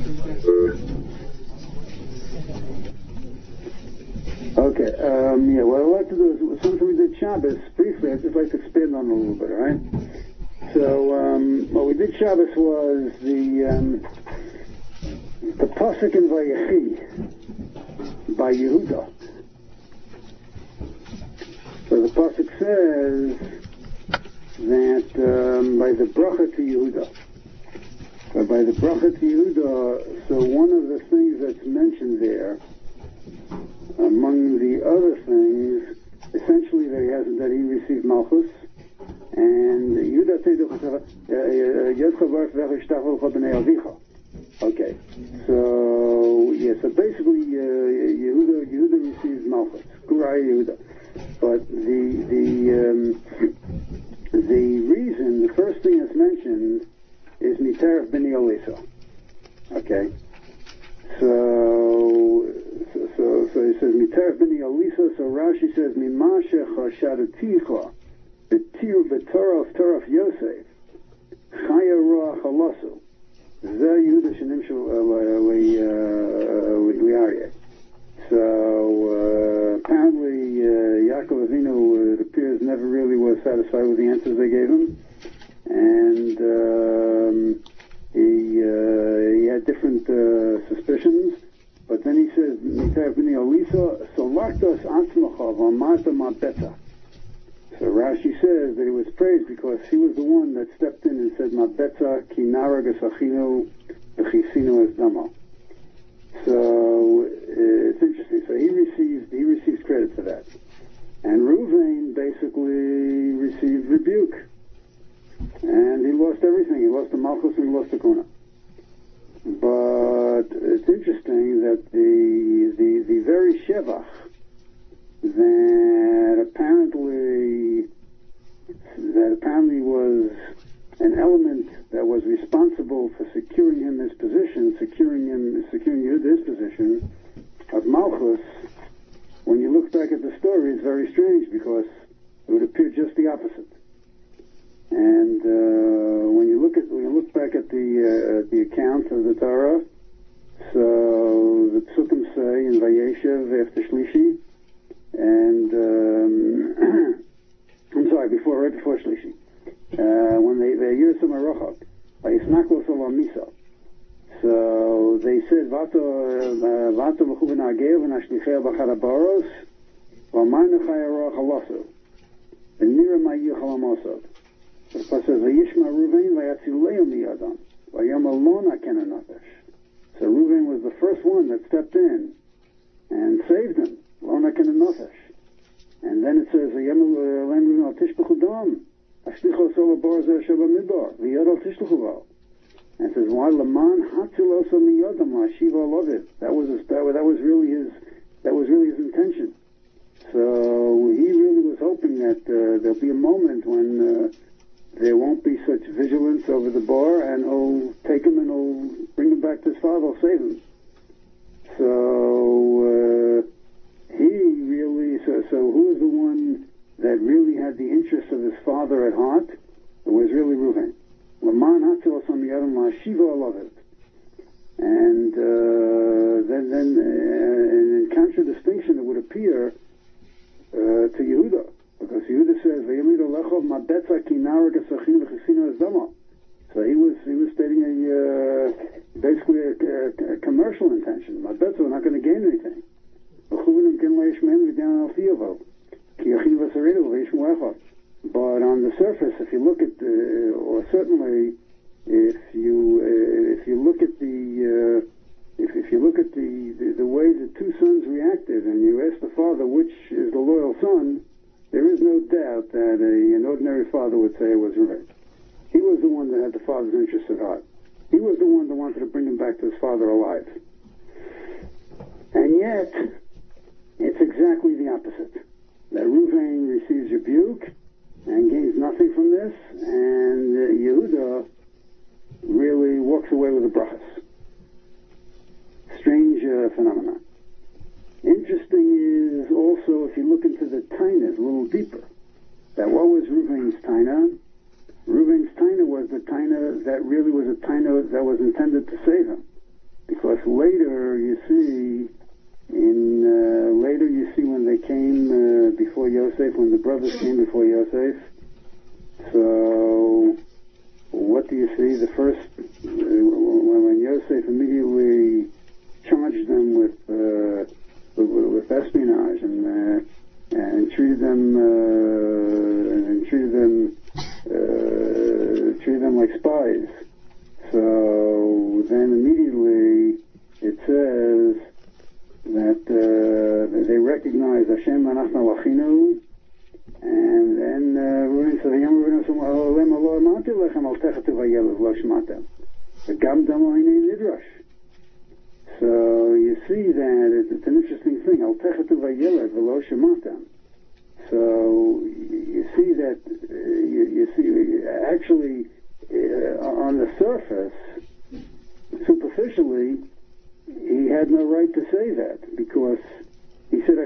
Okay, yeah, what I'd like to do is, since we did Shabbos, briefly, I'd just like to expand on it a little bit, all right? So, what we did Shabbos was the Pasuk in Vayechi by Yehuda. So the Pasuk says that by the bracha to Yehuda. But by the bracha to Yehuda, so one of the things that's mentioned there, among the other things, essentially that he received Malchus, and Yehuda okay, so yeah, so basically Yehuda received Malchus, Gurai Yehuda, but the reason, the first thing that's mentioned is Miteref B'nai Elisa. Okay, so he says Miteref B'nai Elisa. So Rashi says Mimashe Chashadaticha B'Toraf Yosef Chaya Ruach Halasu Zeh Yehuda Shenimshu Liaryeh. So apparently Yaakov Avinu, it appears, never really was satisfied with the answers they gave him, and he had different suspicions. But then he says, "Mitav b'nei Elisa, salaktas atzmacha v'amarta ma'beta." So Rashi says that he was praised because he was the one that stepped in and said, "Ma'beta ki narag esachinu v'chisinu es dama." So it's interesting. So he receives credit for that, and Reuven basically received rebuke, and he lost everything. He lost the Malchus and he lost the Kuna. But it's interesting that the very Shevach that apparently was an element that was responsible for securing him his position, securing his position of Malchus. When you look back at the story, it's very strange because it would appear just the opposite. And when you look back at the account of the Torah, so the Psukim say in Vayeshev after Shlishi, and I'm sorry, right before Shlishi, when they hear some Arochak, Vayisnaklos Olam Misa. So they said, Vato v'chuben agev v'nashlichei b'charabaros v'marnechai aroch halasu v'nira ma'yu chalamosot. The Pasuk says, Vayishma Reuven v'yatzileu miyadam v'yam alona kena nafesh. So Reuven was the first one that stepped in and saved him. Lona kena nafesh. And then it says, V'yam len Reuven al tishpachu dam ashlicho sol bar zer sheba midbar v'yad al tishpachu val. And it says, why Laman Hatzilosa Miyadam Lashiva Lovit. That was really his intention. So he really was hoping that there'll be a moment when there won't be such vigilance over the bar, and he'll take him and he'll bring him back to his father, he'll save him. So so who was the one that really had the interests of his father at heart? It was really Reuven. Laman Hatzilos Miyadam Lashiva Lovit. And then in contradistinction, it would appear to Yehuda, because Yehuda says, "V'yamid Olechov Ma'betza ki narag esachinu v'chisinu es dama." So he was stating basically a commercial intention. Ma'betza, we're not going to gain anything. V'chuvinim ken leishmeim v'dan al fiyavo ki yachinu v'sarinu v'yishmu echad. But on the surface, if you look at, or certainly if you look at the way the two sons reacted, and you ask the father which is the loyal son, there is no doubt that an ordinary father would say it was Reuven. He was the one that had the father's interest at heart. He was the one that wanted to bring him back to his father alive. And yet, it's exactly the opposite. That Reuven receives rebuke and gains nothing from this, and Yehuda really walks away with the brachas. Strange phenomenon. Interesting is also, if you look into the tainas a little deeper, that what was Reuven's taina? Reuven's taina was the taina that really was a taina that was intended to save him. later you see when they came before Yosef, when the brothers came before Yosef. So what do you see? The first, when Yosef immediately charged them with espionage and treated them like spies. So then immediately it says that they recognize Hashem Anachna Lachinu, and then Reuven said, so you see that it's an interesting thing. So you see that you see actually on the surface, superficially, he had no right to say that, because he said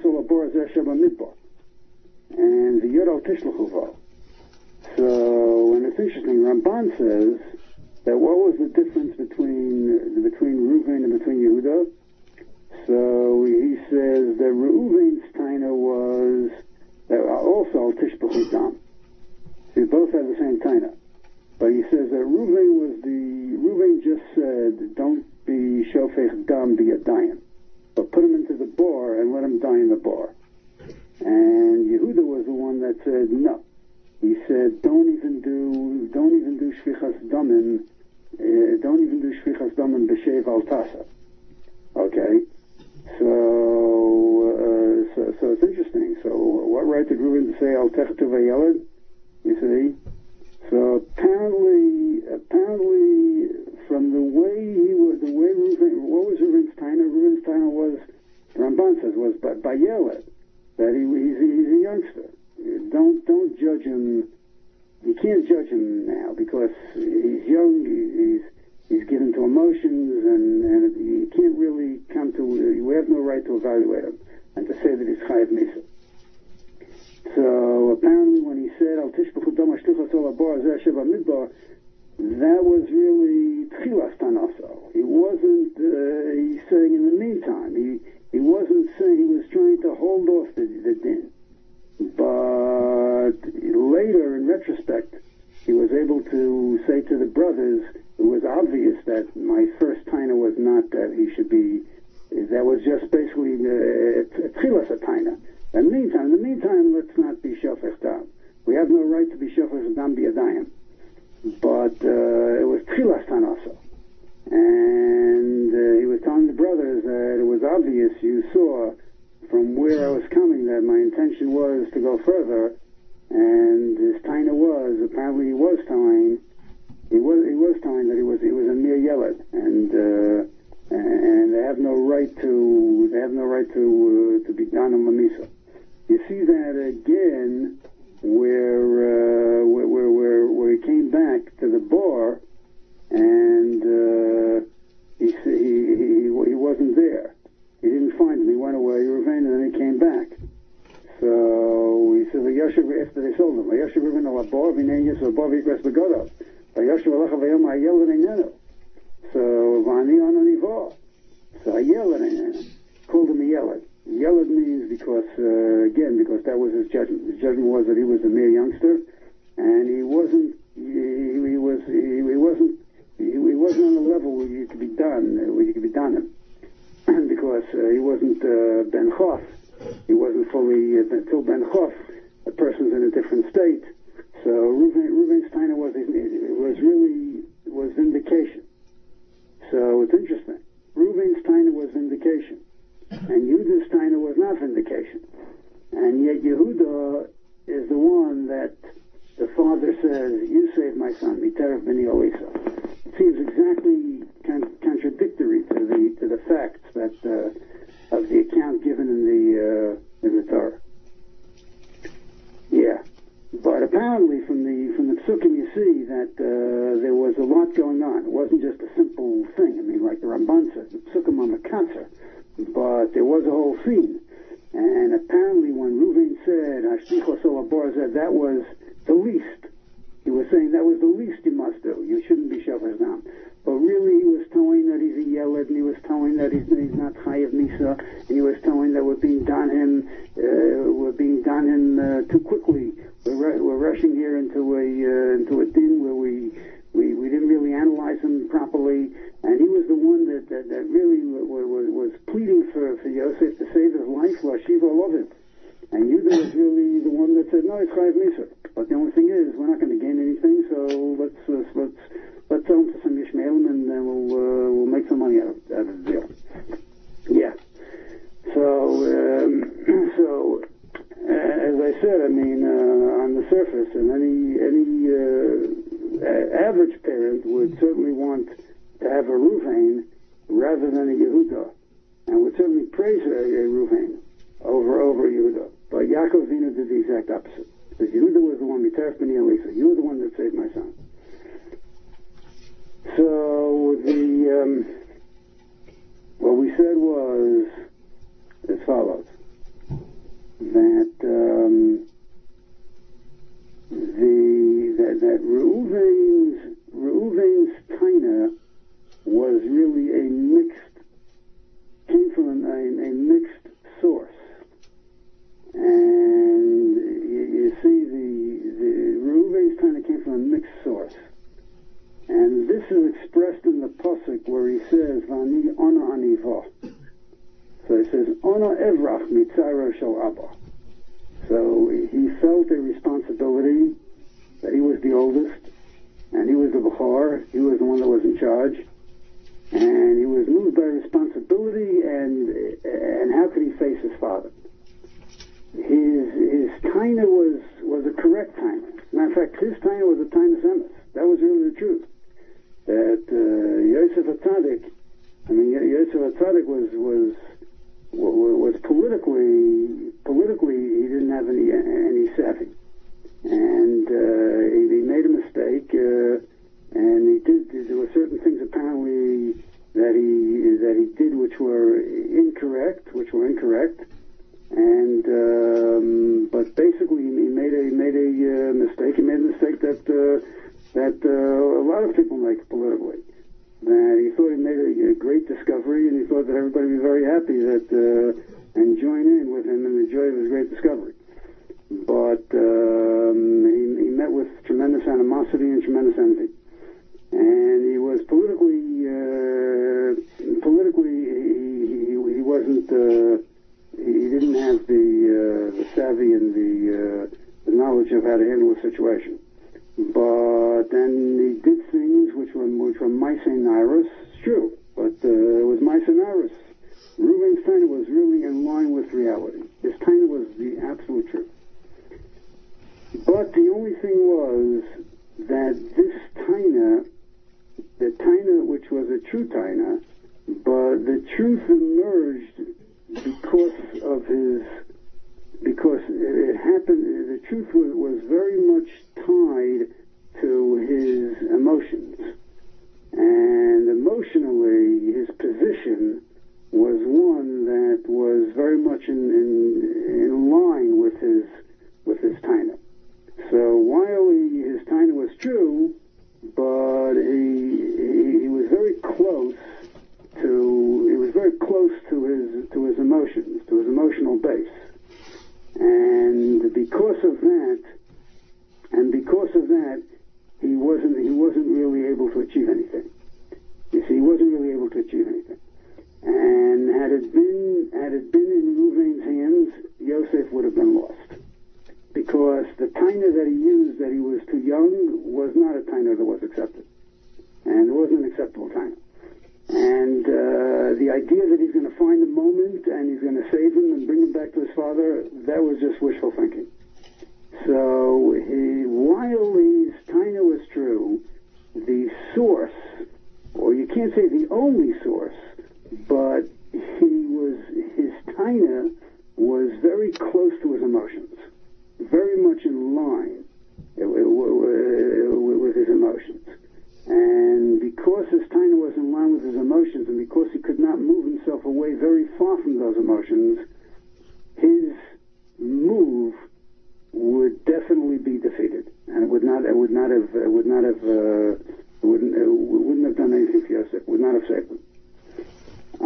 and the Yod al Tishluchuva. So, and it's interesting, Ramban says that what was the difference between Reuven and between Yehuda? So he says that Reuven's taina was also al Tishluchu dam. So they both had the same taina. But he says that Reuven just said, don't be shofech dam biyadayim, but put him into the bar and let him die in the bar. And Yehuda was the one that said no. He said, don't even do shvichas damin b'shev al tasa. Okay, so it's interesting. So what right did Reuven say al techtu vayeled? You see. So apparently, from the way Reuven, what was Reuven's taina? Reuven's taina was, Ramban says, was by Yeled, that he's a youngster. Don't judge him. You can't judge him now because he's young. He's given to emotions, and you can't really come to. You have no right to evaluate him and to say that he's chayav misa. So apparently, when he said Al tishpachu dam hashlichos al habar zeh sheva midbar, that was really tchilas tanaso. He wasn't. He's saying in the meantime. He wasn't saying, he was trying to hold off the din. But later, in retrospect, he was able to say to the brothers, it was obvious that my first taina was not that he should be, that was just basically tchilas a taina. In the meantime, let's not be shofech dam. We have no right to be shofech dam biyadayim. But it was tchilas tanasa. And he was telling the brothers that it was obvious, you saw from where I was coming, that my intention was to go further, and his taina was, apparently he was telling that he was a mere yeled, and they have no right to be done in lamisa. You see that again where he came back to the bar, and he wasn't there. He didn't find him. He went away, Reuven, and then he came back. So he said, after they sold him, so I yelled at him, called him a yelled. Yelled means because that was his judgment. His judgment was that he was a mere youngster, and he wasn't on the level where you could be done him. Because he wasn't Ben Chof. He wasn't fully, until Ben Chof, a person's in a different state. So Reuven's taina was vindication. So it's interesting. Reuven's taina was vindication. And Yehuda's taina was not vindication. And yet Yehuda is the one that the father says, you saved my son, Miterev b'ni Olisa. It seems exactly contradictory to the facts that of the account given in the Torah. Yeah, but apparently from the psukim you see that there was a lot going on. It wasn't just a simple thing. I mean, like the Ramban says, the psukim on the katzer, but there was a whole scene. And apparently, when Reuven said Hashlichos al habar zeh, that was the least. He was saying that was the least you must do. You shouldn't be shofech dam. But really, he was telling that he's a yeled, and he was telling that he's not Chayav Misa, and he was telling that we're being done him too quickly. We're rushing here into a din where we didn't really analyze him properly, and he was the one that really was pleading for Yosef to save his life. Lashiva Lovid. And Yehuda was really the one that said, no, it's Chayav Misa. But the only thing is, we're not going to gain anything, so let's sell him to some Yishmaelim, and then we'll make some money out of the deal. Yeah. So as I said, I mean, on the surface, and any average parent would certainly want to have a Ruvain rather than a Yehuda, and would certainly praise a Ruvain over Yehuda. But Yaakov Avinu did the exact opposite. Because Yehuda was the one, Mitaref B'nai Elisa, you were the one that saved my son. So what we said was as follows: that that Reuven's taina was really came from a mixed source. And you see, the Reuven's taina came from a mixed source. And this is expressed in the pasuk where he says, "Vani ona aniva." So he says, "Ona evrach mitzayro shel Abba." So he felt a responsibility that he was the oldest, and he was the Bechor, he was the one that was in charge, and he was moved by responsibility, and how could he face his father? His taina was a correct taina. Matter of fact, his taina was a taina emes. That was really the truth. That Yosef HaTzadik, Yosef HaTzadik was politically he didn't have any savvy, and he made a mistake, and there were certain things apparently that he did which were incorrect, and but basically he made a mistake. He made a mistake that a lot of people make politically. That he thought he made a great discovery, and he thought that everybody would be very happy and join in with him in the joy of his great discovery. But he met with tremendous animosity and tremendous envy, and he was politically he wasn't he didn't have the savvy and the knowledge of how to handle a situation. But then he did things which were Maaseh Nairus. It's true, but it was Maaseh Nairus. Reuven's taina was really in line with reality. His taina was the absolute truth. But the only thing was that this taina, the taina which was a true taina, but the truth emerged because it happened, the truth was very much tied to his emotions. And emotionally, his position was one that was very much in line with his taina. So while his taina was true, but he was very close to his emotions, to his emotional base. And because of that, he wasn't really able to achieve anything. You see, he wasn't really able to achieve anything. And had it been in Reuven's hands, Yosef would have been lost. Because the taina that he used, that he was too young, was not a taina that was accepted. And it wasn't an acceptable taina. And the idea that he's going to find a moment and he's going to save him and bring him back to his father, that was just wishful thinking. So while his taina was true, the source, or you can't say the only source, but his taina was very close to his emotions, very much in line with his emotions. And because his taina was in line with his emotions, and because he could not move himself away very far from those emotions, his move would definitely be defeated, and it wouldn't have done anything for Yosef. Would not have saved him.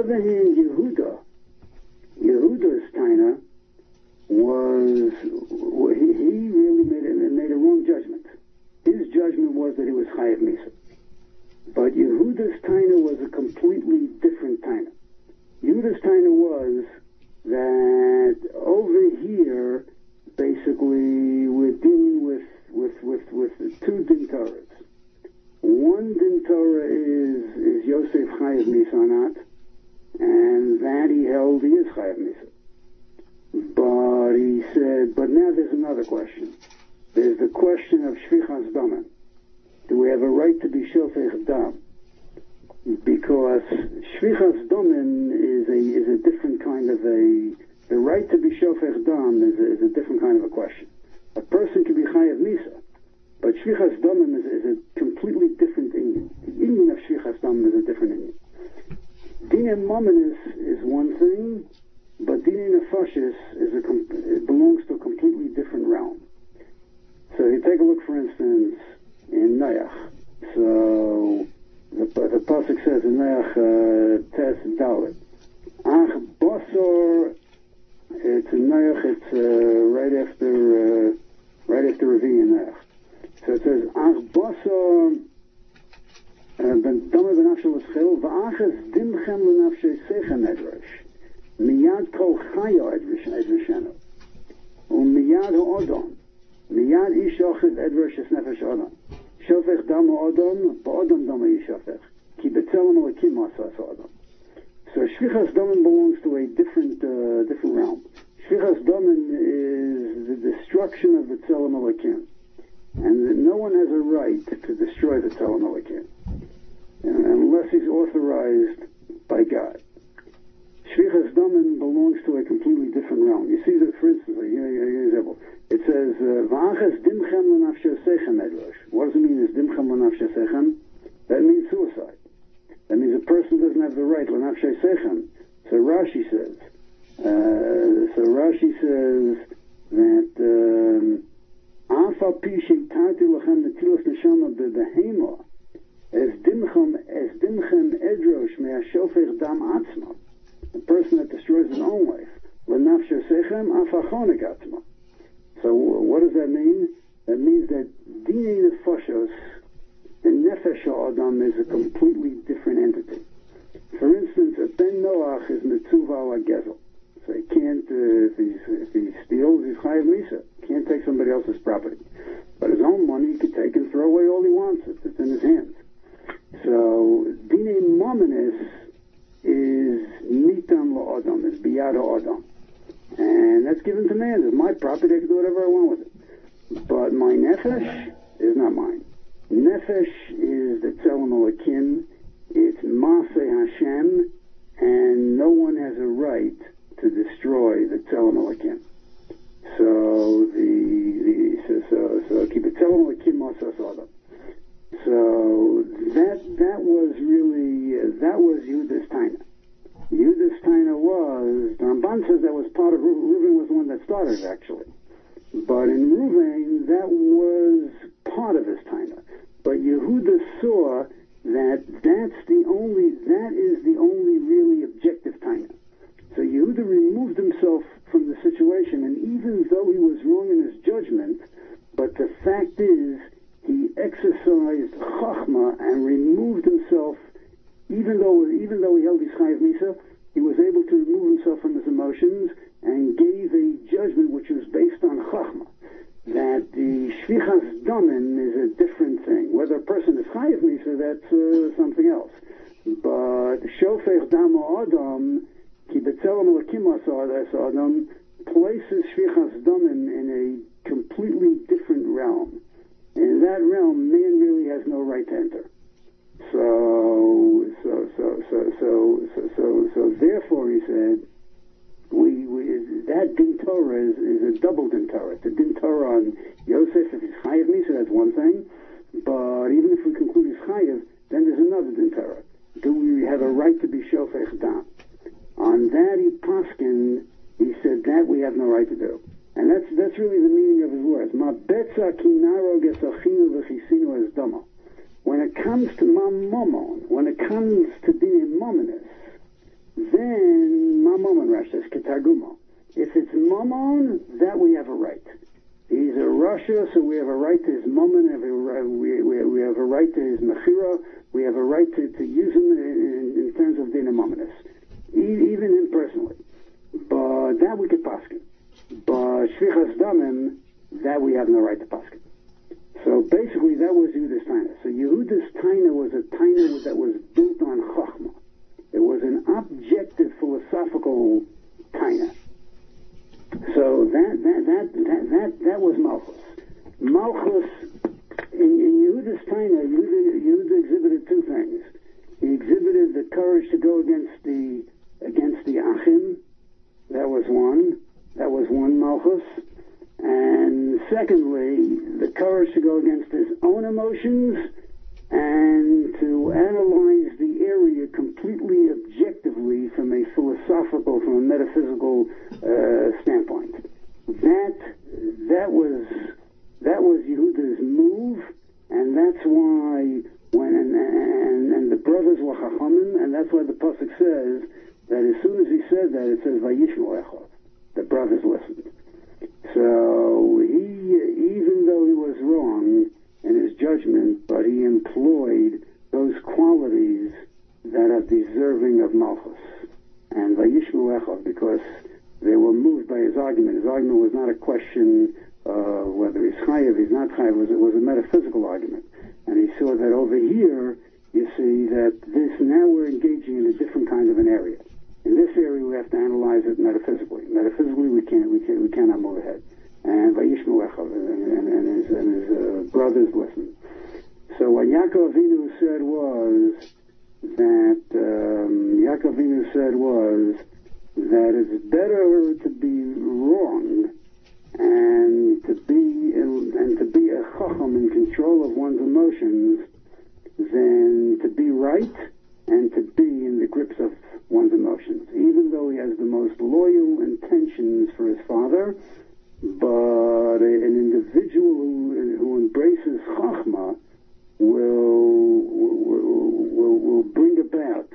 other hand, Yehuda's taina was, he really made a wrong judgment. His judgment was that he was chayav misa. But Yehuda's taina was a completely different taina. Yehuda's taina was that over here, basically, we're dealing with two din Torahs. One din Torah is Yosef chayav misa or not, and that he held he is chayav misa. But he said, but now there's another question. There's the question of shvichas daman. Do we have a right to be shofech dam? Because shvichas daman is a different kind of the right to be shofech dam is a different kind of a question. A person can be chayav misa, but shvichas daman is a completely different inyan. The inyan of shvichas daman is a different inyan. Dinei mominus is one thing, but dinei nefashis it belongs to a completely different realm. So you take a look, for instance, in Noach. So the pasuk says in Noach Tes Dalet, Ach Basor. It's in Noach. It's right after Revi in Noach. So it says Ach Basor Ben Dama Benafshel Eschil V'Achas Dimchem L'Nafshei Sechem Edrash Miyad Kol Chaya Edrashenu U'Miyad Ha'Odom Miyad Ish Ochid Edrash Es Nefesh Odom Shofech Dam Ha'Odom Ba'Odom Dama Yishofech Ki B'Tzelem Elokim Asas Ha'Odom. So Shvichas Daman belongs to a different realm. Shvichas Daman is the destruction of the Tzelem Elokim, and no one has a right to destroy the Tzelem Elokim unless he's authorized by God. Shvichas Daman belongs to a completely different realm. You see that, for instance, an example. It says, V'achas dimchem l'nafshe sechem edrosh. What does it mean, is dimchem l'nafshe sechem? That means suicide. That means a person doesn't have the right, l'nafshe sechem. So Rashi says that, Afa pi sheitati lachem netilos neshama bebehema, as dimchem edrosh me'ashofech dam atzma. The person that destroys his own life, l'nafshe sechem afachonik atzma. So what does that mean? That means that dinei nefashos, the nefesh ha'adam, is a completely different entity. For instance, a ben Noach is metzuva ala gezel. So he can't, if he steals, he's chayav misa. Can't take somebody else's property. But his own money he could take and throw away all he wants. It's in his hands. So dinei mominus is nitam la'adam, is biyad ha'adam. And that's given to man. It's my property, I can do whatever I want with it. But my nefesh is not mine. Nefesh is the Tzelem Elokim. It's Maseh Hashem, and no one has a right to destroy the Tzelem Elokim. So keep it Tzelem Elokim Maseh Adam. So that was Yehuda's taina. Yehuda's taina was, the Ramban says that was part of Reuven, was the one that started it, actually. But in Reuven, that was part of his taina. But Yehuda saw that that is the only really objective taina. So Yehuda removed himself from the situation, and even though he was wrong in his judgment, but the fact is, he exercised chachma and removed himself. Even though he held his chayav misa, he was able to remove himself from his emotions and gave a judgment which was based on chachma. That the shvichas daman is a different thing. Whether a person is chayav misa, that's something else. But shofech dam ha'adam ki b'tzelem elokim as adam places shvichas daman in a completely different realm. In that realm, man really has no right to enter. So therefore, he said, that din Torah is a double din Torah. It's a din Torah on Yosef, if he's chayav misa, that's one thing. But even if we conclude he's chayav, then there's another din Torah. Do we have a right to be shofech dam? On that he said that we have no right to do. And that's really the meaning of his words. Ma betza kinaro gesachinu v'chisinu es dama. When it comes to mamon, when it comes to being mominous, targuma. If it's mammon, that we have a right. He's a Russia, so we have a right to his mammon, we have a right to his mechira, we have a right to use him in terms of dina mammonis, even him personally. But that we could paskin. But shvichas damim, that we have no right to paskin. So basically, that was Yehuda's taina. So Yehuda's taina was a taina that was built on chachma. It was an objective philosophical taina. So that was Malchus. Malchus in Yehuda's taina, Yehuda exhibited two things. He exhibited the courage to go against the Achim. That was one Malchus. And secondly, the courage to go against his own emotions and to analyze the area completely objectively from a philosophical, from a metaphysical standpoint. That was Yehuda's move, and that's why when the brothers were chachamim, and that's why the pasuk says that as soon as he said that, it says vayishmu echad. The brothers listened. So even though he was wrong in his judgment, but he employed those qualities that are deserving of Malchus. And Vayishmu Echad, because they were moved by his argument. His argument was not a question of whether he's chayav, he's not chayav. It was a metaphysical argument. And he saw that over here, you see that now we're engaging in a different kind of an area. In this area, we have to analyze it metaphysically. Metaphysically, we cannot move ahead. And Vayishmu Echad, and his brothers listened. So what Yaakov Avinu said was that it's better to be wrong and to be a chacham in control of one's emotions than to be right and to be in the grips of one's emotions. Even though he has the most loyal intentions for his father, but an individual who embraces chachma will bring about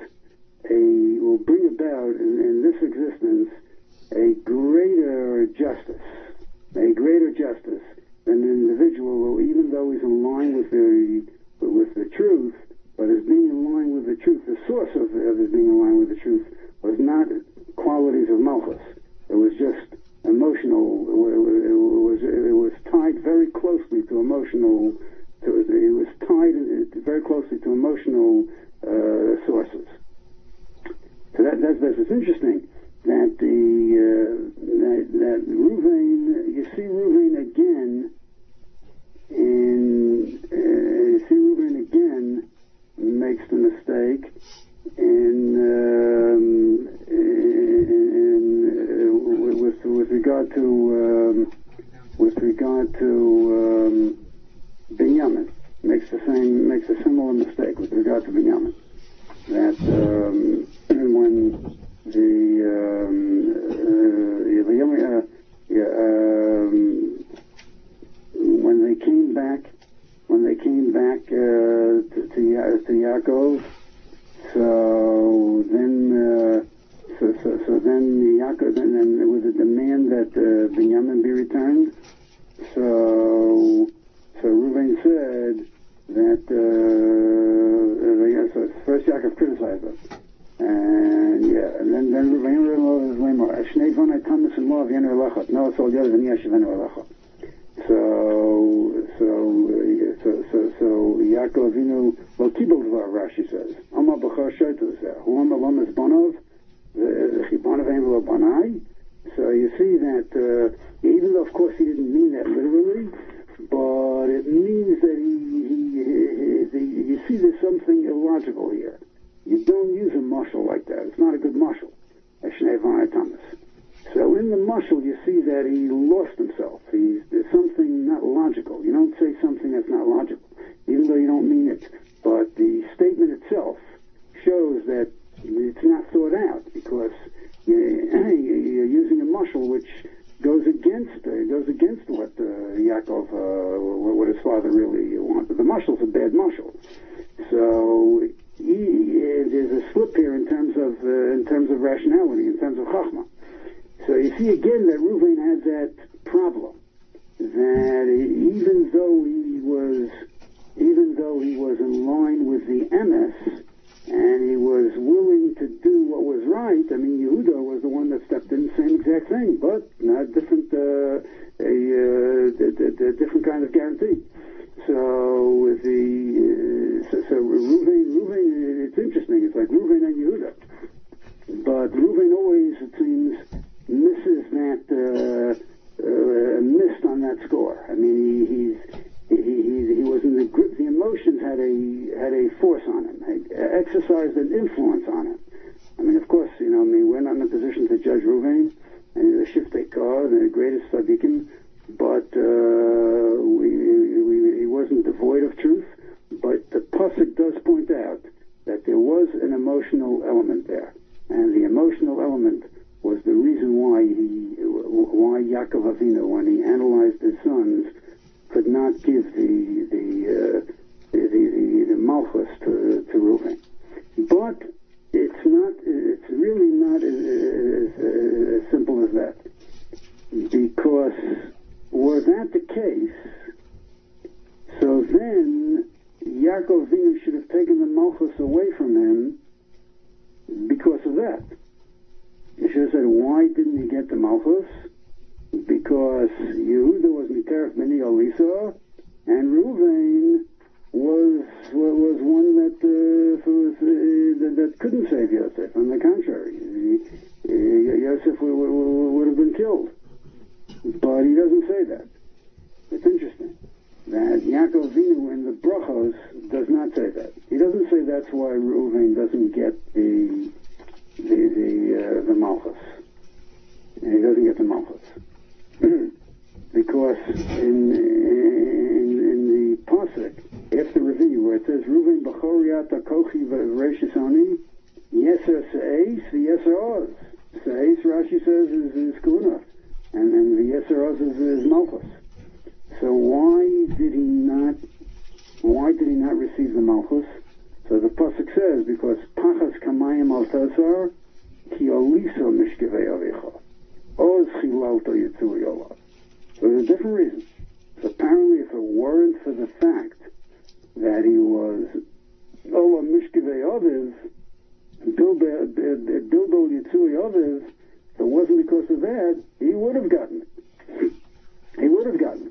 in this existence a greater justice than an individual who, even though he's in line with the truth, but as being in line with the truth, the source of his being in line with the truth was not qualities of malchus. It was just emotional. It was tied very closely to emotional. It was tied very closely to emotional sources. So that's interesting that that Ruvain, you see Ruvain again makes the mistake with regard to Binyamin, makes a similar mistake with regard to Binyamin. That when when they came back to Yaakov, so then Yaakov, then there was a demand that Binyamin be returned. So Reuven said that first Yaakov criticized us, and then Reuven wrote Lamar, Shnei Vonai Tamas and Law V'Yener Elachot. No, it's all the other than Yeshiv and Elachot. So Yaakov Avinu lo kibel dvar, Rashi says. Amar b'char shoytu zeh. Hu amar lo mezbonov v'chibanav ein lo banai. So you see that even though of course he didn't mean that literally, but it means that you see there's something illogical here. You don't use a mashal like that. It's not a good mashal. Shnei Vonai Tamas. So in the mashal, you see that he lost himself. There's something not logical. You don't say something that's not logical, even though you don't mean it. But the statement itself shows that it's not thought out, because you're using a mashal which goes against what Yaakov, what his father really wanted. The mashal's a bad mashal. So there's a slip here in terms of rationality, in terms of chachma. So you see again that Reuven had that problem, that even though he was in line with the emes, and he was willing to do what was right. I mean, Yehuda was the one that stepped in, the same exact thing, but not different, different kind of guarantee. So Reuven, it's interesting. It's like Reuven and Yehuda, but Reuven always, it seems, misses that missed on that score. I mean, he was in the grip. The emotions had a force on him, exercised an influence on him. I mean, of course, we're not in a position to judge Reuven and the Shiftei Kor, the greatest tzaddikim, but he wasn't devoid of truth. But the pasuk does point out that there was an emotional element there, and the emotional element was the reason why Yaakov Avinu, when he analyzed his sons, could not give the malchus to Reuven. But it's really not as simple as that. Because were that the case, so then Yaakov Avinu should have taken the malchus away from him because of that. He should have said, why didn't he get the malchus? Because Yehuda was Miteref Bnei Elisa, and Reuven was one that couldn't save Yosef. On the contrary, Yosef would have been killed. But he doesn't say that. It's interesting that Yaakov Avinu in the brachos does not say that. He doesn't say that's why Reuven doesn't get the malchus. And he doesn't get the malchus. Because in the pasuk after Revi, where it says Reuven b'choriat hakochi v'reishis ani yeser se'eis v'yeser oz. Se'eis, Rashi says, is kuna, and the yeser oz is malchus. So why did he not receive the malchus? So the pasuk says, because pachas kamayim al tasar ki oliso mishkevei avicha oz chilalto yitzui olav. So there's a different reason. So apparently, if it weren't for the fact that he was Ola Mishkevei Aviv, Bilbo Yitzui Aviv, if it wasn't because of that, he would have gotten it. He would have gotten it.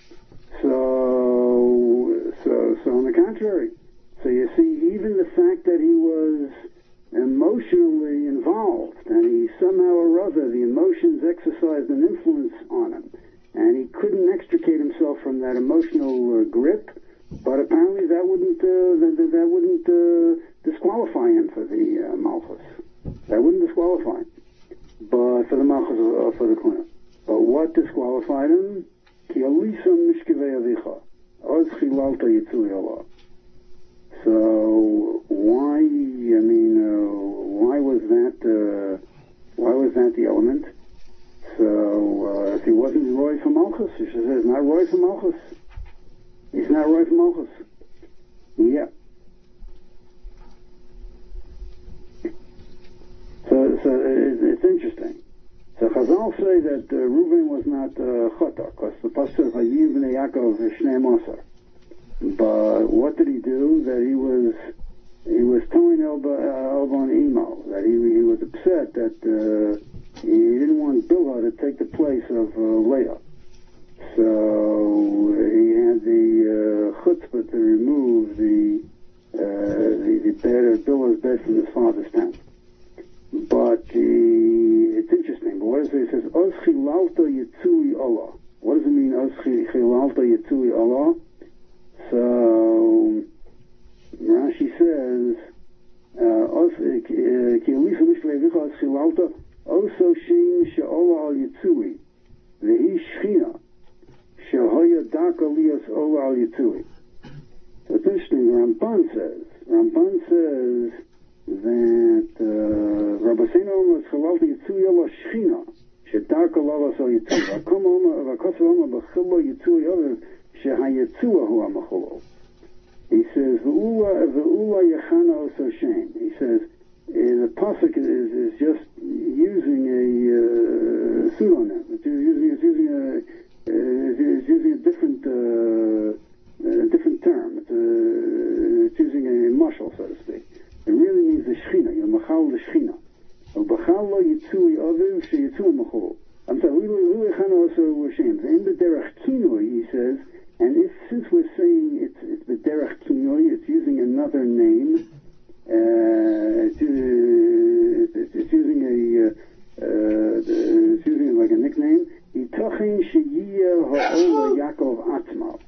So on the contrary. So you see, even the fact that he was emotionally involved, and he somehow or other, the emotions exercised an influence on him, and he couldn't extricate himself from that emotional grip. But apparently that wouldn't disqualify him for the malchus. That wouldn't disqualify him, but for the malchus for the kuna. But what disqualified him? Ki alisa mishkevei avicha oz chilalta yitzui Allah. So why? I mean, why was that the element? So if he wasn't Roy for Malchus, he says he's not Roy for Malchus. He's not Roy for Malchus. Yeah. So it's interesting. So Chazal say that Reuven was not Chota, because the pasuk says Vayiv bnei Yaakov Shnei Mosar. But what did he do? That he was telling Elban Emo that he was upset that he didn't want Bilhah to take the place of Leah. So he had the chutzpah to remove the bed of Bilhah's bed from his father's tent. But it's interesting. But what does it say? It says, Oz chilalta yitzui Allah. What does it mean, Oz chilalta yitzui Allah? So Rashi says, Ki alisa mishkevei avicha oz chilalta oso shem she'ola al yitzui vehi shchina shehoya daka lias ola al yitzui. So it's interesting. Ramban says that Rabbeinu Omer chilalta yitzui ola shchina shedaka lalas al yitzui vakom Omer vakosav Omer b'chilo yitzui omer shehayitzua hu amacholo. He says ve'ula yechana oso shem. He says the pasuk is just using Shechina, you're machal the Shechina. Ubachal lo yitzui aviv sheyitzui machol. I'm sorry, Lui Chana also Shem. In the Derech Kinoi, he says, and since we're saying it's the Derech Kinoi, it's using another name. It's using like a nickname. Itachin sheyiyah ha'ola Yaakov Atzma.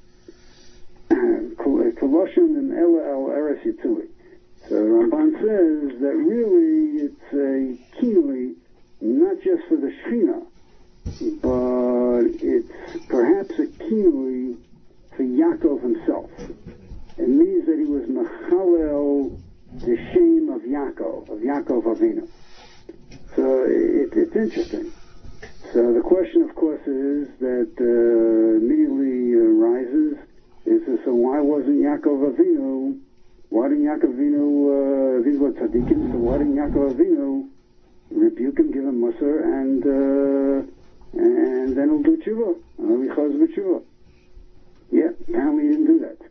Koloshim and Ela al Eres Yitzui. So Ramban says that really it's a kinoi, not just for the Shechina, but it's perhaps a kinoi for Yaakov himself. It means that he was Mechalel, the shame of Yaakov Avinu. So it's interesting. So the question, of course, is that immediately arises, so why wasn't Yaakov Avinu, why didn't Yaakov Avinu, these were tzaddikim, so why didn't Yaakov Avinu rebuke him, give him musar, and then he'll do tshuva, he'll be chaz b'tshuva. Yeah, apparently he didn't do that.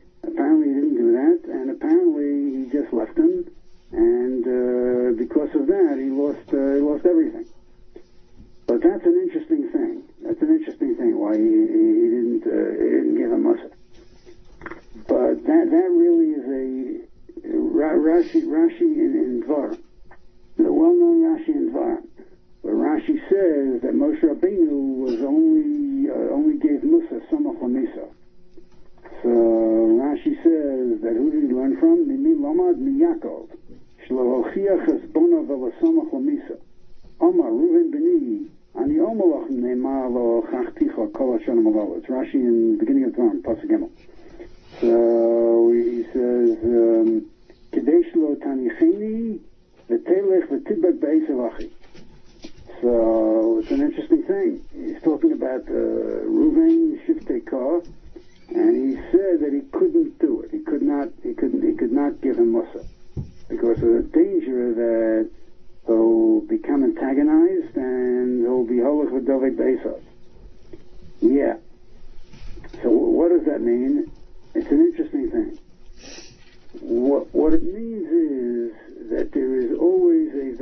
And apparently he just left him, and because of that, he lost everything. But that's an interesting thing. Why he didn't give him musar. But that really is a Rashi in Dvar, the well-known Rashi in Dvar, where Rashi says that Moshe Rabbeinu was only gave Musa Samach Lamisa. So Rashi says that who did he learn from? Mimi Lamad Mi Yaakov Shlo Hochiach Chesbona V'Lasamach Lamisa. Omar Reuven Beni Ani Omalach Ne'ma Lo Chachticha Kol Hashanah Malala. It's Rashi in the beginning of Dvar, Pasuk Gimel. So he says, Kadesh lo tanicheni v'telech v'tidbek be'esav achi. So it's an interesting thing. He's talking about Reuven Shiftei Kah, and he said that he couldn't do it. He could not give him Musa because of the danger that he'll become antagonized and he'll be holach v'dovek be'esav. Yeah. So what does that mean? It's an interesting thing. What it means is that there's always a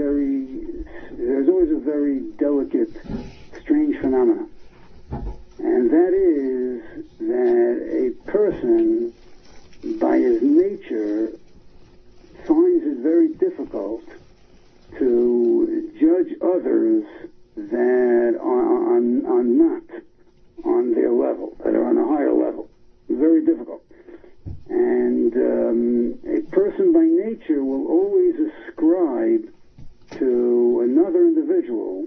very delicate, strange phenomenon. And that is that a person, by his nature, finds it very difficult to judge others that are not on their level, that are on a higher level. Very difficult. And a person by nature will always ascribe to another individual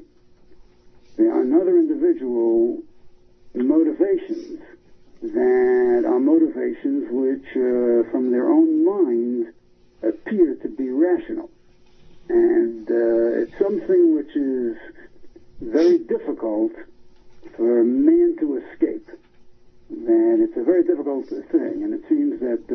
motivations that are motivations which from their own mind appear to be rational. And it's something which is very difficult for man to escape. And it's a very difficult thing, and it seems that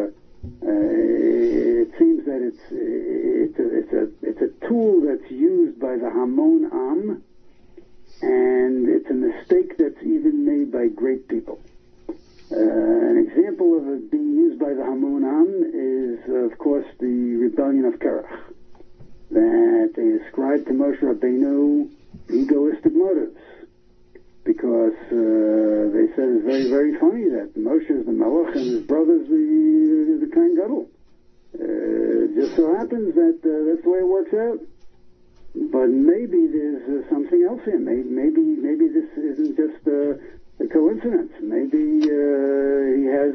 it's a tool that's used by the Hamon Am, and it's a mistake that's even made by great people. An example of it being used by the Hamon Am is, of course, the rebellion of Korach, that they ascribed to Moshe Rabbeinu egoistic motives. Because they said it's very, very funny that Moshe is the Melech and his brother's the Kohen Gadol. Just so happens that that's the way it works out. But maybe there's something else here. Maybe this isn't just a coincidence. Maybe he has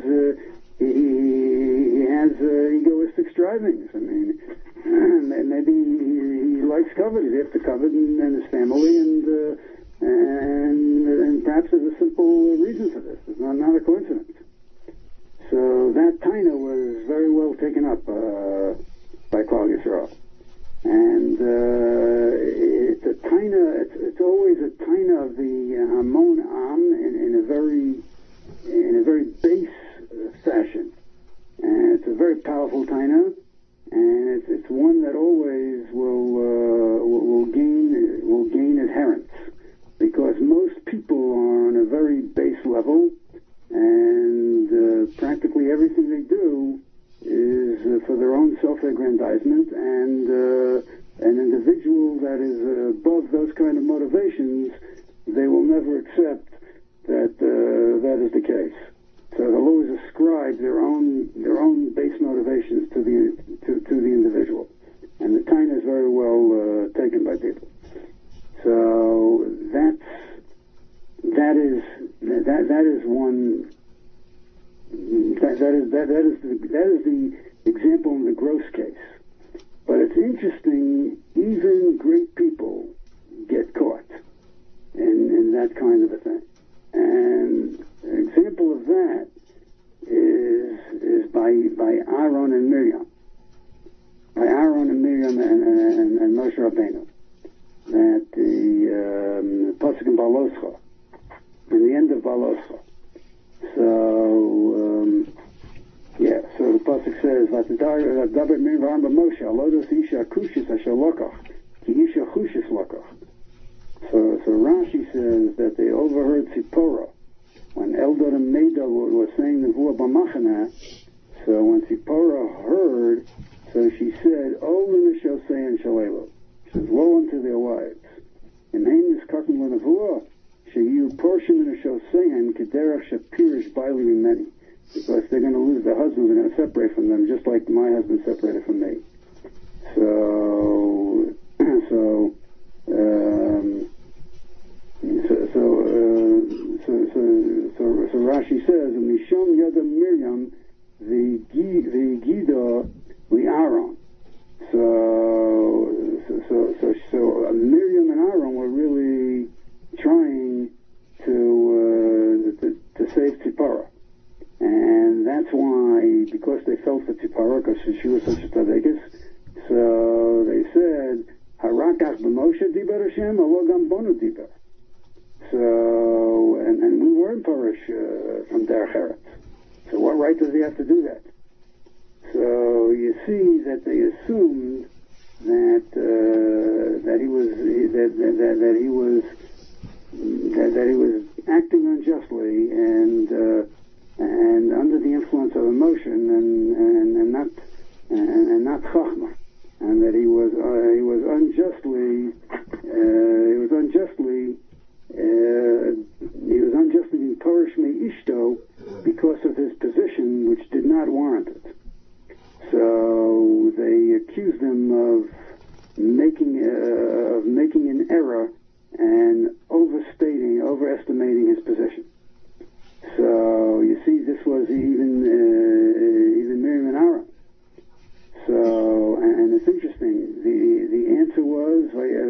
egoistic strivings. I mean, maybe he likes covet. He's after covet and his family and perhaps there's a simple reason for this. It's not a coincidence. So that taina was very well taken up by Klal Yisrael. And it's a taina, it's always a taina of the Hamon Am in a very base fashion. And it's a very powerful taina, and it's one that always will gain adherents. Because most people are on a very base level, and practically everything they do is for their own self-aggrandizement, and kind of motivations, they will never accept that that is the case. So they'll always ascribe their own base motivations to the individual, and the time is very well taken by people. So that is one. That is the example in the gross case. But it's interesting, even great people get caught in that kind of a thing. And an example of that is by Aaron and Miriam. By Aaron and Miriam and Moshe Rabbeinu. That the Pasuk in Baloscha, in the end of Baloscha. So the Pasuk says, "V'adaber Miriam b'Moshe, alodos isha kushis asher lokach, ki isha chushis lokach." So Rashi says that they overheard Tzipporah when Eldad and Medad were saying the Nevuah b'Machana. So when Tzipporah heard, so she said, "O l'neshosei and shalelu." She says, "Woe unto their wives. In hain niskatim l'nevuah, sheyu portion l'neshosei and kederach shapirish baili mimeni." Because they're going to lose their husbands, they're going to separate from them, just like my husband separated from me. So Rashi says, "Mishom yada Miriam the Gida we Aaron." So Miriam and Aaron were really trying to save Tzipporah. And that's why, because they felt for Tzipporah, because she was such a tzaddikus, so they said, "Harakach b'Moshe diber Hashem, alo gam bonu diber." So, and we were in Parish from Derech Eretz. So what right does he have to do that? So you see that they assumed that he was acting unjustly and under the influence of emotion and not chachma, and that he was unjustly being parish me ishto because of his position, which did not warrant it. So they accused him of making an error and overestimating his position. So you see, this was even Miriam and Aaron. So, and it's interesting. The answer was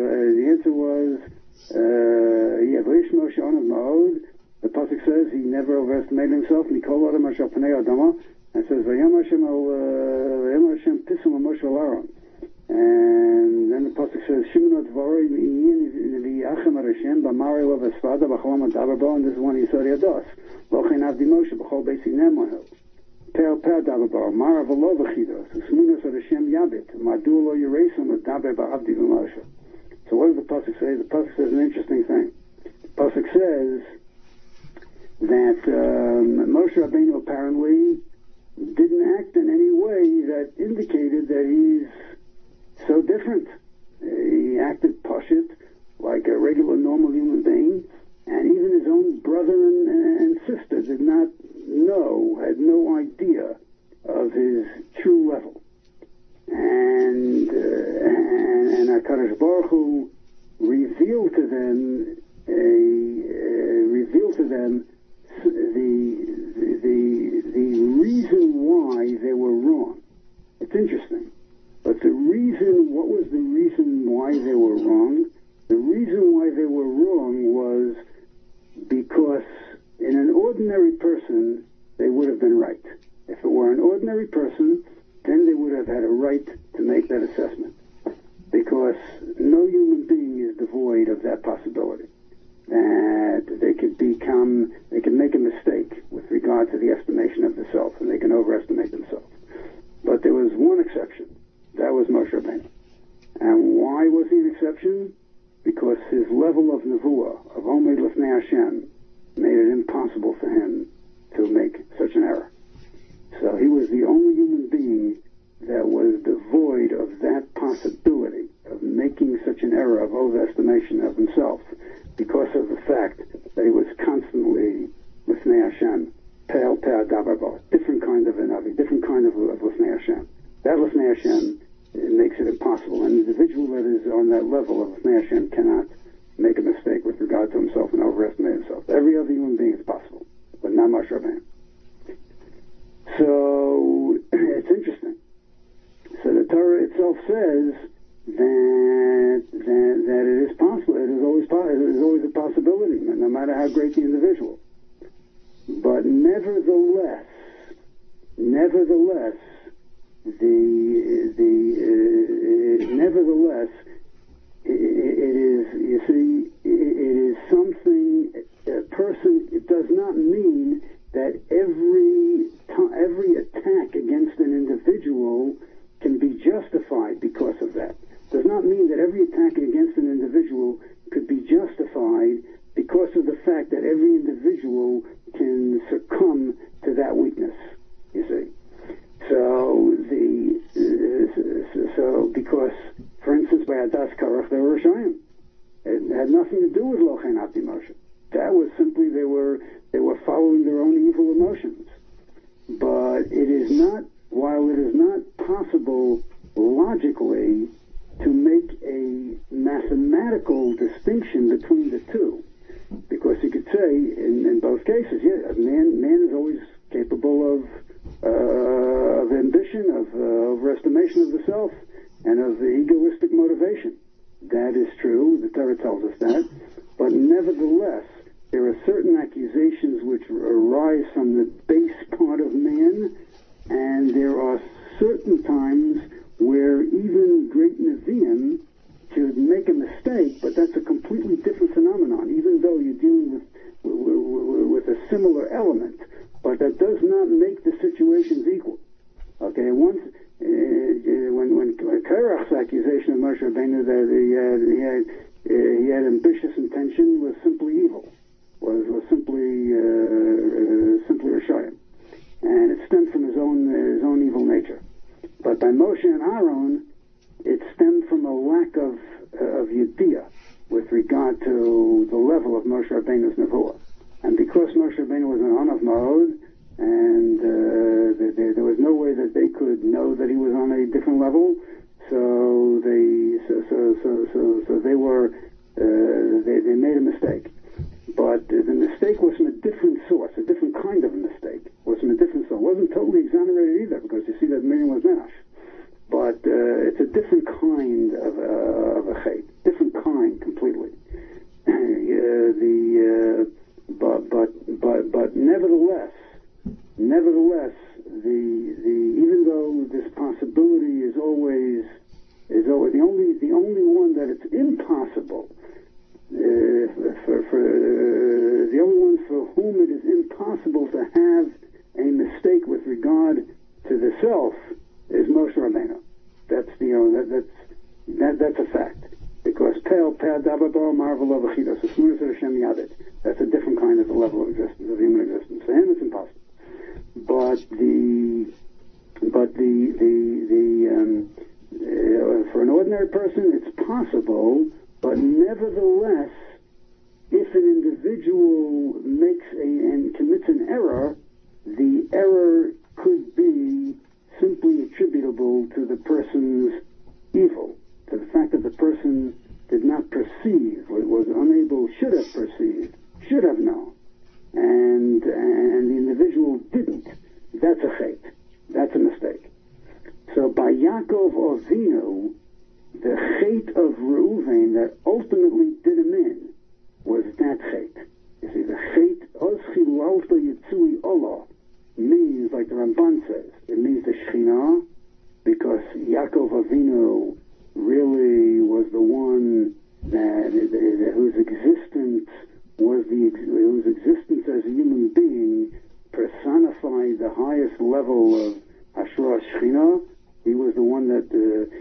Yevish Moshe Onav Ma'od. The pasuk says he never overestimated himself. Mikol Adam Asher Panei Adama. And it says Vayam Hashem Pisum Moshe Aaron. And then the pasuk says Shimon Dvorei V'Yachem Hashem B'Mari Lo V'Svada B'Cholam Adaberbo. And this is one he said Yados. Lochein Avdi Moshe B'Chol Beis Nemohel. Per Daberbo Mara V'Lo V'Chidos Usmunos Ad Hashem Yabit Madu Lo Yeresim Adaber B'Avdi V'Moshe. So what does the pasuk say? The pasuk says an interesting thing. The pasuk says that Moshe Rabbeinu apparently didn't act in any way that indicated that he's so different. He acted pashut, like a regular, normal human being, and even his own brother and sister did not know, had no idea of his true level. And HaKadosh Baruch Hu revealed to them the reason why they were wrong. It's interesting. But what was the reason why they were wrong? The reason why they were wrong was because in an ordinary person, they would have been right. If it were an ordinary person, then they would have had a right to make that assessment. Because no human being is devoid of that possibility. That they could make a mistake with regard to the estimation of the self, and they can overestimate themselves. But there was one exception. That was Moshe Rabbeinu. And why was he an exception? Because his level of nevuah, of Omed Lifnei Hashem, made it impossible for him to make such an error. So he was the only human being that was devoid of that possibility of making such an error error of overestimation of himself because of the fact that he was constantly Lifnei Hashem, Pe'el Pe'ah Davar, different kind of a Navi, different kind of Lifnei Hashem. That Lifnei Hashem makes it impossible. An individual that is on that level of Lifnei Hashem cannot make a mistake with regard to himself and overestimate himself. Every other human being is possible, but not Moshe Rabbeinu. So it's interesting. So the Torah itself says that it is possible. It is always a possibility, no matter how great the individual. But nevertheless, nevertheless, it is. You see, it is something. A person. It does not mean that every attack against an individual can be justified because of that. Does not mean that every attack against an individual could be justified because of the fact that every individual can succumb to that weakness. You see, so because, for instance, by Adas Karach they were Rishayim. It had nothing to do with Lochen Abdi Moshe. That was simply they were following their own evil emotions. But it is not, while it is not possible logically to make a mathematical distinction between the two, because you could say in both cases, yeah, man is always capable of ambition, of overestimation of the self, and of the egoistic motivation. That is true. The Torah tells us that. But nevertheless, there are certain accusations which arise from the base part of man, and there are certain times where even great Nevi'im should make a mistake, but that's a completely different phenomenon, even though you're dealing with a similar element. But that does not make the situations equal. Okay, once when Korach's accusation of Moshe Rabbeinu that he had ambitious intention was simply evil, was simply Rishayim, and it stemmed from his own evil nature. But by Moshe and Aaron, it stemmed from a lack of Yediyah with regard to the level of Moshe Rabbeinu's Nevuah. And because Moshe Rabbeinu was an Anav Ma'od, and there was no way that they could know that he was on a different level, so they made a mistake. But the mistake was from a different source, a different kind of a mistake. It was from a different source. It wasn't totally exonerated either, because you see that Miriam was Menash. But it's a different kind of a chait, different kind completely. But nevertheless, even though this possibility is always the only one that it's impossible for the only one for whom it is impossible to have a mistake with regard to the self is Moshe Rabbeinu. That's that's a fact, because Pe'el Pe'ah Davar Marvel Avachidos Hashem Yadet. That's a different kind of a level of existence, of human existence. For him, it's impossible. But for an ordinary person, it's possible. But nevertheless, if an individual makes and commits an error, the error could be simply attributable to the person's evil, to the fact that the person did not perceive, was unable, should have perceived, should have known, and the individual didn't. That's a chait. That's a mistake. So by Yaakov Avinu, the chait of Reuven that ultimately did him in was that chait. You see, the chait, Oz Chilalta Yitzui Olah, means, like the Ramban says, it means the Shekhinah, because Yaakov Avinu really was the one whose existence as a human being personified the highest level of Hashra Shekhinah. He was the one that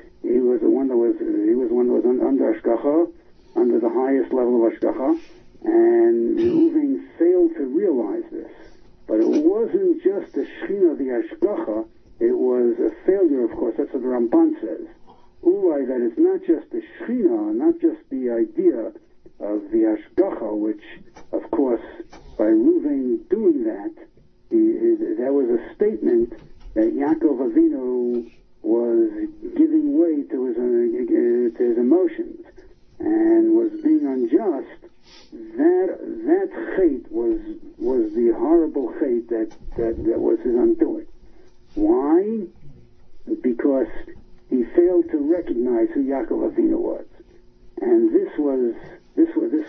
was under Ashgacha, under the highest level of Ashgacha, and Reuven failed to realize this. But it wasn't just the Shekhinah, the Ashgacha, it was a failure, of course, that's what the Ramban says. Ulai, that it's not just the Shechina, not just the idea of the Hashgacha, which, of course, by Reuven doing that, that was a statement that Yaakov Avinu was giving way to his emotions and was being unjust. That chait was the horrible chait that was his undoing. Why? Because he failed to recognize who Yaakov Avinu was, and this was a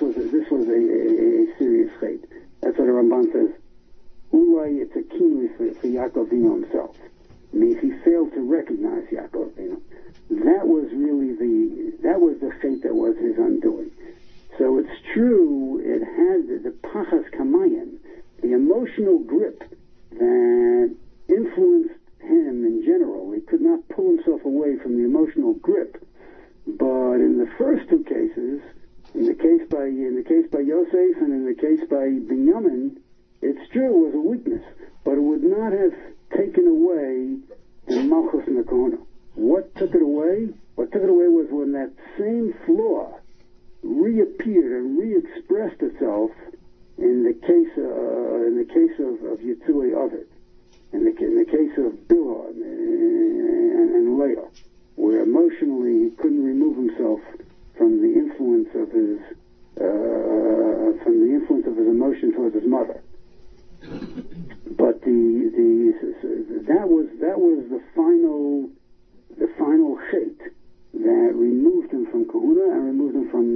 serious chait. That's what the Ramban says. Ulai, it's a kinui for Yaakov Avinu himself. I mean, he failed to recognize Yaakov Avinu. That was the fate that was his undoing. So it's true, it had the pachas kamayim, the emotional grip that influenced him in general. He could not pull himself away from the emotional grip. But in the first two cases, in the case by Yosef and in the case by Binyamin, it's true, it was a weakness, but it would not have taken away the Malchus and the Kohuna. What took it away? What took it away was when that same flaw reappeared and re-expressed itself in the case of Yitzui Ovid, in the case of Bilhah and Leah, where emotionally he couldn't remove himself from the influence of his emotion towards his mother. But that was the final chait that removed him from Kahuna and removed him from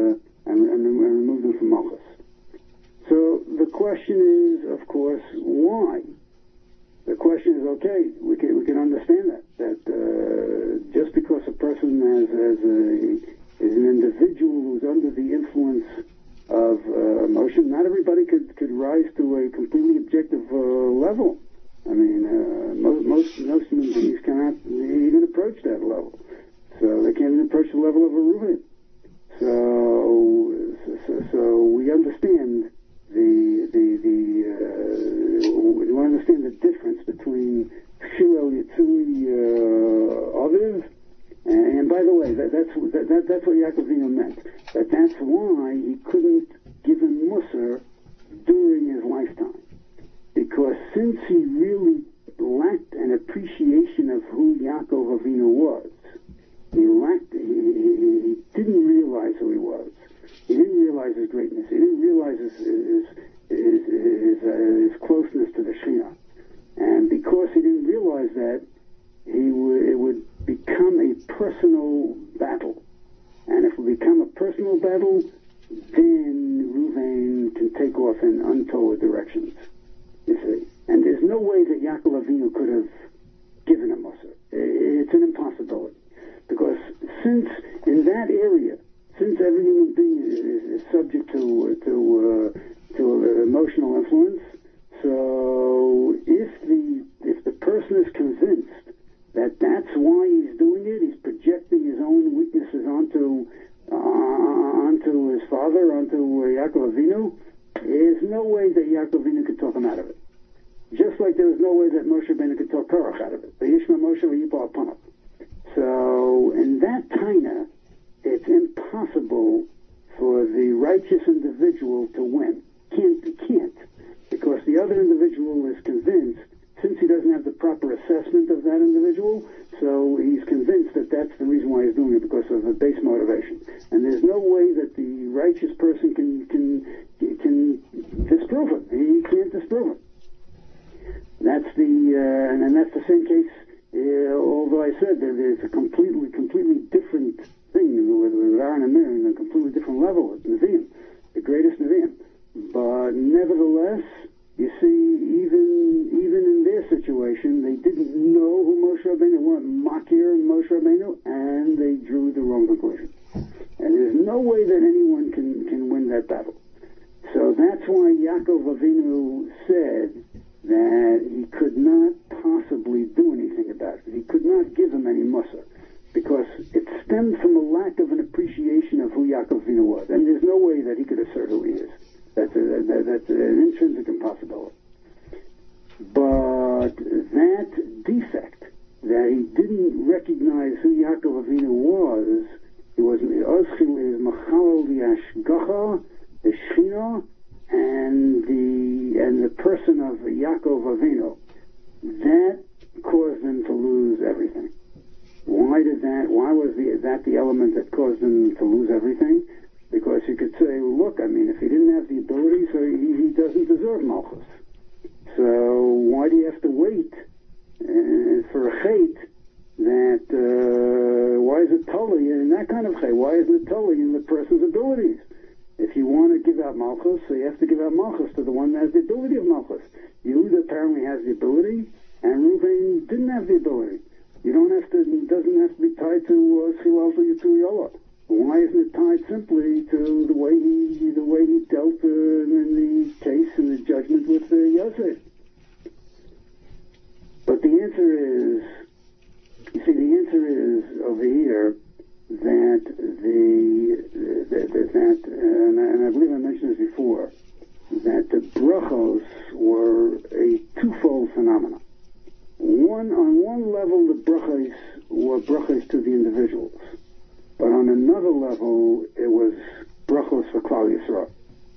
Malchus. So the question is, of course, why? The question is, okay, we can understand that just because a person is an individual who's under the influence of emotion, not everybody could rise to a completely objective level. I mean, most human beings cannot even approach that level. So they can't even approach the level of a Reuven. So we understand we understand the difference between Shilel Yitzui Aviv, and by the way, that's what Yaakov Avinu meant. That's why he couldn't give him Musar during his lifetime, because since he really lacked an appreciation of who Yaakov Avinu was, he didn't realize who he was. He didn't realize his greatness. He didn't realize his closeness to the Shekhinah. And because he didn't realize that, it would become a personal battle. And if it would become a personal battle, then Reuven can take off in untoward directions, you see. And there's no way that Yaakov Avinu could have given him Musar. It's an impossibility. Because since in that area, since every human being is subject to emotional influence, so if the person is convinced that that's why he's doing it, he's projecting his own weaknesses onto his father, onto Yaakov Avinu, there's no way that Yaakov Avinu could talk him out of it. Just like there was no way that Moshe Rabbeinu could talk Korach out of it. The Yishma Moshe v'Yipo Apanav. So in that taina, it's impossible for the righteous individual to win. He can't, because the other individual is convinced, since he doesn't have the proper assessment of that individual, so he's convinced that that's the reason why he's doing it, because of a base motivation. And there's no way that the righteous person can disprove it. He can't disprove it. That's and that's the same case. Although I said that there's a completely different thing with Aaron and Miriam, a completely different level with Nevi'im, the greatest Nevi'im. But nevertheless, you see, even in their situation, they didn't know who Moshe Rabbeinu was, Makir and Moshe Rabbeinu, and they drew the wrong conclusion. And there's no way that anyone can win that battle. So that's why Yaakov Avinu said that he could not possibly do anything about it. He could not give him any Musar, because it stemmed from a lack of an appreciation of who Yaakov Avinu was. And there's no way that he could assert who he is. That's an intrinsic impossibility. But that defect, that he didn't recognize who Yaakov Avinu the Ashgacha, the Shechina, and the person of Yaakov Avinu. That caused them to lose everything. Why was that the element that caused them to lose everything? Because you could say, look, I mean, if he didn't have the ability, so he doesn't deserve Malchus. So why do you have to wait for a chait that, why is it totally in that kind of chait? Why isn't it totally in the person's abilities? If you want to give out Malchus, so you have to give out Malchus to the one that has the ability of Malchus. Yehuda apparently has the ability, and Reuven didn't have the ability. It doesn't have to be tied to Chilalta Yituriyola. Why isn't it tied simply to the way he dealt in the case and the judgment with Yosef? But the answer is over here that and I believe I mentioned this before, that the brachos were a twofold phenomenon. On one level, the brachos were brachos to the individuals, but on another level, it was brachos for Klal Yisrael,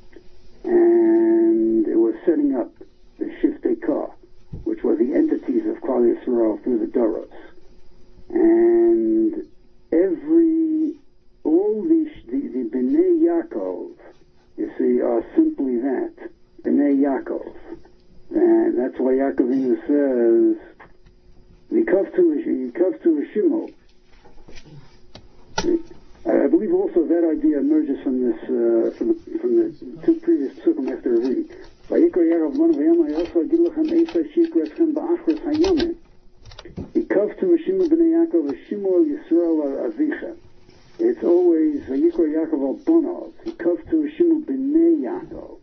and it was setting up the Shiftei Kah, which were the entities of Klal Yisrael through the Doros, and all the Bnei Yaakov, you see, are simply that, Bnei Yaakov. And that's why Yaakov Avinu says, Yikov to a Shimon. I believe also that idea emerges from this, from the two previous psukim after reading. Vayikra Yaakov Manu V'yama Yosa Gid Lachem Eisa Shikra Eschem Ba'achros Hayomim. Yikov to a Shimon Bnei Yaakov Shimon Yisrael Avicha. It's always Vayikra Yaakov Al Bonov. Yikov to a Shimon Bnei Yaakov.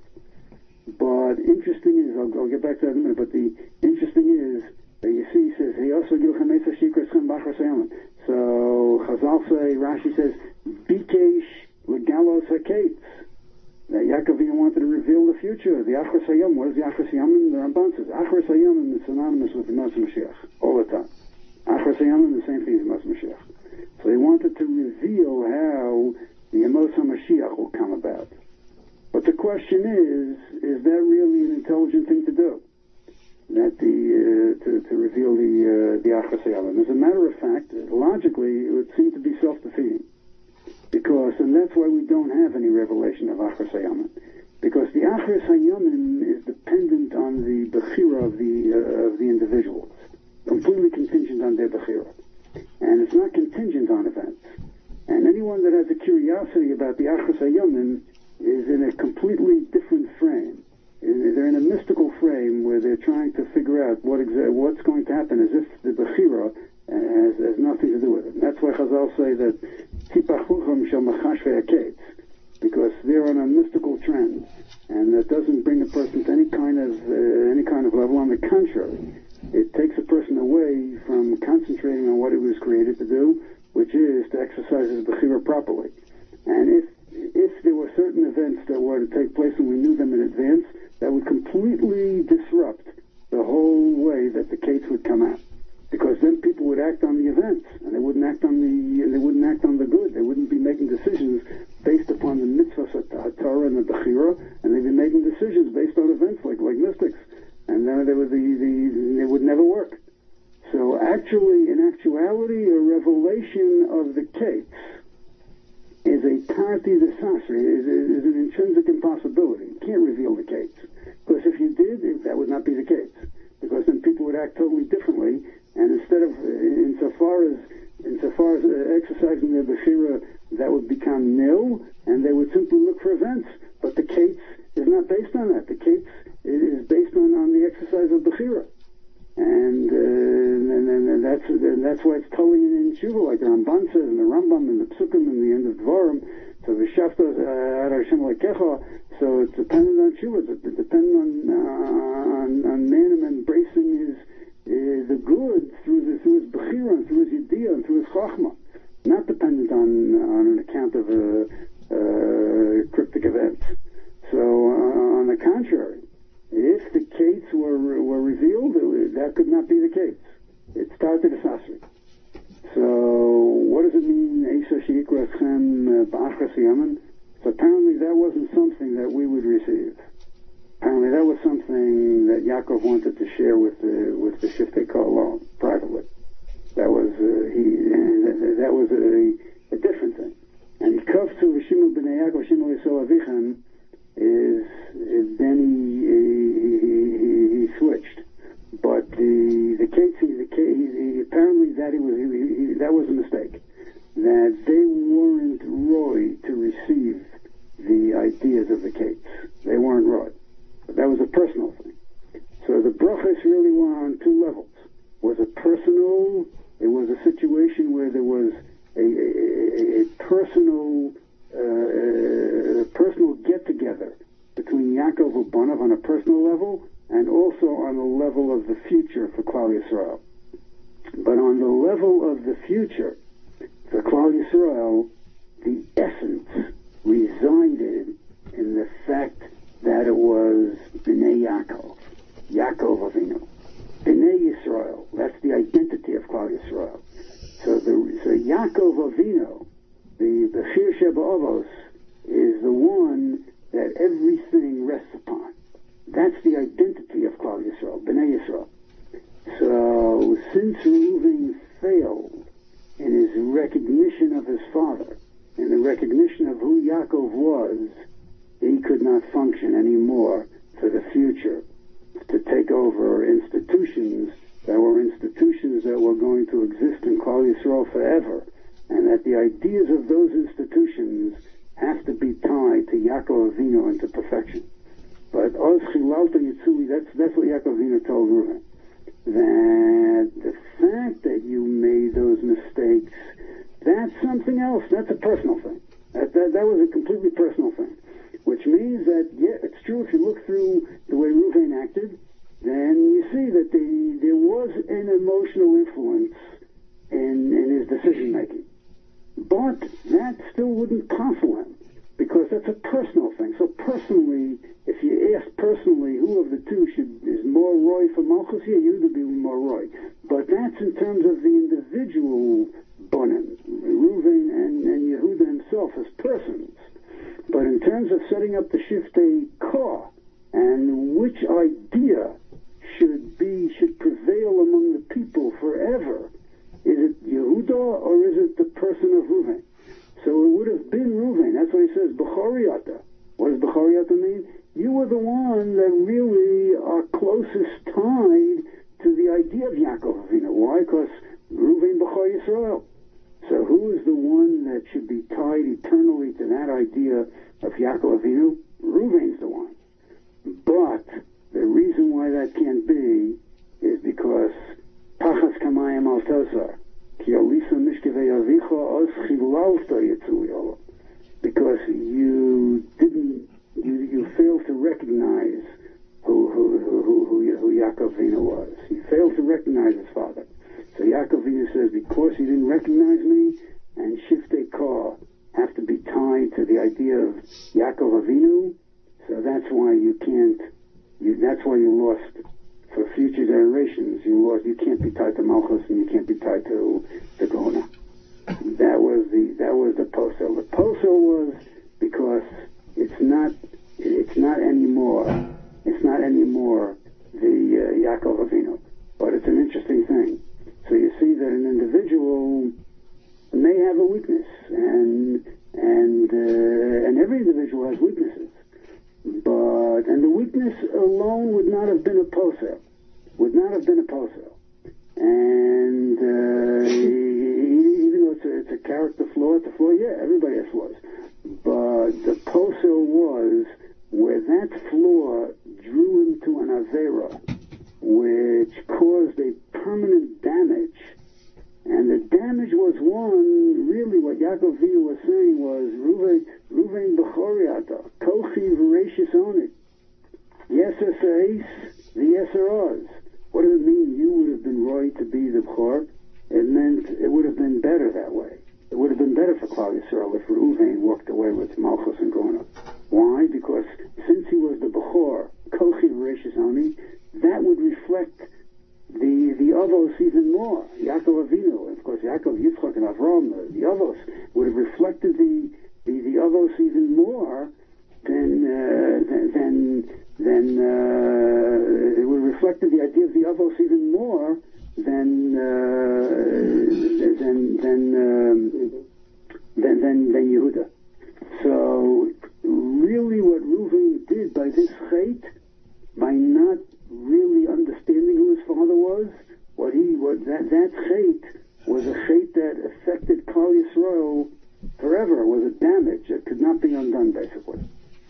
But interesting is, I'll get back to that in a minute, but the interesting is, you see, he says, he also Gilchem Eisa Shikra Eschem Ba'achros Hayomim. So Chazal say, Rashi says, Bikesh Legalos HaKetz. That Yaakov Avinu wanted to reveal the future. The Achros Hayom, what is the Achros Hayom? The Ramban says, Achros Hayom is synonymous with the Moshe Mashiach, all the time. Achros Hayom is the same thing as Moshe Mashiach. So he wanted to reveal how the Moshe Mashiach will come about. But the question is that really an intelligent thing to do? That to reveal the Achros Hayom. As a matter of fact, logically, it would seem to be self-defeating. And that's why we don't have any revelation of Achros Hayomim. Because the Achros Hayomim is dependent on the Bechira of the individuals. Completely contingent on their Bechira. And it's not contingent on events. And anyone that has a curiosity about the Achros Hayomim is in a completely different frame. They're in a mystical frame where they're trying to figure out what's going to happen, as if the Bechira has nothing to do with it. And that's why Chazal say that Tipachucham shel machashvei haketz, because they're on a mystical trend, and that doesn't bring a person to any kind of level. On the contrary, it takes a person away from concentrating on what he was created to do, which is to exercise his bechira properly. And if there were certain events that were to take place and we knew them in advance, that would completely disrupt the whole way that the kates would come out. Because then people would act on the events, and they wouldn't act on the good. They wouldn't be making decisions based upon the mitzvahs of the Torah and the Bechira, and they'd be making decisions based on events like mystics, and then they would never work. So actually, in actuality, a revelation of the kates is a tarti de sasri, is an intrinsic impossibility. You can't reveal the kates, because if you did, that would not be the case, because then people would act totally differently. And instead of, insofar as exercising their bechira, that would become nil, and they would simply look for events. But the kates is not based on that. The kates is based on the exercise of bechira, and that's why it's totally in tshuva, like the Ramban says, and the Rambam, and the Psukim, and the end of Dvarim. So v'shafta ad Hashem lekecha. So it's dependent on tshuva. It's dependent on man embracing the good through his bechira and through his yediyah and through his chachma, not dependent on an account of cryptic events. So on the contrary, if the kates were revealed, that could not be the case. It started as asri. So what does it mean? Eisa sheikra eschem ba'achras hayomim. So apparently that wasn't something that we would receive. Apparently that was something that Yaakov wanted to share with the Shiftei Kol alone, privately. That was that was a different thing. And he comes to V'shimu b'nei Yaakov Shimu Yisrael Avichem is then he switched. But the case apparently that was a mistake. That they weren't roy to receive the ideas of the Kates. They weren't roy. But that was a personal thing. So the brachas really were on two levels. It was a situation where there was a personal get-together between Yaakov and Banav on a personal level and also on the level of the future for Klal Yisrael. But on the level of the future for Klal Yisrael, the essence resided in the fact that it was Bnei Yaakov Avinu. Bnei Yisrael, that's the identity of Klal Yisrael. So Yaakov Avinu, the Bechir Sheba Avos, is the one that everything rests upon. That's the identity of Klal Yisrael, Bnei Yisrael. So since Reuven failed in his recognition of his father, in the recognition of who Yaakov was, he could not function anymore for the future to take over institutions that were going to exist in Klal Yisrael forever, and that the ideas of those institutions have to be tied to Yaakov Avinu and to perfection. But Oz Chilalta Yitzuli, that's what Yaakov Avinu told Reuven. That the fact that you made those mistakes, that's something else. That's a personal thing. That was a completely personal thing. Which means that, yeah, it's true, if you look through the way Reuven acted, then you see that there was an emotional influence in his decision-making. But that still wouldn't counsel him, because that's a personal thing. So personally, if you ask personally who of the two is more roy for Malchus, yeah, you would be more roy. But that's in terms of the individual bonim, Reuven and Yehuda himself as persons. But in terms of setting up the Shiftei Kol and which idea should prevail among the people forever, is it Yehuda or is it the person of Reuven? So it would have been Reuven. That's what he says, B'choriyata. What does B'choriyata mean? You were the one that really are closest tied to the idea of Yaakov Avinu. Why? Because Reuven B'chor Yisrael. So who is the one that should be tied eternally to that idea of Yaakov Avinu? Reuven's the one. But the reason why that can't be is because Pachas Kamayim Al Tozar, Ki Alisa Mishkevei Avicha Oz Chilalta Yitzuli, because you failed to recognize who Yaakov Avinu was. He failed to recognize his father. So Yaakov Avinu says, because you didn't recognize me, and Shiftei Kol have to be tied to the idea of Yaakov Avinu, so that's why that's why you lost for future generations. You can't be tied to Malchus, and you can't be tied to the Gona. That was the posel. The posel was because it's not anymore the Yaakov Avinu. But it's an interesting thing. So you see that an individual may have a weakness, and every individual has weaknesses. And the weakness alone would not have been a posel. And even though it's a character flaw, it's a flaw. Yeah, everybody has flaws. But the posel was where that flaw drew him to an avera, which caused a permanent damage. And the damage was really what Yaakov Avinu was saying was, Reuven B'choriata, Kochi V'Reishis Oni, Yeser Seis, the Yeser Oz. What does it mean? You would have been right to be the B'chor. It meant it would have been better that way. It would have been better for Klal Yisrael if Reuven walked away with Malchus and Gona. Why? Because since he was the B'chor, Kochi V'Reishis Oni, that would reflect the Avos even more. Yaakov Avinu, of course, Yaakov, Yitzchak, and Avram, the Avos would have reflected the Avos even more. more, then it would have reflected the idea of the Avos even more than Yehuda. So really, what Reuven did by this chait, by not really understanding who his father was, that chait was a chait that affected Klal Yisrael forever. It was a damage that could not be undone, basically.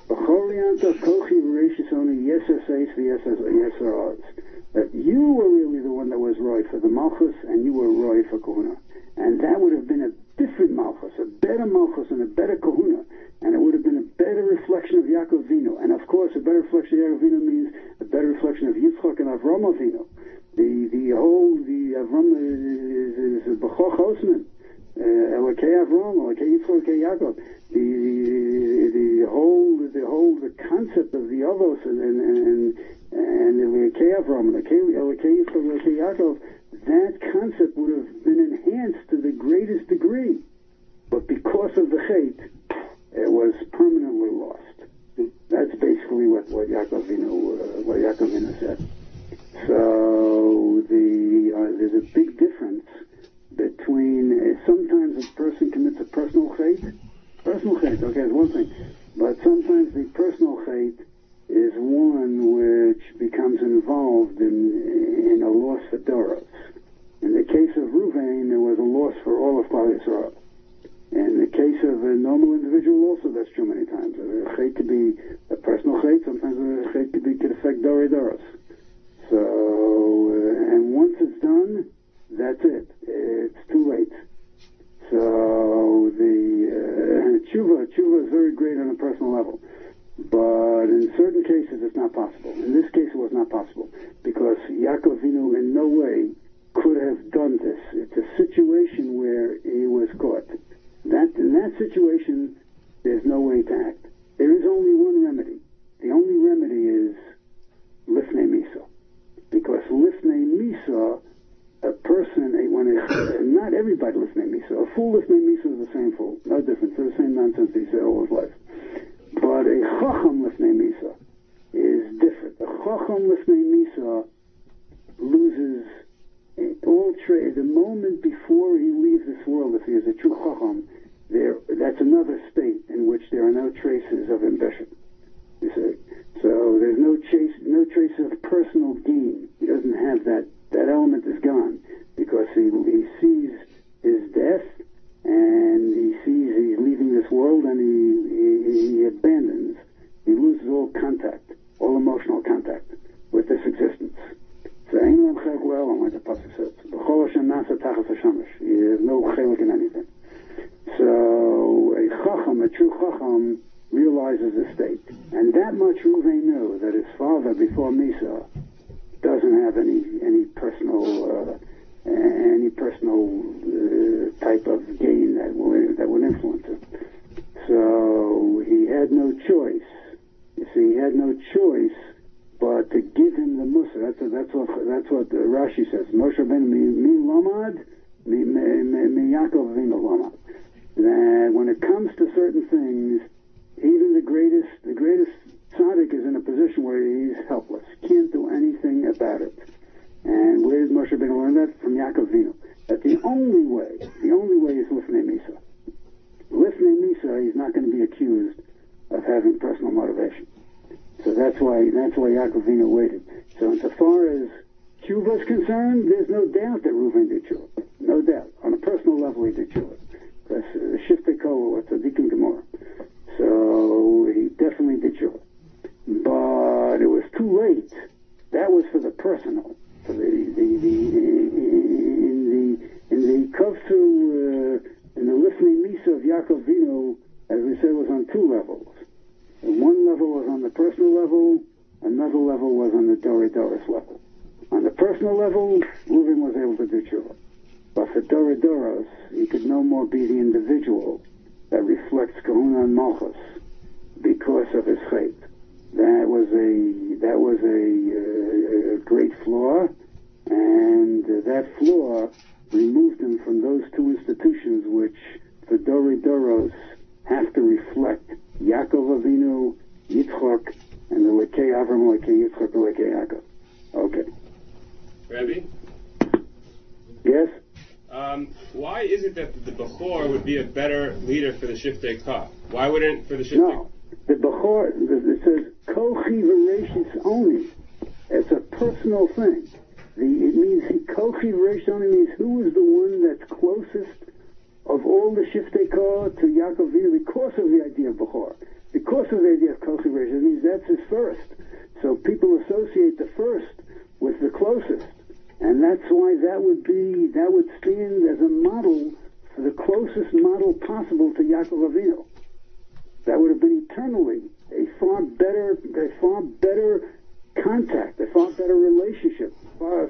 That you were really the one that was Roy for the Malchus, and you were Roy for Kahuna. And that would have been a different Malchus, a better Malchus and a better Kahuna. And it would have been a better reflection of Yaakov Avinu. And of course, a better reflection of Yaakov Avinu means a better reflection of Yitzchak and Avram Avinu. The Avram is B'choch Osman. Elokei Avram, Elokei Yitzchak, Elokei Yaakov. The concept of the Avos and Elokei Avram, Elokei Yitzchak, Elokei Yaakov, that concept would have been enhanced to the greatest degree. But because of the Chait, it was permanently lost. That's basically what Yaakov Avinu said. So there's a big difference between sometimes a person commits a personal chait. Personal chait, okay, is one thing, but sometimes the personal chait is one which becomes involved in a loss for Doros. In the case of Reuven, there was a loss for all of Klal Yisrael. In the case of a normal individual, also that's true many times. A chait could be a personal chait. Sometimes a chait could affect Dorei Doros. So, and once it's done, that's it. It's too late. So the tshuva is very great on a personal level, but in certain cases it's not possible. In this case, it was not possible because Yaakov Avinu in no way could have done this. It's a situation where he was caught. In that situation, there's no way to act. There is only one remedy. The only remedy is Lifnei Misa. Because Lifnei Misa, a person, not everybody Lifnei Misa. A fool Lifnei Misa is the same fool. No difference. They're the same nonsense he said all his life. But a Chacham Lifnei Misa is different. A Chacham Lifnei Misa loses all trace. The moment before he leaves this world, if he is a true Chacham, that's another state in which there are no traces of ambition. You see, so there's no trace of personal gain. He doesn't have that. That element is gone because he sees his death and he sees he's leaving this world and he abandons. He loses all contact, all emotional contact with this existence. So ain't no chayk le'olam, like the pasuk says. B'chol Hashem nasa tachas hashamash. He has no chaylik in anything. So a chacham, a true chacham, realizes the state, and that much Reuven knew that his father before Misa doesn't have any personal type of gain that would influence him. So he had no choice. You see, he had no choice but to give him the Musa. That's what Rashi says. Moshe Rabbeinu mi lamad mi Yaakov Avinu lamad. That when it comes to certain things, even the greatest tzaddik is in a position where he's helpless, can't do anything about it. And where did Moshe Rabbeinu learn that? From Yaakov Avinu. That the only way is Lifnei Misa. Lifnei Misa, he's not going to be accused of having personal motivation. So that's why Yaakov Avinu waited. So insofar as tshuva is concerned, there's no doubt that Reuven did tshuva. No doubt. On a personal level, he did tshuva. That's Shiftei Kol, what's a Deacon Gemara. So he definitely did tshuva. But it was too late. That was for the personal. For in the Kovsu, in the Lifnei Misa of Yaakov Avinu, as we said, was on two levels. And one level was on the personal level, another level was on the Dorei Doros level. On the personal level, Reuven was able to do tshuva. But for Dorei Doros, he could no more be the individual that reflects Kahuna and Malchus because of his chait. That was a great flaw, and that flaw removed him from those two institutions which, for Dorei Doros, have to reflect Yaakov be a better leader for the Shiftei Kah? Why wouldn't for the Shiftei? No, the Bechor, it says Kochi V'Reishis only. It's a personal thing. It means Kochi V'Reishis only means who is the one that's closest of all the Shiftei Kah to Yaakov Avinu because of the idea of Bechor. Because of the idea of Kochi V'Reishis, it means that's his first. So people associate the first with the closest. And that's why that would stand as a model for the closest model possible to Yaakov Avinu. That would have been eternally a far better contact, a far better relationship, far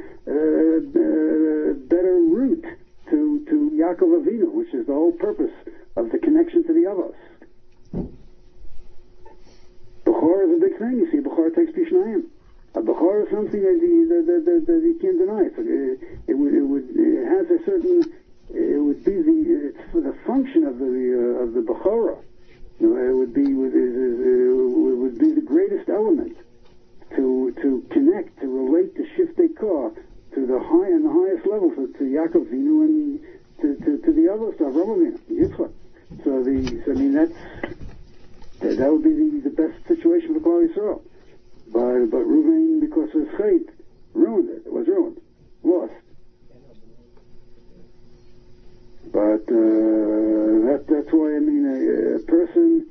better route to Yaakov Avinu, which is the whole purpose of the connection to the Avos. Bechor is a big thing. You see, Bechor takes Pishnayim. A Bechor is something that you can't deny. It would be it's for the function of the Bechorah. It would be the greatest element to connect, to relate the Shiftei Kah to the highest level to Yaakov Avinu and to the others, to Avraham Avinu, Yitzchak. That would be the best situation for Klal Yisrael. But Reuven, because of his chait, ruined it. It was ruined, lost. But that's why a person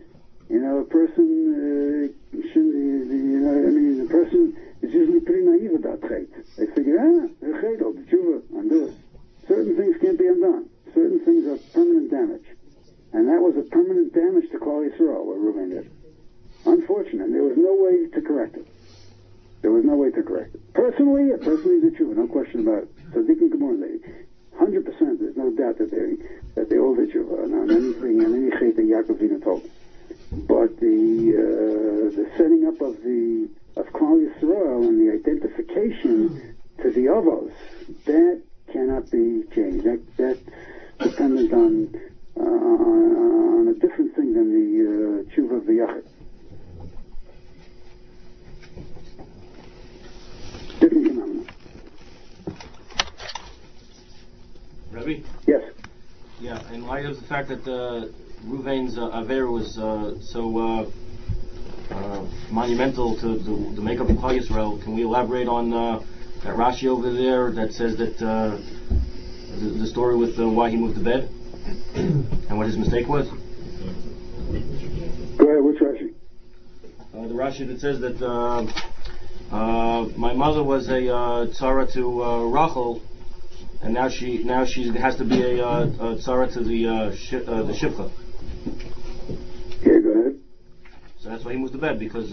shouldn't. A person is usually pretty naive about chait. They figure, chait, the tshuva, undo it. Certain things can't be undone. Certain things are permanent damage, and that was a permanent damage to Klal Yisrael what Reuven did. Unfortunate. There was no way to correct it. Personally, the tshuva, no question about it. So Tzaddik and Gemara, 100%. There's no doubt that they all did tshuva on anything and any chait that Yaakov Avinu told. But the setting up of Klal Yisrael and the identification to the Avos, that cannot be changed. That's dependent on a different thing than the tshuva of the Yachid. Different phenomenon. Rabbi? Yes. Yeah, in light of the fact that Reuven's Aver was so monumental to the makeup of Klal Yisrael, can we elaborate on that Rashi over there that says that the story with why he moved the bed and what his mistake was? Go ahead, which Rashi? The Rashi that says that my mother was a tzara to Rachel, and now she has to be a tzara to the Shifcha. Yeah, go ahead. So that's why he moves to bed, because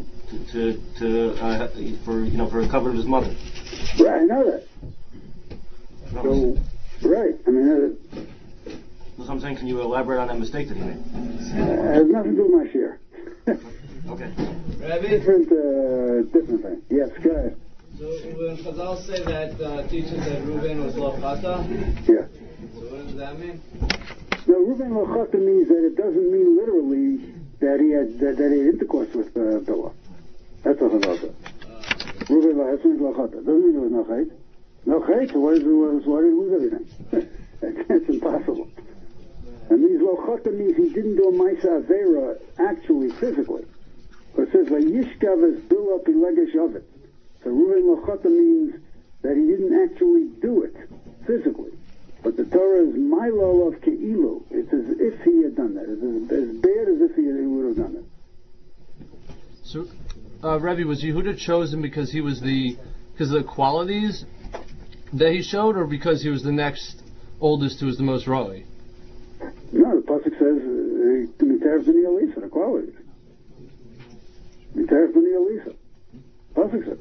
for the cover of his mother. Right, I know that. So, right. That's what I'm saying. Can you elaborate on that mistake that he made? Has nothing to do with my share. Okay. Different thing. Yes, go ahead. So when Chazal say that teaches that Reuven was lo chata, yeah. So what does that mean? No, Reuven lo chata means that it doesn't mean literally that he had intercourse with Bilhah. That's what Chazal says. Reuven lo chata doesn't mean there was no chait. No chait. So why did he lose everything? That's impossible. And means lo chata means he didn't do a ma'isa avera actually physically. But it says vayishkav es Bilhah pilegesh ovet. So Reuven lo chata means that he didn't actually do it physically. But the Torah is ma'ilo of ke'ilu. It's as if he had done that. It's as bad as if he would have done it. So, Rebbe, was Yehuda chosen because of the qualities that he showed, or because he was the next oldest who was the most roy? No, the pasuk says Mitarev b'nei Elisa, the qualities. Mitarev b'nei Elisa. Pasuk says.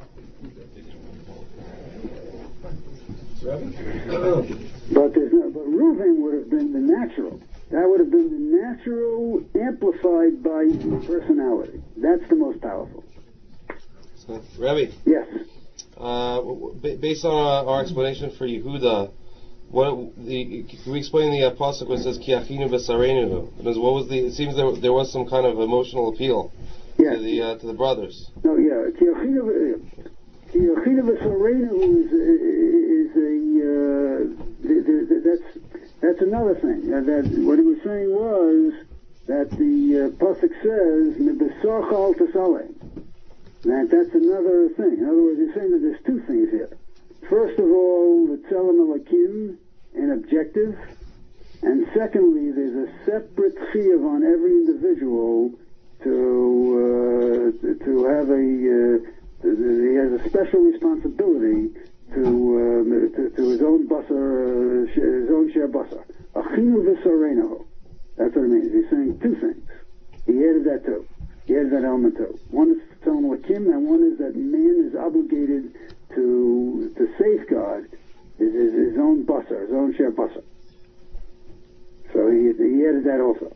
But Reuven would have been the natural. That would have been the natural amplified by personality. That's the most powerful. So, Rebbe. Yes. Based on our explanation for Yehuda, can we explain the pasuk where it says Ki achinu v'sareinu? What was it seems there was some kind of emotional appeal to the brothers. No, yeah. Ki achinu v'sareinu is that's another thing. That what he was saying was that the pasuk says "Mebesorcha al tasalein." That's another thing. In other words, he's saying that there's two things here. First of all, the Tzelem Elokim, an objective, and secondly, there's a separate chiyuv on every individual to have he has a special responsibility to his own basar, his own share basar. Achinu v'sareinu. That's what it means. He's saying two things. He added that too. He added that element too. One is Tzelem Elokim, and one is that man is obligated to safeguard his own basar, his own share basar. So he added that also.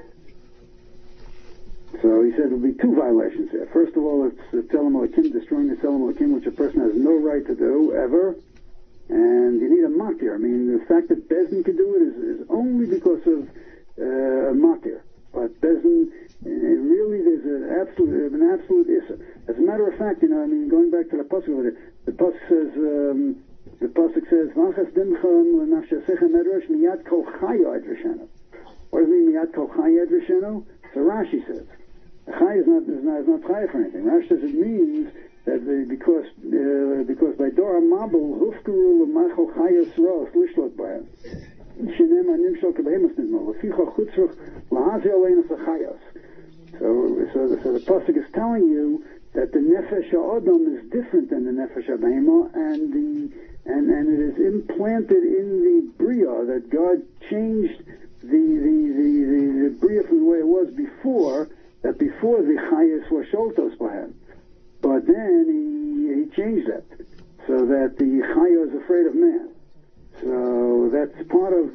So he said there'll be two violations here. First of all, it's the Tzelem Elokim, destroying the Tzelem Elokim, which a person has no right to do, ever. And you need a makir. I mean, the fact that Bezdin could do it is only because of a makir. But Bezdin, really, there's an absolute issa. As a matter of fact, going back to the pasuk over there, the pasuk says, "V'achas dimchem l'nafshasechem medrash miyad kol chaya edrishenu." What does it mean, miyad kol chaya edrishenu? So Rashi says, chaya is not chaya for anything. Rashi says it means that because by Dor HaMabul hufkaru l'machol chayas ros lishlot b'hem shenem animshol k'behemus nidmo l'ficha chutzruch l'hazi aleinu s'chayas. So the pasuk is telling you that the nefesh ha'adam is different than the nefesh ha'behema, and it is implanted in the bria, that God changed the bria from the way it was before. That before the chayas were sholtos b'hem, but then he changed that so that the chaya is afraid of man. So that's part of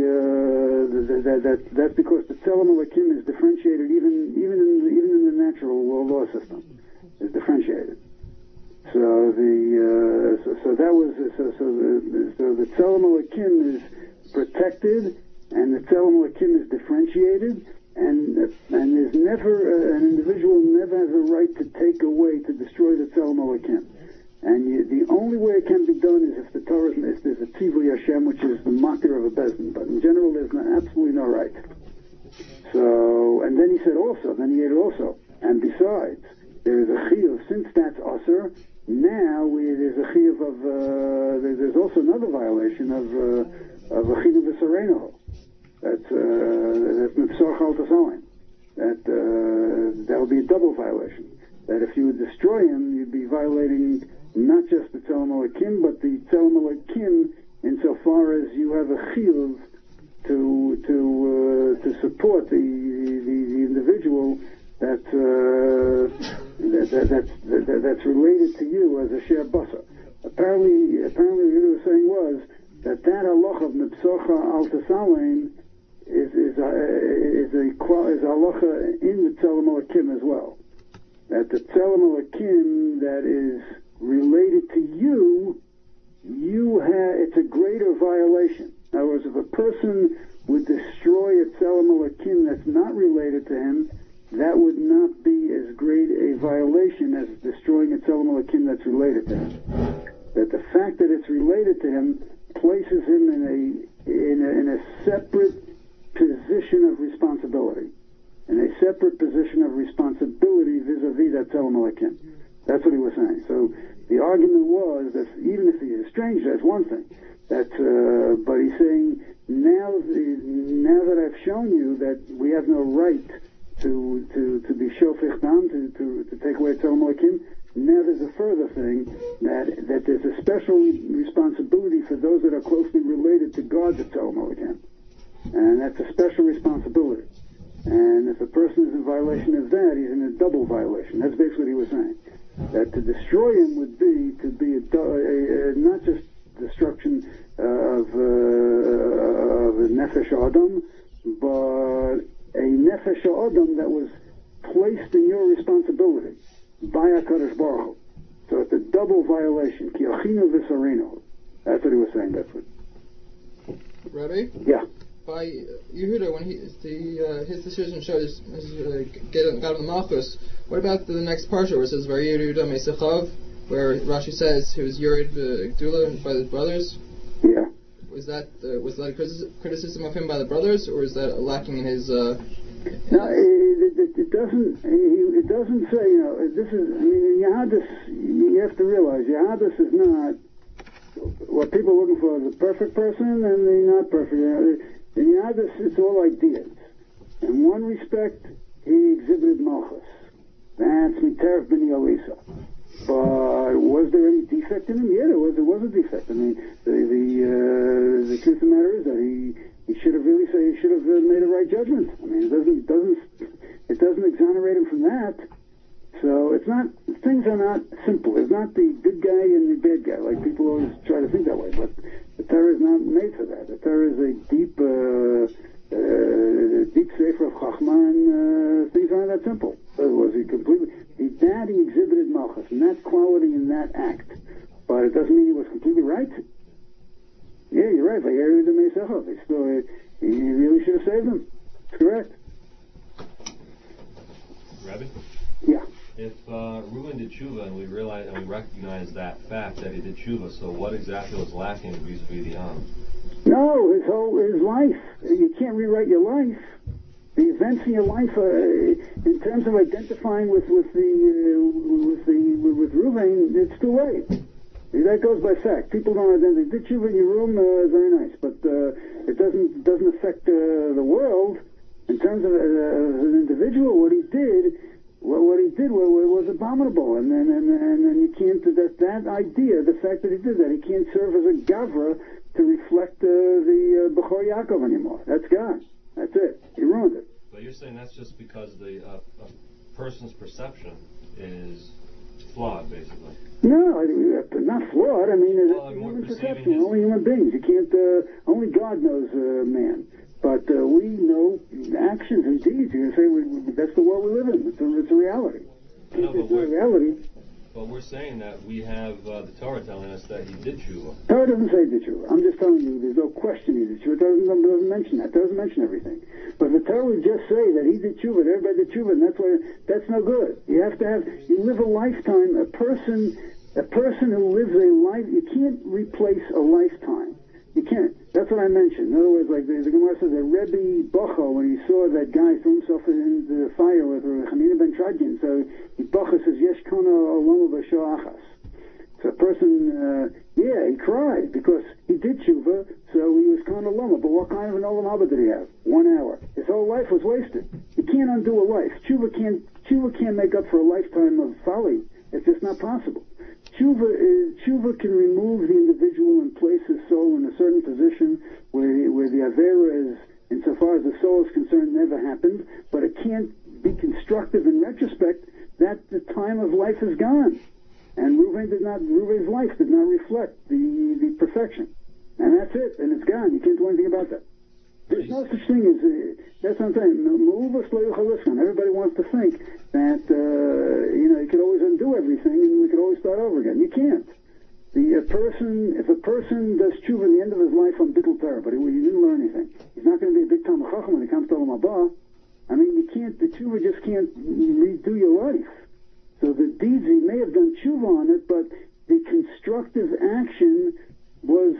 that's because the Tzelem Elokim is differentiated even in the natural law system. It's differentiated. So the Tzelem Elokim is protected, and the Tzelem Elokim is differentiated, and there's never an individual never has a right to take away, to destroy the Tzelem Elokim. And the only way it can be done is if the Torah, if there's a Tivui Hashem, which is the makir of a bezdin. But in general, there's absolutely no right. So, and then he added also, and besides, there is a chiyuv, since that's usher, now there's a chiyuv of, there's also another violation of achinu v'sareinu. That's mipsorcha al tasalein. That would be a double violation. That if you would destroy him, you'd be violating not just the Tzelem Elokim, but the Tzelem Elokim insofar as you have a chiyuv to support the individual that's related to you as a share basa. Apparently, what he was saying was that halacha of mipsorcha al tasalein is halacha in the Tzelem Elokim as well. That the Tzelem Elokim that is related to you, it's a greater violation. In other words, if a person would destroy a Tzelem Elokim that's not related to him, that would not be as great a violation as destroying a Tzelem Elokim that's related to him. That the fact that it's related to him places him in a separate position of responsibility. In a separate position of responsibility vis-a-vis that Tzelem Elokim. That's what he was saying. So the argument was that even if he's a stranger, that's one thing. But he's saying now that I've shown you that we have no right to be shofech dam, to take away Tzelem Elokim, now there's a further thing that there's a special responsibility for those that are closely related to God, the Tzelem Elokim, and that's a special responsibility. And if a person is in violation of that, he's in a double violation. That's basically what he was saying. That to destroy him would be to be not just destruction of a nefesh adam, but a nefesh adam that was placed in your responsibility by HaKadosh Baruch Hu. So it's a double violation. Ki achinu v'sareinu. That's what he was saying. That's what. Rabbi? Yeah. By Yehuda, when his decision showed his got the Malchus, what about the next parsha where it says Var Yehuda Mesechav, where Rashi says he was Yerid Gdula by his brothers? Yeah. was that a criticism of him by the brothers, or is that lacking in his? No, it doesn't say. This is. I mean, Yahadis. You have to realize Yahadis is not what people are looking for. The perfect person and the not perfect. In Yahadis, it's all ideas. In one respect, he exhibited malchus. That's Miteref B'nai Elisa. But was there any defect in him? Yeah, there was a defect. I mean, the truth of the matter is that he should have made a right judgment. I mean, it doesn't exonerate him from that. So it's not, things are not simple. It's not the good guy and the bad guy, like people always try to think that way. But the Torah is not made for that. The Torah is a deep sefer of Chachma, and things aren't that simple. Was he completely? He exhibited malchus, and that quality in that act. But it doesn't mean he was completely right. Yeah, you're right. Like Eri the Meisachov, he really should have saved him. That's correct. Rabbi? Yeah. If Reuben did tshuva, and we realize and we recognize that fact that he did tshuva, so what exactly was lacking vis-a-vis the Am? No, his life. You can't rewrite your life. The events in your life, in terms of identifying with Reuven, it's too late. That goes by fact. People don't identify. Did tshuva in your room? Very nice, but it doesn't affect the world in terms of an individual. What he did was abominable, and then you can't. That idea, the fact that he did that, he can't serve as a gavra to reflect the Bechor Yaakov anymore. That's gone. That's it. He ruined it. But you're saying that's just because the a person's perception is flawed, basically. No, not flawed. I mean, it's human perception. Only human beings. You can't. Only God knows man. But we know actions and deeds. You say that's the world we live in. It's a reality. No, it's a reality. But we're saying that we have the Torah telling us that he did tshuva. Torah doesn't say he did tshuva. I'm just telling you, there's no question he did tshuva. It doesn't mention that. It doesn't mention everything. But the Torah would just say that he did tshuva, that everybody did tshuva, and that's no good. You have to you live a lifetime. A person who lives a life, you can't replace a lifetime. You can't. That's what I mentioned. In other words, like the Gemara says that Rebbe Bocho, when he saw that guy throw himself into the fire with Chanina ben Chadyin, so Bocho says, Yesh Kana Olama B'Sho Achas. So a person, he cried because he did tshuva, so he was Kana Olama. But what kind of an Olam Haba did he have? 1 hour. His whole life was wasted. You can't undo a life. Tshuva can't make up for a lifetime of folly. It's just not possible. Tshuva can remove the individual and place his soul in a certain position where the Avera is, insofar as the soul is concerned, never happened, but it can't be constructive in retrospect that the time of life is gone. And Reuven's life did not reflect the perfection. And that's it, and it's gone. You can't do anything about that. There's no such thing as, that's what I'm saying, everybody wants to think that, you could always undo everything and we could always start over again. You can't. If a person does tshuva at the end of his life on Bittul Torah, but he didn't learn anything, he's not going to be a big Talmid Chacham when he comes to Olam Haba. I mean, the tshuva just can't redo your life. So the deeds, he may have done tshuva on it, but the constructive action was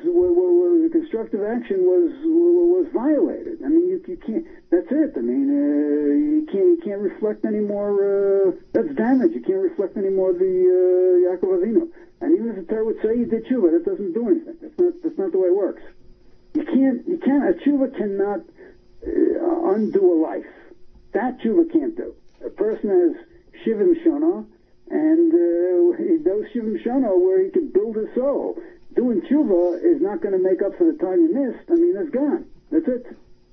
violated. I mean, you can't. That's it. I mean, you can't reflect any more. That's damage. You can't reflect any more the Yaakov Avinu. And even if the Torah would say you did tshuva, that doesn't do anything. That's not the way it works. You can't. A tshuva cannot undo a life. That tshuva can't do. A person has shivim shana, and those shivim shana where he can build his soul. Doing tshuva is not going to make up for the time you missed. I mean, that's gone. That's it.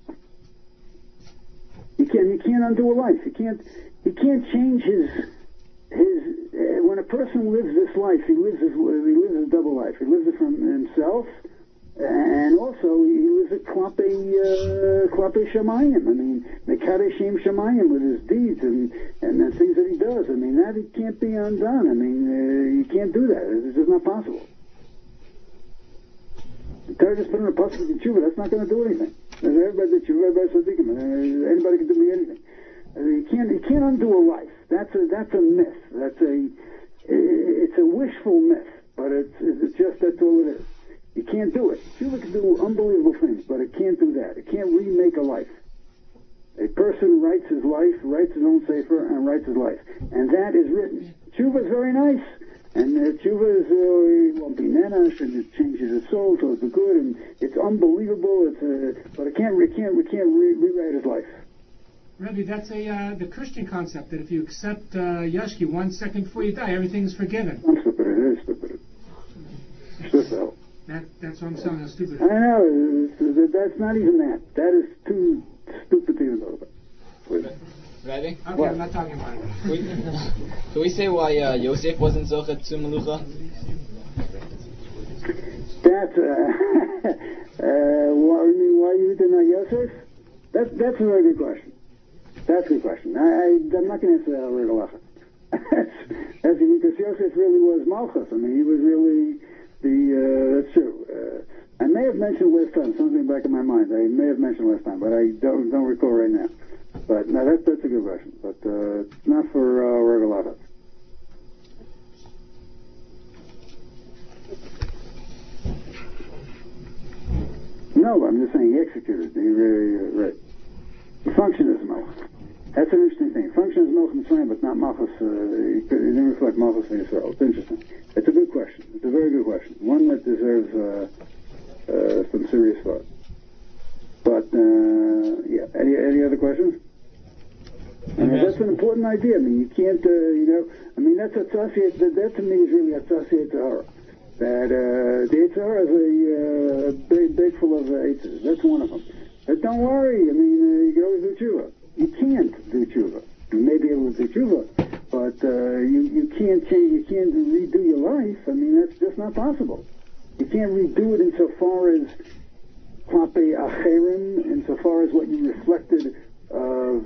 You can't undo a life. He can't change his. When a person lives this life, he lives a double life. He lives it from himself, and also he lives it klape shamayim. I mean, mekadeshim shamayim with his deeds and the things that he does. I mean, that it can't be undone. I mean, you can't do that. It's just not possible. The Torah just put in a pasuk in tshuva. That's not going to do anything. Everybody did tshuva. Everybody's tzaddikim. Anybody can do me anything. You can't undo a life. That's a myth. It's a wishful myth. But it's just that's all it is. You can't do it. Tshuva can do unbelievable things, but it can't do that. It can't remake a life. A person writes his life, writes his own sefer, and writes his life. And that is written. Tshuva is very nice. And tshuva is, it won't be nenash, and it changes his soul towards the good, and it's unbelievable. But it can't rewrite his life. Rebbe, that's the Christian concept that if you accept Yashki 1 second before you die, everything is forgiven. I'm stupid. It is stupid. Stupid. That's what I'm saying. How stupid. I know. That's not even that. That is too stupid to even talk about. Rebbe? Okay, what? I'm not talking about it. Can we say why Yosef wasn't Zochet to Melucha? That's why you deny Yosef? That's a very good question. That's a good question. I'm not going to answer that already. That's because Yosef really was Malchus. I mean, he was really that's true. I may have mentioned last time, something back in my mind. I may have mentioned last time, but I don't recall right now. But no, that's a good question. But it's not for Regalata. No, I'm just saying he executed. He really right. He functioned as Malchus. That's an interesting thing. Function as Malchus Mitzrayim, but not Malchus. He didn't reflect Malchus in Israel. It's interesting. It's a good question. It's a very good question. One that deserves some serious thought. But yeah, any other questions? I mean, that's an important idea. I mean, you can't, I mean, that's associated. That to me is really associated to her. That the Yitzhar is a bag full of eitzes. That's one of them. But don't worry. I mean, you can always do tshuva. You can't do tshuva. You may be able to do tshuva, but you can't change. You can't redo your life. I mean, that's just not possible. You can't redo it insofar as klape acherim, insofar as what you reflected of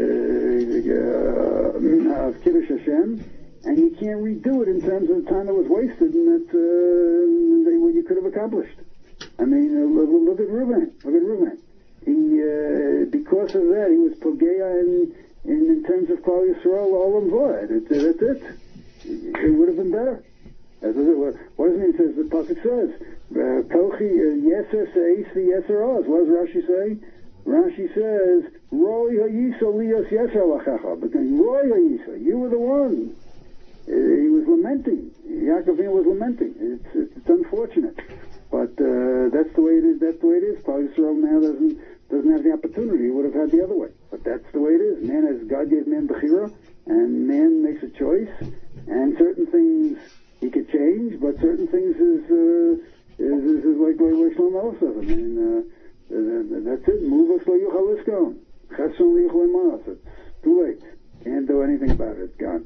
Kiddush Hashem, and you can't redo it in terms of the time that was wasted and that what you could have accomplished. I mean, look at Reuven. Look at Reuven. He, because of that, he was pogea in terms of Klal Yisrael all on board. That's it. It would have been better. What does it mean? It says the pasuk says, "Kochi yeser seis yeser oz." What does Rashi say? Rashi says, "Roy hayiso lios yeser lachacha." Because Roy hayiso, you were the one. He was lamenting. Yaakov Avinu was lamenting. It's unfortunate, but that's the way it is. That's the way it is. Klal Yisrael now doesn't have the opportunity. He would have had the other way, but that's the way it is. Man, as God gave man bechira, and man makes a choice, and certain things he could change, but certain things is like Shlomo says. I mean, that's it. Move us lo yuchal liskom. Chesron lo yuchal imanos. It's too late. Can't do anything about it. It's gone.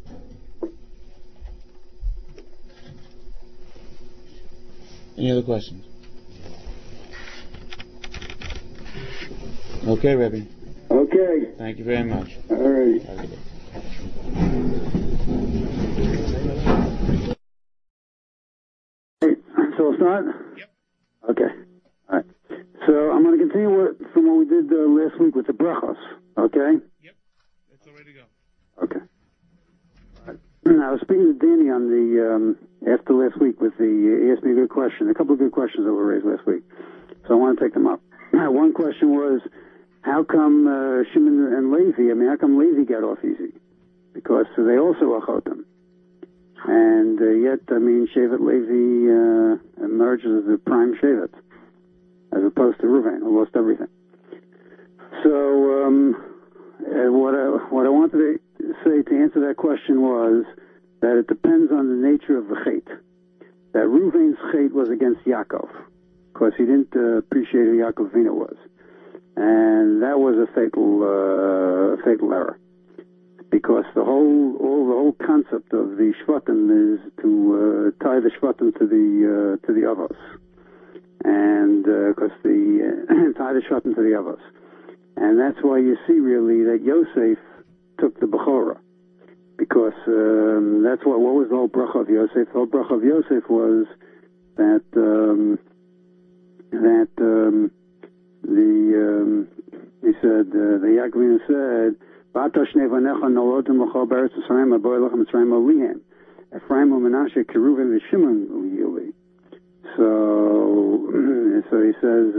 Any other questions? Okay, Rebbe. Okay. Thank you very much. All right. Have a good day. So we'll start? Yep. Okay. All right. So I'm going to continue from what we did last week with the brachos. Okay? Yep. That's the way to go. Okay. All right. I was speaking to Danny on the after last week he asked me a good question, a couple of good questions that were raised last week. So I want to take them up. One question was, how come Shimon and Levi, how come Levi got off easy? Because they also are chotem. And yet, Shevet Levi emerges as the prime Shevet, as opposed to Reuven, who lost everything. So, what I wanted to say to answer that question was that it depends on the nature of the chet. That Reuven's chet was against Yaakov, because he didn't appreciate who Yaakov Avinu was, and that was a fatal error. Because the whole concept of the Shvatim is to tie the Shvatim to the Avos, and because tie the Shvatim to the Avos, and that's why you see really that Yosef took the Bechorah, because that's what was the whole bracha of Yosef. The whole bracha of Yosef was that he said the Yaakov said. Ephraim and Menashe, Keruven and Shimon. So he says,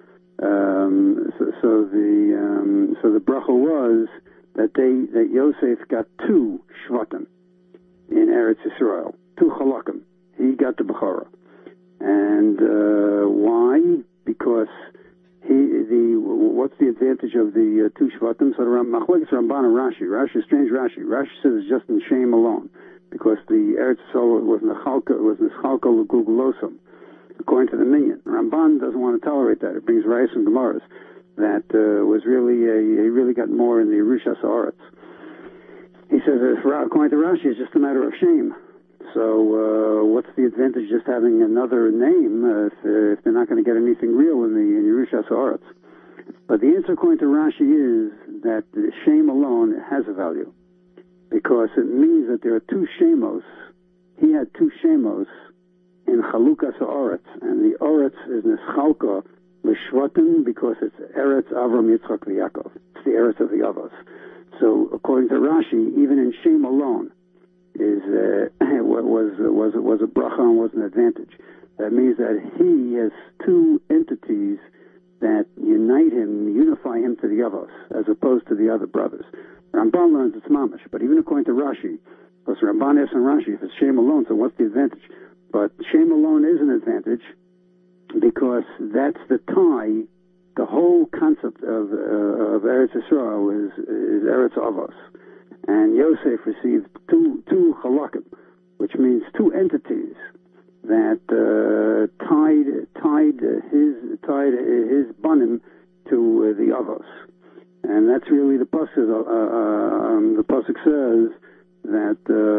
so the bracha was that Yosef got 2 shvatim in Eretz Yisrael, 2 chalakim. He got the Bechorah. And why? Because what's the advantage of the 2 shvatim? So Machlekes Ramban and Rashi, strange Rashi. Rashi says it's just in shame alone, because the Eretz Yisrael was Nechalka L'Gulgulosum, according to the Minyan. Ramban doesn't want to tolerate that. It brings Rayos and Gemaras that was really he really got more in the Yerushas Haaretz. He says, according to Rashi, it's just a matter of shame. So what's the advantage just having another name if they're not going to get anything real in Yerushas Haaretz? But the answer, according to Rashi, is that the shame alone has a value, because it means that there are 2 shemos. He had 2 shemos in Chalukas Haaretz, and the Haaretz is Neschalka L'Shvatim because it's Eretz Avram Yitzchak V'Yakov. It's the Eretz of the Avos. So according to Rashi, even in shame alone is was a bracha and was an advantage. That means that he has 2 entities that unify him to the Avos, as opposed to the other brothers. Ramban learns it's mamash, but even according to Rashi, because Ramban asks in Rashi, if it's shame alone, so what's the advantage? But shame alone is an advantage, because that's the tie. The whole concept of Eretz Yisrael is Eretz Avos. And Yosef received two halakim, which means 2 entities that tied his banim to the Avos. And that's really the pasuk. The pasuk says that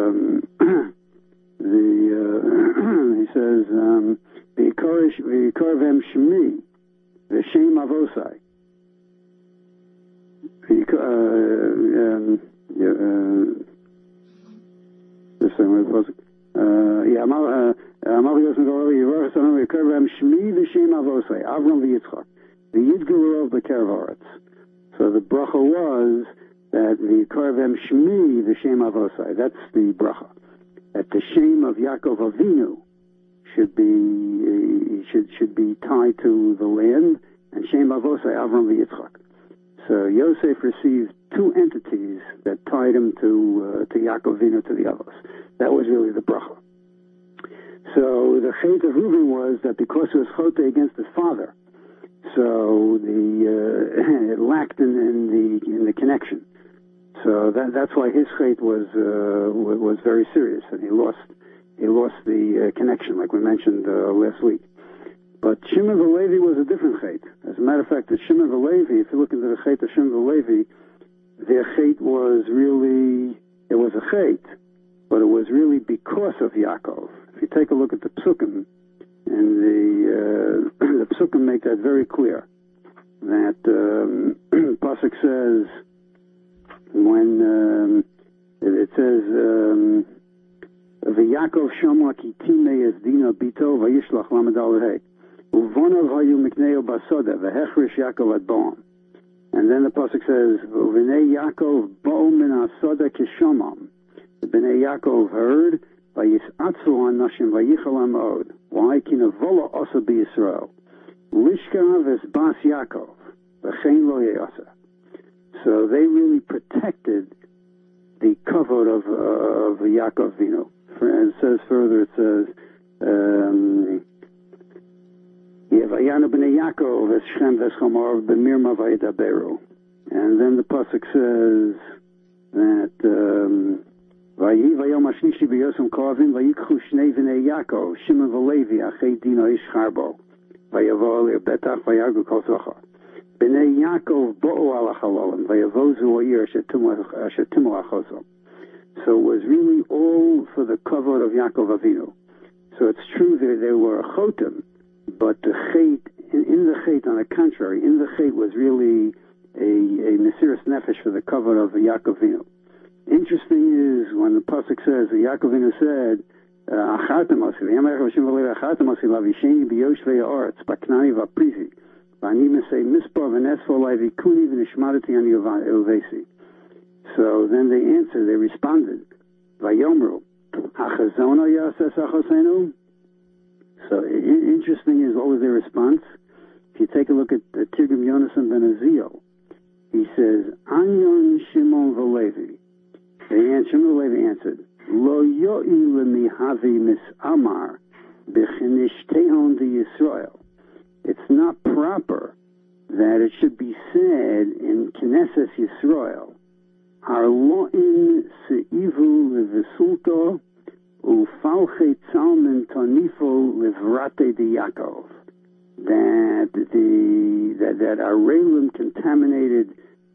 he says v'yikarvem shmi v'shem avosai. So the bracha was that the Karvem Shmi, the Shem Avosai, that's the bracha. That the Shem of Yaakov Avinu should be tied to the land, and Shem Avosai, Avram v'Yitzchak. So Yosef received 2 entities that tied him to Yaakov Avinu, to the Avos. That was really the bracha. So the chait of Reuben was that because he was chote against his father, so it lacked in the connection. So that's why his chait was very serious, and he lost the connection, like we mentioned last week. But Shimon v'Levi was a different chait. As a matter of fact, the Shimon v'Levi, if you look into the chait of Shimon v'Levi, their chait was really, it was a chait, but it was really because of Yaakov. If you take a look at the Psukim, and the Psukim make that very clear, that Pasuk says, when it says, V'Yaakov shama ki timei es dina bito v'yishlach lamed alehei uvonav hayu mikneo basoda v'hechrish Yaakov ad boam. And then the pasuk says, V'nei Yaakov bo'o min asoda kishamam. B'nei Yaakov heard v'yisatzu hanashim v'yichalam od. Why? Ki nevola osa b'Yisrael lishka ves bas Yaakov v'chein lo ye'asa. So they really protected the kavod of Yaakov Avinu. And it says further, it says, Yevayanu b'nei Yaakov v'Shem v'Schomor b'mirma v'yidaberu. And then the pasuk says that Vayi v'yom hashlishi b'yosem kovim v'yikchu shnei v'nei Yaakov Shimon v'Levi achei dino ish charbo v'yavo lir betach v'yargu kol zochar b'nei Yaakov bo'u al hachalolim v'yavozu o'ir asher timu achosom. So it was really all for the kavod of Yaakov Avinu. So it's true that they were a chotem, but the chait, in the chait, on the contrary, in the chait was really a mesiras nefesh for the kavod of Yaakov Avinu. Interesting is when the pasuk says that Yaakov Avinu said, "Achatem osi, v'yamer Hashem v'lev achatem osi lavisheni b'yoshvei haaretz b'knani v'aprizi v'ani mesei mispar v'nesfo lai v'ikuni v'nishmadati ani uvesi." So then they answered, they responded, Vayomru, Hachazona Yases Achosenu. So interesting is what was their response? If you take a look at Tirgum Yonasan ben Azio, he says, Anyon Shimon v'Levi. Shimon v'Levi answered, Lo yo'i lemihavi mis'amar b'chinishtehon de Yisrael. It's not proper that it should be said in Knesset Yisrael, Arlo'in se'ivu levesulto ufalche tzalmen tonifo levrate de Yaakov. That Arelim contaminated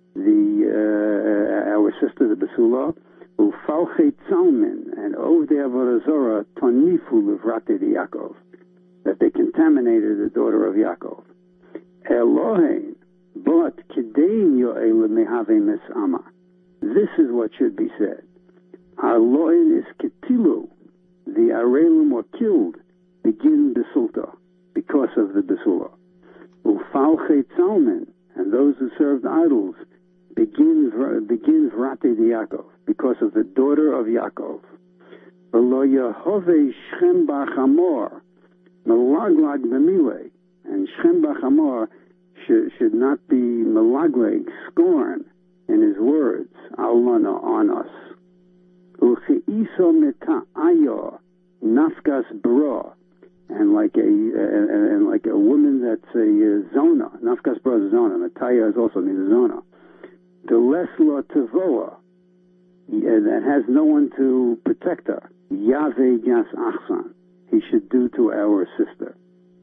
our sister the Basula, ufalche tzalmen, and ovdei avodah zarah tonifu levrate de Yaakov, that they contaminated the daughter of Yaakov. Elohein, but kedein yo'ele mehave mis'ama. This is what should be said. Arloin is ketilu. The Arelim were killed. Begin besulta, because of the besula. Ufalche tzalmen, and those who served idols, begins vrate de Yaakov, because of the daughter of Yaakov. V'lo yehove Shchem bar Chamor, melaglag b'mile, and Shchem bar Chamor should not be melagleg, scorn, in his words, Alana, on us. Uche'iso meta'ayo nafkas bra, and like a woman that's a zona. Nafkas bra is zona. Meta'aya is also means zona. The lesla tevoa, that has no one to protect her. Yave gas achsan, he should do to our sister.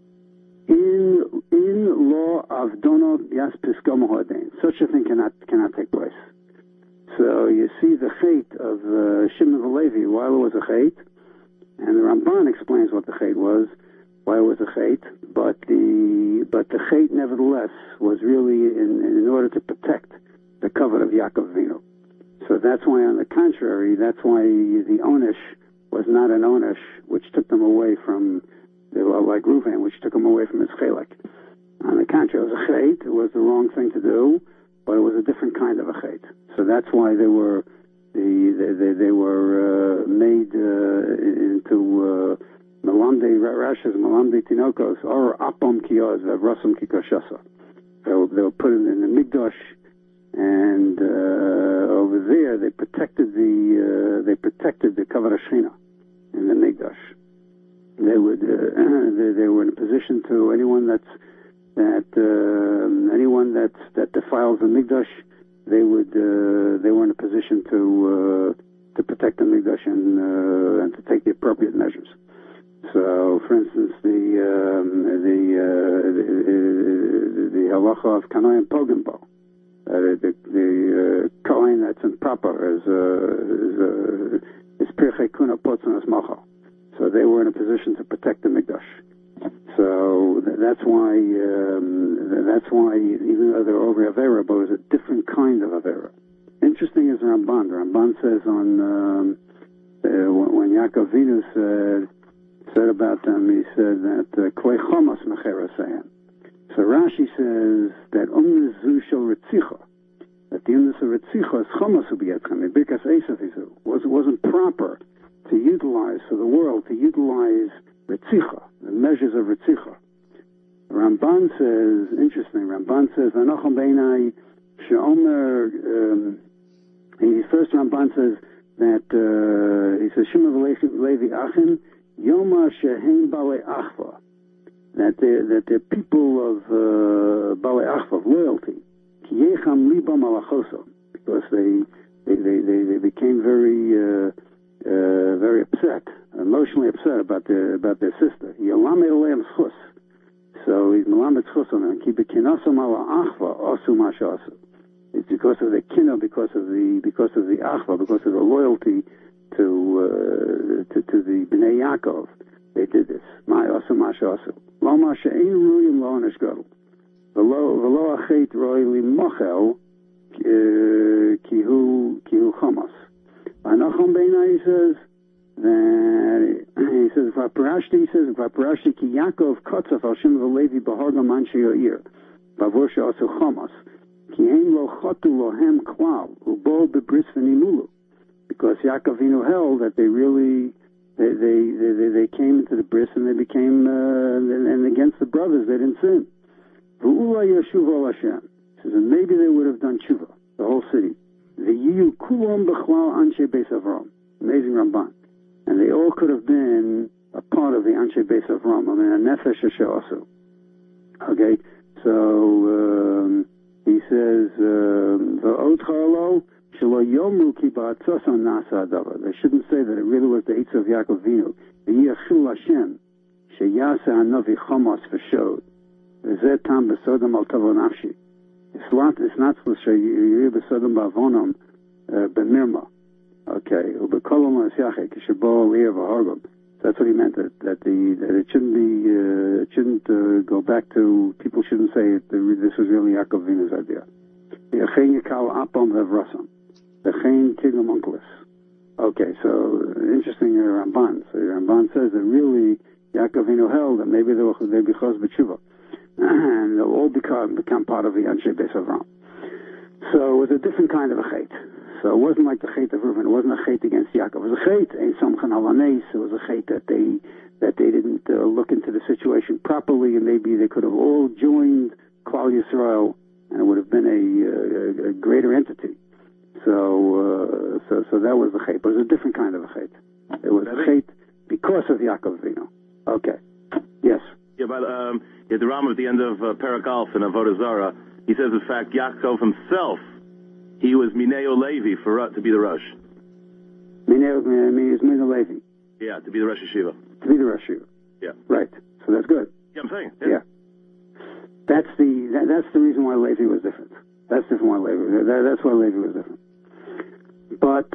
In law of donot yas piskomohodein, such a thing cannot take place. So you see the chait of Shimon v'Levi, while it was a chait, and the Ramban explains what the chait was, why it was a chait, but the chait nevertheless was really in order to protect the covenant of Yaakov Avinu. So that's why, on the contrary, that's why the Onish was not an Onish which took them away from, like Reuven, which took him away from his chelek. On the contrary, it was a chait. It was the wrong thing to do, but it was a different kind of a chait. So that's why they were made into melamdei rashes, melamdei tinokos, or apam kiyos vrasam kikoshasa. They were put in the Mikdash, and over there they protected the Kavod Shechina in the Mikdash. They were in a position to anyone that defiles the Mikdash, they were in a position to protect the Mikdash and to take the appropriate measures. So, for instance, the halacha of Kanoi and Pogambo, the Kohen that's improper is Pirchei Kuna Potzanas Mocho. So they were in a position to protect the Mikdash. So that's why even though they're over Avera, but it was a different kind of Avera. Interesting is Ramban. The Ramban says on when Yaakov Avinu said about them, he said that Klei Chomas Mechera Sehem. So Rashi says that Zu Shel Ritzicha, that the Umnus of Ritzicha is Chomas Ubiyetchem, in Birkas Esav Izu, wasn't proper to utilize, for the world to utilize Ritzicha, the measures of Ritzicha. Ramban says, interesting, Ramban says, V'anocham beinai she'omer, first Ramban says that, he says, Shimon v'Levi Achim, Yoma she'hem balei achva, that they're people of balei achva, of loyalty, ki yecham libam alachoso, because they became very upset, emotionally upset about their sister. Yolame Oleim Schus. So he's Melamed Schus on them. Ki bekinasam ala achva asu masha asu. It's because of the kina, because of the achva, because of the loyalty to the Bnei Yaakov. They did this. My asu masha asu. Lo masha ein ruyim lo onish gadol. V'lo achet roi li mochel ki hu chamas. Anachon Beinai, he says Vaparashti ki Yaakov Kotzaf al Shimon v'Levi b'harga manche yo'ir v'avorsha asu chamas ki hein lo chotu lohem klal ubo bebris v'nimulu, because Yaakov Avinu held that they really they came into the bris and they became and against the brothers they didn't sin. V'ula yeshuv al Hashem. He says, and maybe they would have done tshuva, the whole city. V'yiyu kulom b'chlal anshe beis Avram. Amazing Ramban. And they all could have been a part of the anshe beis Avram. I mean, a nefesh asher also. Okay, so he says, v'od charlo shelo yomru ki ba'atzoson nasa adavar. They shouldn't say that it really was the Eitz of Yaakov Vinu. V'yiachil Hashem sheyasa hanavi chomos v'shod. V'zeh tam b'sodom al tavo nafshi. It's not sheyiri b'sodom ba'avonom b'mirma. Okay, u'b'kolom ha'asyachek shebo li'er v'hargom. That's what he meant. That it shouldn't be. It shouldn't go back to. People shouldn't say this was really Yaakov Vinu's idea. Okay, so interesting Ramban. So Ramban says that really Yaakov Vinu held that maybe they'll be chos b'tshuva, and they'll all become part of the Anshe Beis Avram. So it was a different kind of a chait. So it wasn't like the chait of Reuven. It wasn't a chait against Yaakov. It was a chait ein samchan al hanes. It was a chait that they didn't look into the situation properly, and maybe they could have all joined Klal Yisrael, and it would have been a greater entity. So that was the chait. But it was a different kind of a chait. It was a chait because of Yaakov Vinu. Okay. Yes. Yeah, but the Ram at the end of Perek Alf in Avodah Zarah, he says in fact Yaakov himself, he was Mineo Levi to be the Rosh. Mineo Levi. Yeah, to be the Rosh Yeshiva. To be the Rosh Yeshiva. Yeah. Right. So that's good. Yeah, I'm saying. Yeah. That's the reason why Levi was different. That's why Levi was different. But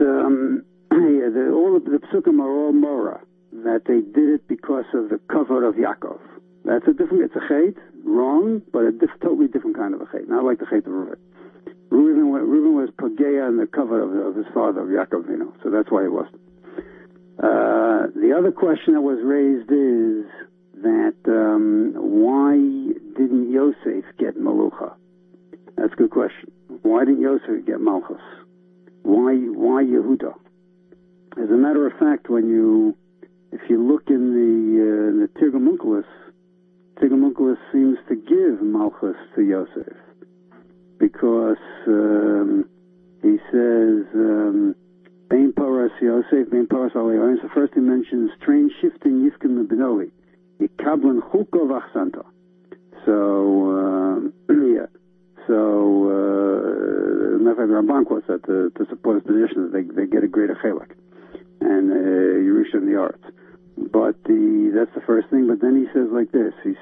all of the psukim are all mora, that they did it because of the kavod of Yaakov. It's a chait, wrong, but a totally different kind of a chait. Not like the chait of Reuven. Reuven was pageya in the cover of his father, of Yaakov Vinu, so that's why he wasn't. The other question that was raised is that why didn't Yosef get Malucha? That's a good question. Why didn't Yosef get Malchus? Why Yehuda? As a matter of fact, if you look in the Tirgum Onkelos seems to give Malchus to Yosef. Because he says, Bein Paras Yosef, Bein Paras Aleon. So first he mentions train shifting Yifkin Benoli, Yikablan Chukov Achsanta. So, yeah. So, matter of fact, Ramban quotes that to support his position that they get a greater chelak and Yerusha in the arts. But that's the first thing. But then he says like this. He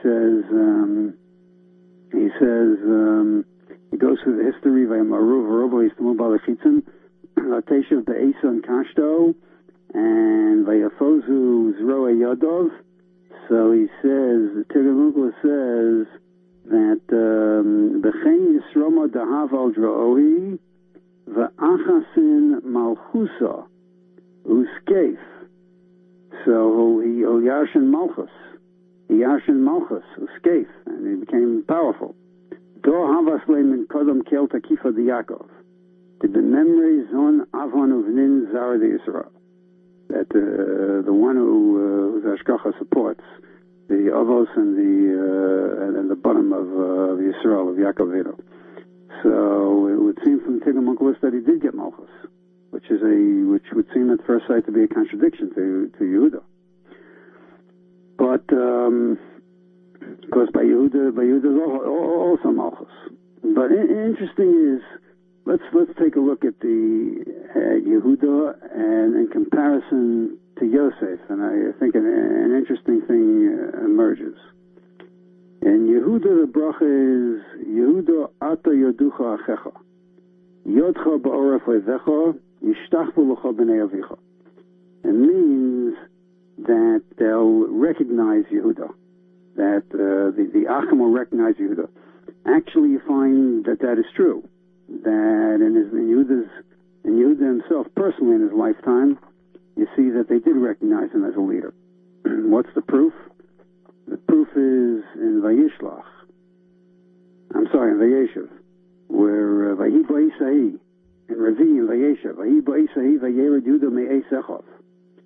goes through the history of Vayamaru V'robo Yistamul Balachitzin, Lateshav Be'esa and Kashto, and Vayafozu Zroa Yodov. So he says, the Tirgum Onkelos says that B'chein Yisroma Dahav Al Dro'oi V'achasin Malchusa Uskeif. So he Yarshin Malchus. He Yarshin Malchus Uskeif, and he became powerful. Do havas leim kodom kel takifa de Yaakov. To the memory zon avon uvnin zar de Yisrael. That the one whose Ashkacha supports the avos and the bottom of Yisrael of Yaakov Vinu. So it would seem from Tirgum Onkelos that he did get Malchus, which would seem at first sight to be a contradiction to Yehuda. But because by Yehuda is also Malchus. But interesting is, let's take a look at the Yehuda and in comparison to Yosef, and I think an interesting thing emerges. In Yehuda, the bracha is Yehuda ata yoducha achecha, yodcha ba'oref levecha, yishtachvu lecha b'nei avicha. It means that they'll recognize Yehuda, that the Achim will recognize Yehuda. Actually, you find that is true. That in Yehuda himself, personally in his lifetime, you see that they did recognize him as a leader. What's the proof? The proof is in Vayishlach. In Vayeshev, where Vayi Ba'isahi, in Revi, in Vayeshev, Vayi Ba'isahi, Vayered Yehuda Me'ei Sechov.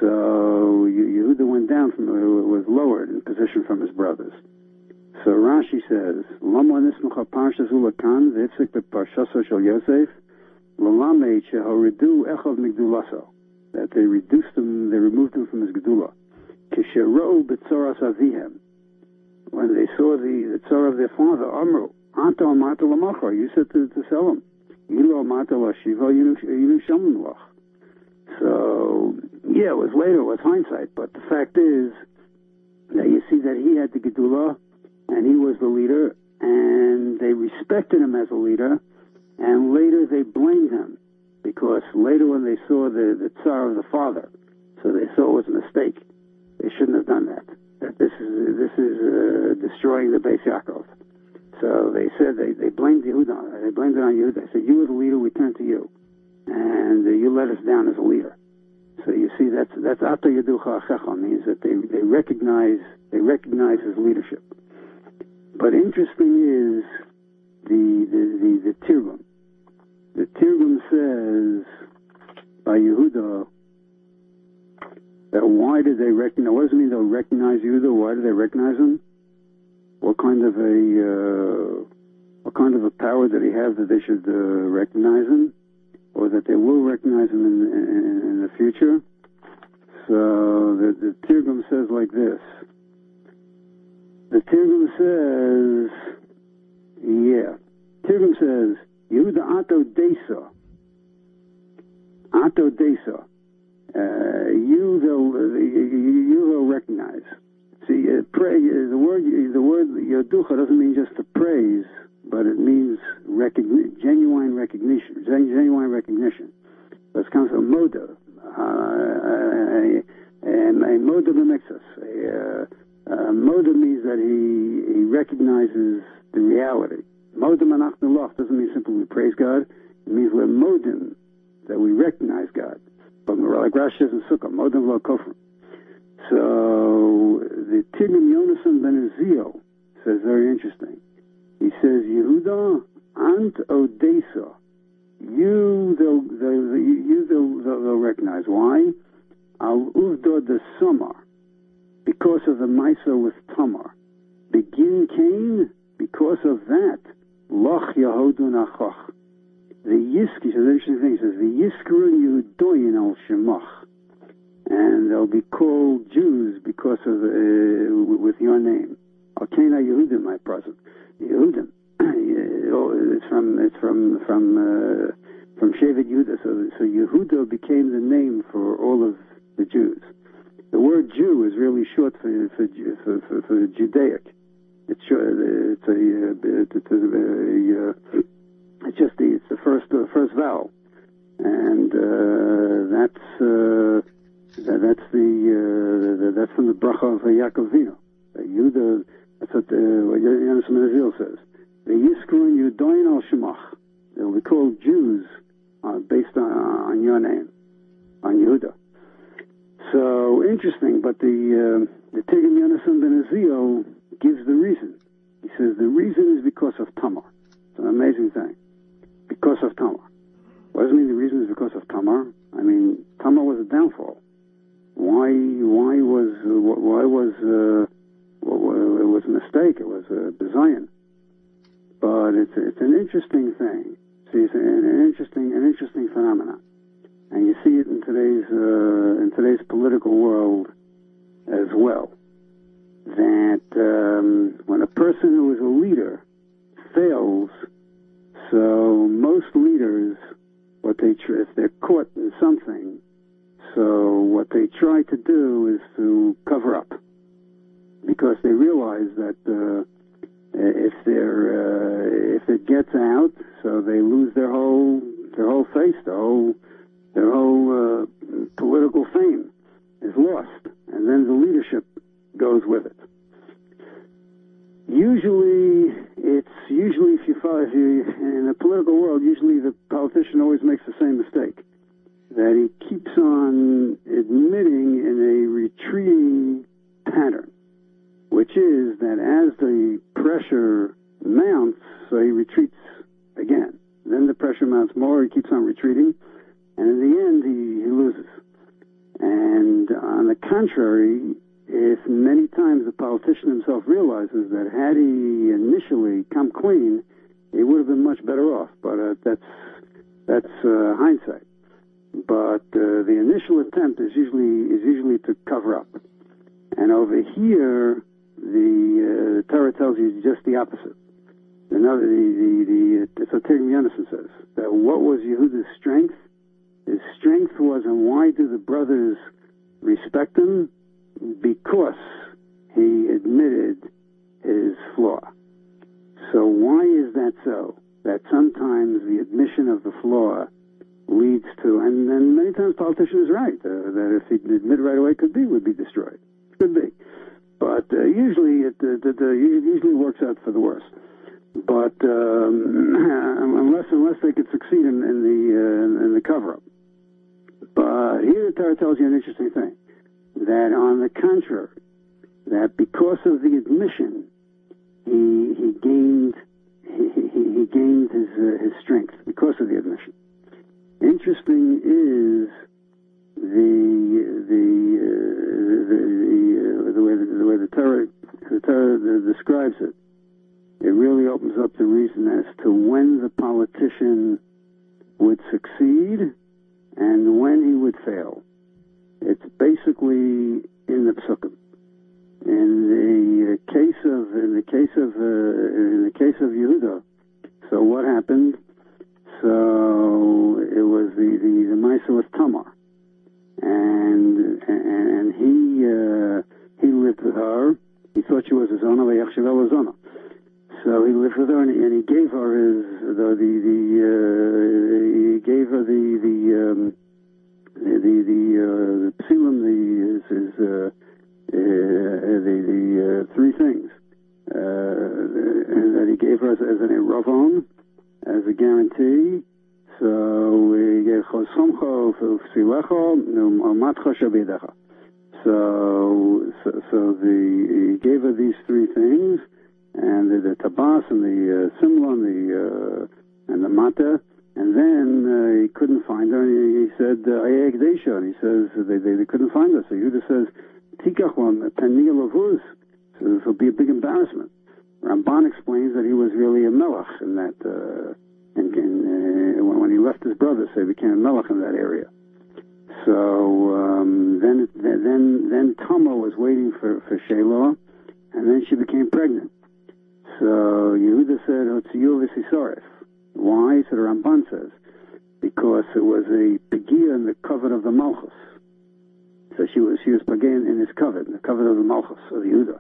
So Yehuda went down was lowered in position from his brothers. So Rashi says, Lama nismucha parsha zulakan v'ifsik b'parshaso shel Yosef l'lamed shehoridu echad migdulaso, that they reduced him, they removed him from his gedula. Kishero'u b'tzoras avihem, when they saw the tzor of their father, Amru, Anta amata l'machar, you said to sell him. Yilo amata l'shiva, yinu shamim lach. So, yeah, it was later, it was hindsight, but the fact is that you see that he had the gedula, and he was the leader, and they respected him as a leader, and later they blamed him, because later when they saw the tsar of the father, so they saw it was a mistake. They shouldn't have done that. That this is destroying the Beis Yaakov. So they said they blamed Yehuda. They blamed it on Yehuda. They said, you were the leader, we turned to you, and you let us down as a leader. So you see, that's Ata Yeducha Achecha, means that they recognize his leadership. But interesting is the Tirgum. The Tirgum says by Yehuda that why did they recognize? What does it mean they'll recognize Yehuda? Why did they recognize him? What kind of a power did he have that they should recognize him, or that they will recognize him in the future? So the Tirgum says like this. The Tirgum says, Yehuda Ato Desa. Ato Desa. You will recognize. See, the word Yoducha doesn't mean just to praise, but it means genuine recognition. Genuine recognition. This comes from Moda. A Moda B'Mixas. Moda means that he recognizes the reality. Moda Manach doesn't mean simply we praise God. It means we're modim, that we recognize God. But like Rashi says in Sukkah, modim lo kofrim. So the Tirgum Yonasan ben Ezio says very interesting. He says, Yehuda ant odesa. They'll recognize. Why? Al uvda de samar. Because of the Maisa with Tamar. Begin Cain, because of that. Loch Yehodun Achach. The Yiski, so the interesting thing says, the Yiskrun Yehudoyin al Shemach. And they'll be called Jews because of, with your name. Alkena Yehudim, my present. Yehudim. It's from Shevet Yehuda. So Yehuda became the name for all of the Jews. The word Jew is really short for Judaic. It's short. It's the first vowel, and that's from the bracha of Yaakov Avinu. Yehuda. That's what Yonasan ben Ezio says. The Yiskrun Yudoin al Shemach. They'll be called Jews based on your name, on Yehuda. So interesting, but the Tirgum Yonasan ben Ezio gives the reason. He says the reason is because of Tamar. It's an amazing thing. Because of Tamar. What does it mean the reason is because of Tamar? I mean, Tamar was a downfall. Why was it was a mistake. It was a design. But it's an interesting thing. See, it's an interesting phenomenon. And you see it in today's political world as well. That when a person who is a leader fails, so most leaders, if they're caught in something, so what they try to do is to cover up, because they realize that if it gets out, so they lose their whole face, their whole political fame is lost, and then the leadership goes with it. Usually if you in the political world, usually the politician always makes the same mistake, that he keeps on admitting in a retreating pattern, which is that as the pressure mounts, so he retreats again. Then the pressure mounts more, he keeps on retreating, and in the end he loses. And on the contrary, if many times the politician himself realizes that had he initially come clean, he would have been much better off. But that's hindsight. But the initial attempt is usually to cover up. And over here, the Torah tells you just the opposite. Another, so Tigrim Yonason says that what was Yehuda's strength? His strength was, and why do the brothers respect him? Because he admitted his flaw. So why is that so? That sometimes the admission of the flaw leads to, and many times politician is right, that if he'd admit right away, would be destroyed. Could be. But usually it usually works out for the worse. But unless they could succeed in the cover-up. But here the Torah tells you an interesting thing, that on the contrary, that because of the admission, he gained his strength because of the admission. Interesting is the way the Torah describes it. It really opens up the reason as to when the politician would succeed and when he would fail. It's basically in the psukim. In the case of Yehuda, so what happened? So it was the Maisa with Tamar, and he lived with her. He thought she was his Zona, v'yachshavel Zona. So he lived with her, and he gave her his he gave her the psilim, the three things that he gave her as an eravon, as a guarantee. So he gave chosomcha v'silecha u'matcha shabidecha. So he gave her these three things, and the tabas and the simla and the mata. And then he couldn't find her, and he said, Ayegdesha, and he says, they couldn't find her. So Yehuda says, Tikachwan, Penil Lavuz. So this will be a big embarrassment. Ramban explains that he was really a melech, and that, when he left his brothers, he became a melech in that area. So, then Tamar was waiting for Shelah, and then she became pregnant. So Yehuda said, Hotziyu v'sisoref. Why? So the Ramban says, because it was a pegia in the covet of the Malchus. So she was pegia in his covet, in the covet of the Malchus of Yehuda.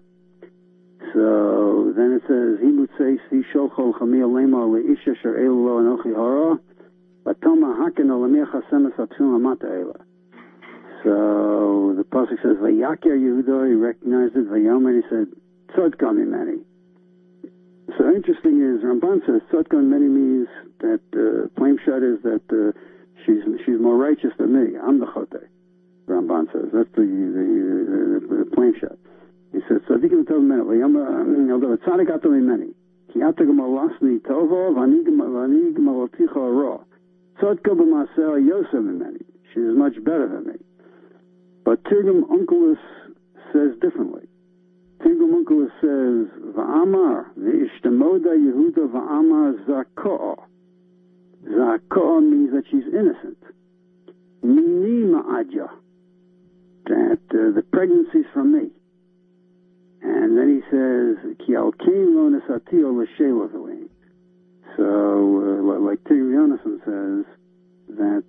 So then it says, Himutzei si sholchol chamia lema leisha sher elu lo anochi hara, batoma haken olamia chasemes apsum amata ela. So the pasuk says, Vayakir Yehuda, he recognized it, Vayomer, he said, Tzodka mimeni. So interesting is, Ramban says, Tzodka mimeni means that, plain shot is that, she's more righteous than me. I'm the chote. Ramban says, that's the plain shot. He says, Tzadikim tov mimeni, Vayomer, Tzadik ato mimeni, ki ata gamalasni tovo, vani gamalaticha ra. Tzodka b'maseh yosef mimeni. She is much better than me. But Tigrim Onkelos says differently. Tigrim Onkelos says, Va'amar, v'ishtamoda Yehuda va'amar zaka'ah. Zaka'ah means that she's innocent. Mini ma'adja. That the pregnancy's from me. And then he says, Ki al kein lo nesati o l'shela v'lein. So, like Tigrim Yonason says, that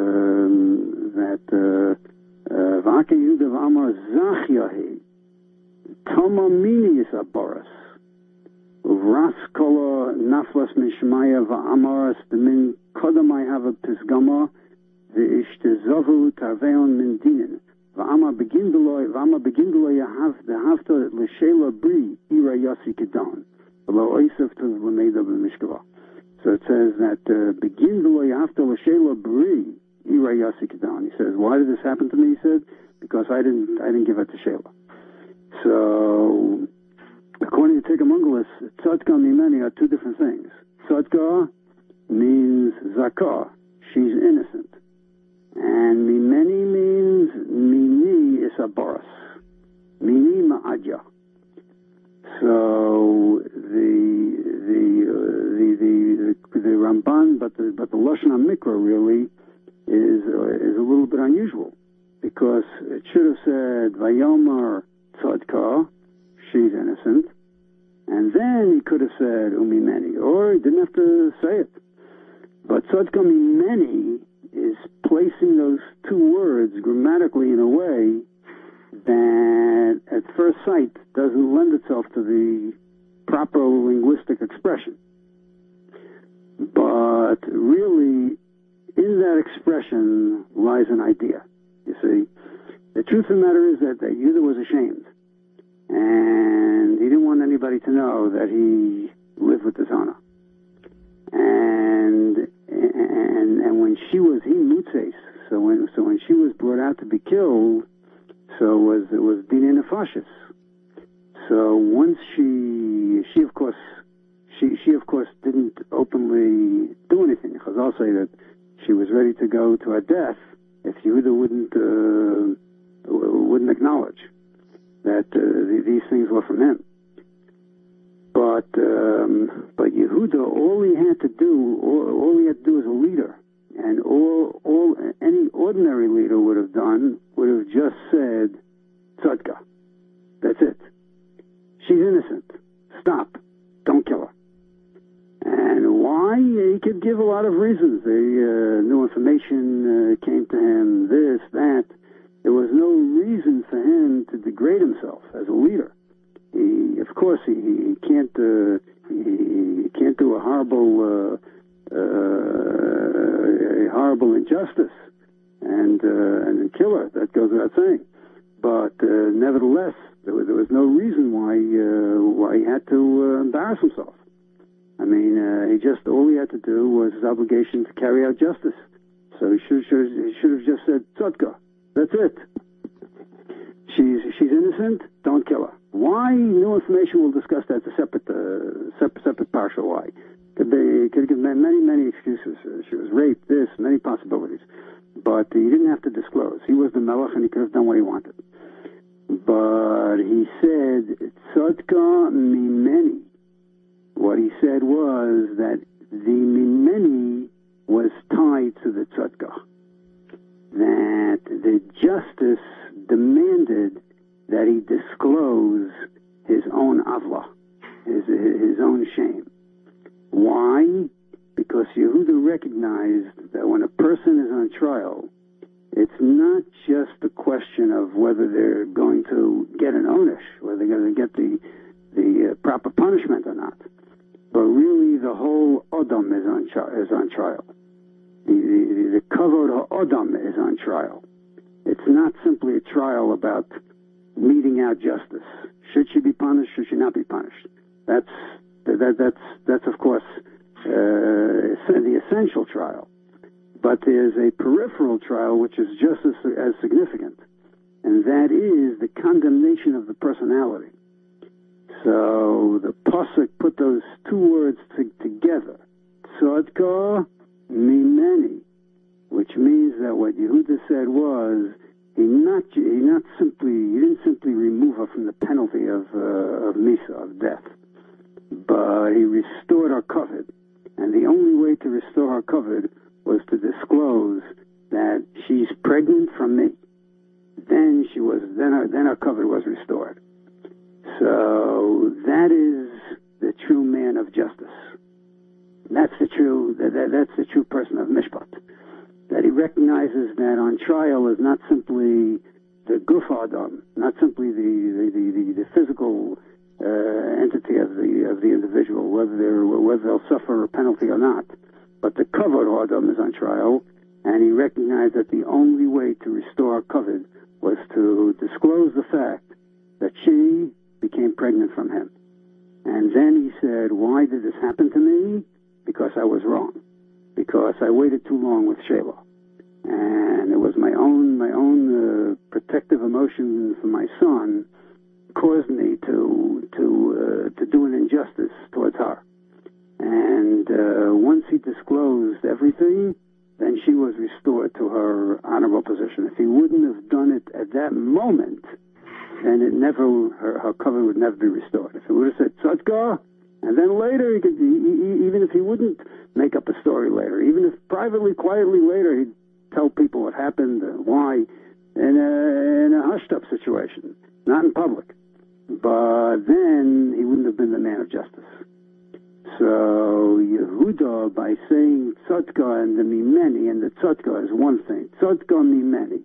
V'aka Yehuda v'amar zachyahi Toma mini is a boris. Uvras kola naflas mishmaya v'amaras min kodam I have a pisgama v'ishtezavu tarveon min dinin v'ama beginduloi yahav dehavta l'shela bri ira yasi kedon v'lo oisef to l'meida b'mishkava. So it says that beginduloi yahavta l'shela bri ira yasi kedon. He says, why did this happen to me? He said, because I didn't give it to Shelah. So, according to Tigrim Onkelos, Tzadka and Mimeni are two different things. Tzadka means zakah, she's innocent. And mimeni means mini is a boros. Mini ma'adya. So the Ramban, but the Lashon HaMikra really is a little bit unusual, because it should have said Vayomar Tzadka, she's innocent, and then he could have said Umimeni, or he didn't have to say it. But Tzadka Mimeni is placing those two words grammatically in a way that at first sight doesn't lend itself to the proper linguistic expression. But really, in that expression lies an idea. You see, the truth of the matter is that Yehuda was ashamed, and he didn't want anybody to know that he lived with the Zona. And when she was Mutzes, so when she was brought out to be killed, so it was Dina Nefashis. So once she of course didn't openly do anything. Chazal say that she was ready to go to her death if Yehuda wouldn't acknowledge that these things were from him. But Yehuda, all he had to do as a leader, and all any ordinary leader would have done, would have just said, Tzadka. That's it. She's innocent. Stop. Don't kill her. And why? He could give a lot of reasons. New information came to him, this, that. There was no reason for him to degrade himself as a leader. He can't do a horrible injustice and kill her. That goes without saying. But nevertheless, there was no reason why he had to embarrass himself. I mean, all he had to do was his obligation to carry out justice. So he should have just said Tzadka. That's it. She's innocent. Don't kill her. Why? New information. We'll discuss that. It's a separate parsha. Why? Could give many excuses. She was raped. This, many possibilities. But he didn't have to disclose. He was the melech, and he could have done what he wanted. But he said Tzadka mimeni. What he said was that the mimeni was tied to the tzadka. That the justice demanded that he disclose his own avla, his own shame. Why? Because Yehuda recognized that when a person is on trial, it's not just a question of whether they're going to get an onish, whether they're going to get the proper punishment or not. But really, the whole Odom is on trial. The kavod ha'odam is on trial. It's not simply a trial about meting out justice. Should she be punished? Should she not be punished? That's of course the essential trial. But there's a peripheral trial which is just as significant, and that is the condemnation of the personality. So the pasuk put those two words together, Tzadka mimeni, which means that what Yehuda said was he didn't simply remove her from the penalty of misa, of death, but he restored her covet, and the only way to restore her covet was to disclose that she's pregnant from me. Then her covet was restored. So that is the true man of justice. That's the true person of Mishpat. That he recognizes that on trial is not simply the guf adam, not simply the physical entity of the individual, whether they'll suffer a penalty or not, but the kavod adam is on trial, and he recognized that the only way to restore kavod was to disclose the fact that she became pregnant from him. And then he said, why did this happen to me? Because I was wrong. Because I waited too long with Shelah. And it was my own protective emotion for my son caused me to do an injustice towards her. And once he disclosed everything, then she was restored to her honorable position. If he wouldn't have done it at that moment, then her cover would never be restored. If he would have said tzedakah, and then later he could, even if he wouldn't make up a story later, even if privately, quietly later he'd tell people what happened and why, in a hushed-up situation, not in public. But then he wouldn't have been the man of justice. So Yehuda, by saying tzedakah and the mimeni, and the tzedakah is one thing, tzedakah mimeni,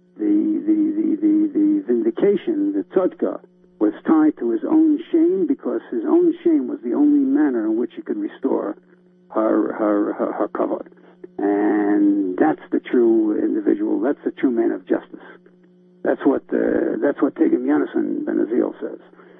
the vindication, the tzedakah, was tied to his own shame, because his own shame was the only manner in which he could restore her kavod. And that's the true individual. That's the true man of justice. That's what Tigam Yonasan Ben Azil says.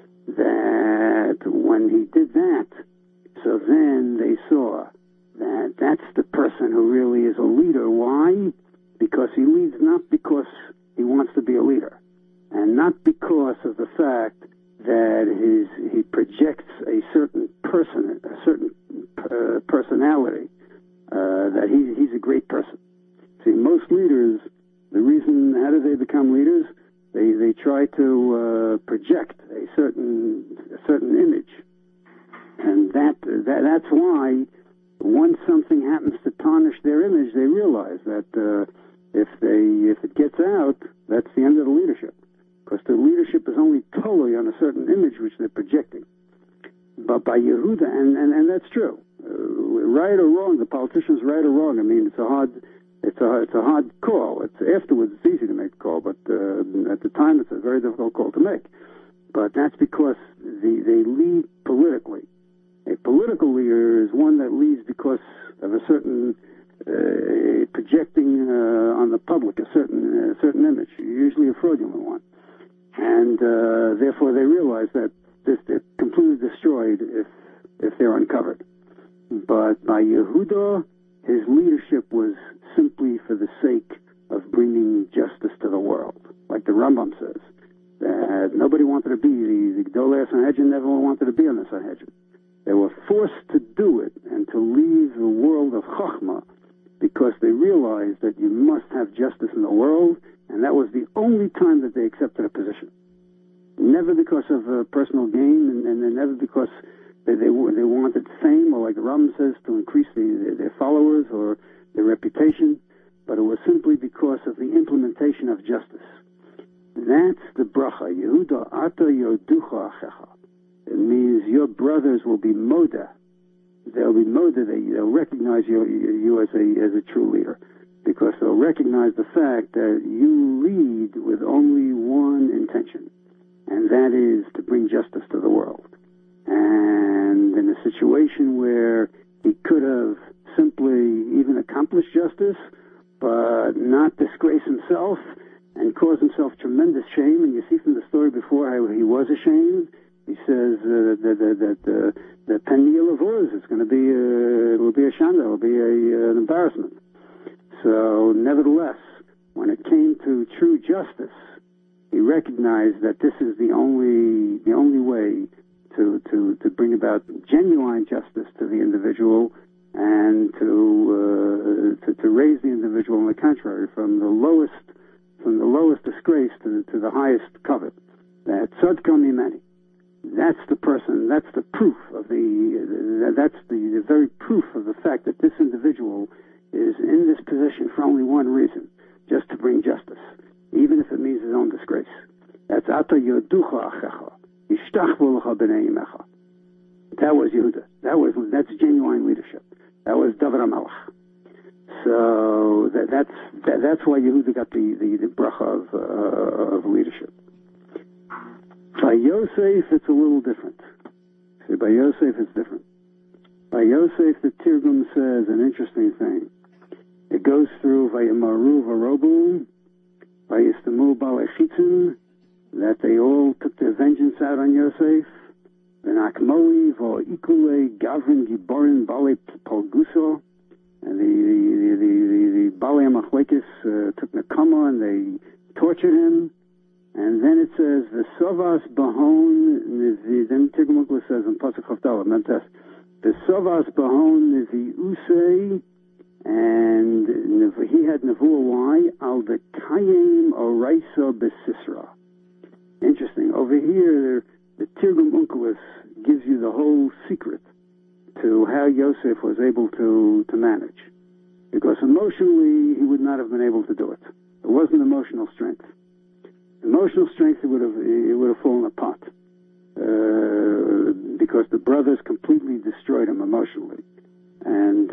That when he did that, so then they saw that that's the person who really is a leader. Why? Because he leads not because he wants to be a leader, and not because of the fact that he projects a certain person, a certain personality, that he's a great person. See, most leaders, the reason, how do they become leaders? They try to project a certain image, and that's why once something happens to tarnish their image, they realize that if it gets out, that's the end of the leadership, because the leadership is only totally on a certain image which they're projecting. But by Yehuda, and that's true, right or wrong, the politician's right or wrong. I mean, it's a hard call. Afterwards, it's easy to make a call, but at the time, it's a very difficult call to make. But that's because they lead politically. A political leader is one that leads because of a certain projecting on the public a certain image, usually a fraudulent one, and therefore they realize that they're completely destroyed if they're uncovered. But by Yehuda, his leadership was simply for the sake of bringing justice to the world. Like the Rambam says, that nobody wanted to be, the Gdolei Sanhedrin never wanted to be on the Sanhedrin. They were forced to do it and to leave the world of Chachma because they realized that you must have justice in the world, and that was the only time that they accepted a position. Never because of personal gain, and never because they wanted fame, or like the Rambam says, to increase their followers or their reputation, but it was simply because of the implementation of justice. That's the bracha. Yehuda ata yoducha achecha. It means your brothers will be moda. They'll be moda. They'll recognize you as a true leader, because they'll recognize the fact that you lead with only one intention, and that is to bring justice to the world. And in a situation where he could have simply even accomplished justice, but not disgrace himself and cause himself tremendous shame, and you see from the story before how he was ashamed. He says that penny lavuz is going to be it will be a shanda, it will be an embarrassment. So nevertheless, when it came to true justice, he recognized that this is the only way to bring about genuine justice to the individual, and to raise the individual, on the contrary, from the lowest disgrace to the highest covet. That tzedakah mimeni. That's the person. That's the proof of that's the very proof of the fact that this individual is in this position for only one reason, just to bring justice, even if it means his own disgrace. That's ata yoducha achecha, yishtachvu lecha b'nei yimecha. That was Yehuda. That's genuine leadership. That was David HaMelech. So that's why Yehuda got the bracha of leadership. By Yosef, it's a little different. See, by Yosef, it's different. By Yosef, the Tirgum says an interesting thing. It goes through Vayamaru Varobu, Vayistamu Balechitzin, that they all took their vengeance out on Yosef. Venakmoi Voikule Gavrin Giborin Bale Polguso, and the Bale Machlekes took Nakama and they tortured him. And then it says, the Sovas Bahon, then Tigmukla says in Pasuk Chavdala, Mentes, the Sovas Bahon Nivi Usei, and he had Nevuah al the Kayim Oraisa Besisra. Interesting. Over here, the Tirgum Onkelos gives you the whole secret to how Yosef was able to manage. Because emotionally, he would not have been able to do it. It wasn't emotional strength. Emotional strength, it would have fallen apart. Because the brothers completely destroyed him emotionally. And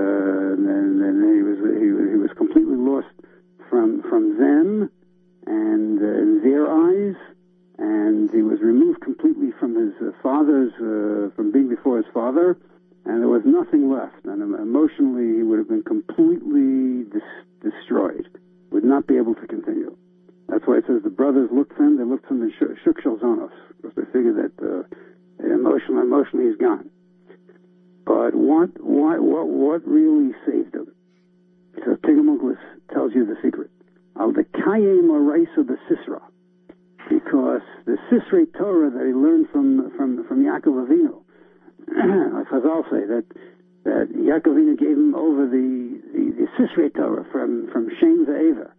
then he was completely lost from them and in their eyes, and he was removed completely from his father's, from being before his father, and there was nothing left. And emotionally, he would have been completely destroyed, would not be able to continue. That's why it says the brothers looked for him, they looked for him in Shuk Shalzonos, because they figured that emotionally he's gone. But what really saved him? So Tirgum Onkelos tells you the secret. Al the Kayim Oraisa the Sisra, because the Sisrei Torah that he learned from Yaakov Avinu, Chazal say that Yaakov Avinu gave him over the Sisrei Torah from Shem Ve'eva,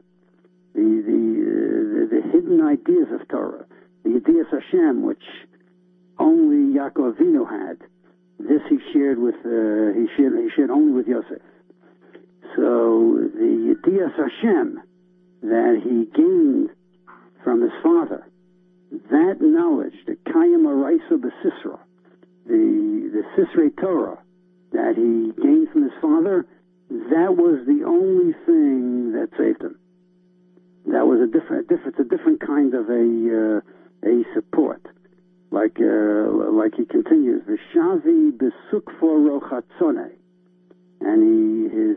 the hidden ideas of Torah, the Ideas Hashem, which only Yaakov Avinu had. This he shared only with Yosef. So the Ideas Hashem that he gained from his father, that knowledge, the Kayim Oraisa B'Sisra, the Sisrei Torah that he gained from his father, that was the only thing that saved him. That was a different kind of a support. Like he continues, V'shavi b'sukfo rochatzone, and his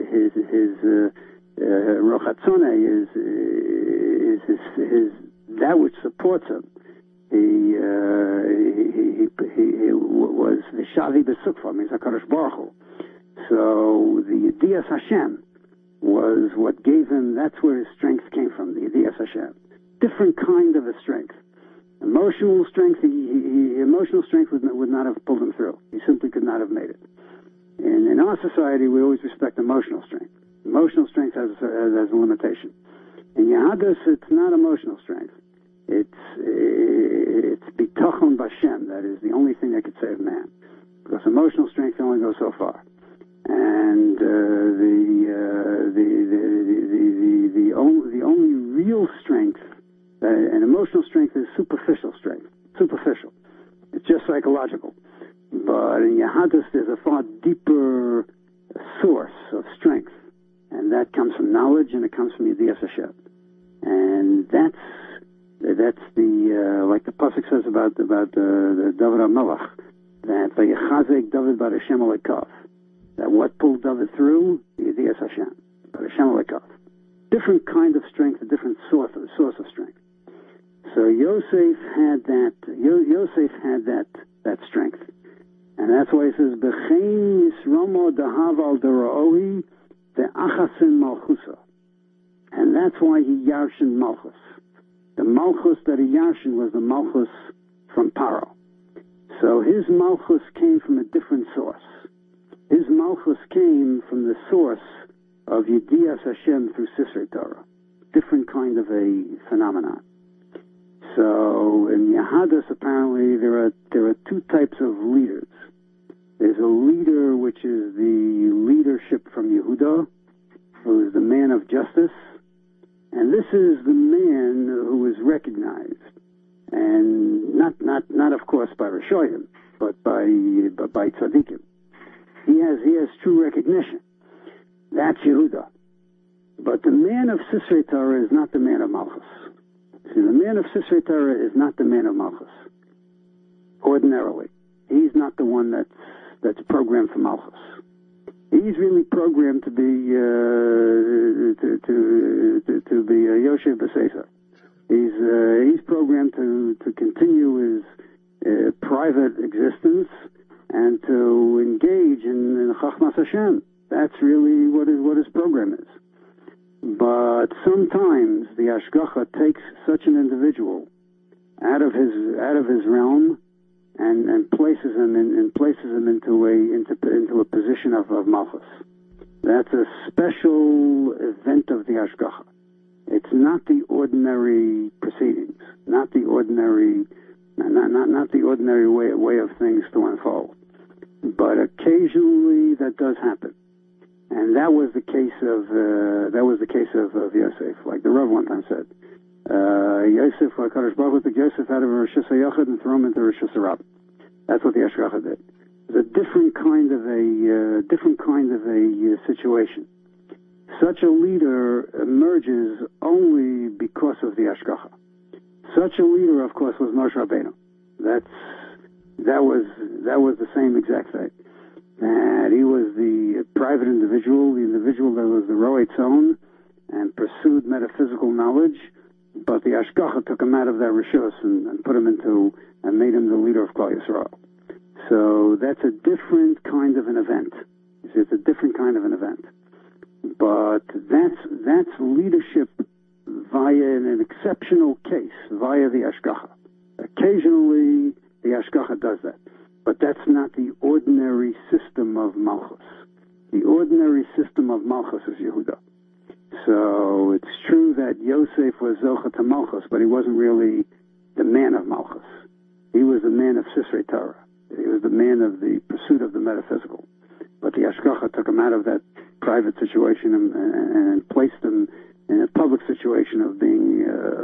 rochatzone is that which supports him. He was V'shavi b'sukfo, means HaKadosh Baruch Hu. So the Yedias Hashem was what gave him. That's where his strength came from. The Yedias Hashem, different kind of a strength. Emotional strength, emotional strength would not have pulled him through. He simply could not have made it. And in our society, we always respect emotional strength. Emotional strength has a limitation. In Yahadus, it's not emotional strength. It's bitachon b'Hashem. That is the only thing that could save man. Because emotional strength only goes so far. And the only real strength. And emotional strength is superficial strength. Superficial. It's just psychological. But in Yahadus, there's a far deeper source of strength. And that comes from knowledge, and it comes from Yedias Hashem. And that's the, like the Pasuk says about the David HaMelech, that Vayechazek David bar Hashem Alekav. That what pulled David through? Yedias Hashem. Bar Hashem Alekav. Different kind of strength, a different source of strength. So Yosef had that. Yosef had that strength, and that's why he says, "B'chein Yisromo dahav al deraohi ve'achasin malchusa," and that's why he yarshin malchus. The malchus that he yarshin was the malchus from Paro. So his malchus came from a different source. His malchus came from the source of Yedias Hashem through Sisrei Torah. Different kind of a phenomenon. So in Yahadus, apparently there are two types of leaders. There's a leader which is the leadership from Yehuda, who is the man of justice, and this is the man who is recognized, and not of course by Rishoyim, but by tzaddikim. He has true recognition. That's Yehuda. But the man of Sisrei Torah is not the man of Malchus. See, the man of Sisrei Torah is not the man of Malchus. Ordinarily, he's not the one that's programmed for Malchus. He's really programmed to be Yoshev B'Sefer. He's programmed to continue his private existence and to engage in Chachmas Hashem. That's really what his program is. But sometimes the Hashgacha takes such an individual out of his realm and places him into a position of Malchus. That's a special event of the Hashgacha. It's not the ordinary proceedings, not the ordinary way of things to unfold. But occasionally that does happen, and that was the case of Yosef. Like the Rav one time said, Yosef, Hakadosh Baruch Hu took Yosef out of Rosh Hashanah and threw him into Rosh Hashanah. That's what the Hashgacha did. It's a different kind of a situation. Such a leader emerges only because of the Hashgacha. Such a leader, of course, was Moshe Rabbeinu. That was the same exact thing. That he was the private individual, the individual that was the Ro'ei Tzon and pursued metaphysical knowledge, but the Hashgacha took him out of that Rishus and put him into and made him the leader of Klal Yisrael. So that's a different kind of an event. You see, it's a different kind of an event. But that's leadership via an exceptional case, via the Hashgacha. Occasionally, the Hashgacha does that. But that's not the ordinary system of Malchus. The ordinary system of Malchus is Yehuda. So it's true that Yosef was Zocha to Malchus, but he wasn't really the man of Malchus. He was the man of Sisrei Torah. He was the man of the pursuit of the metaphysical. But the Hashgacha took him out of that private situation and placed him in a public situation of being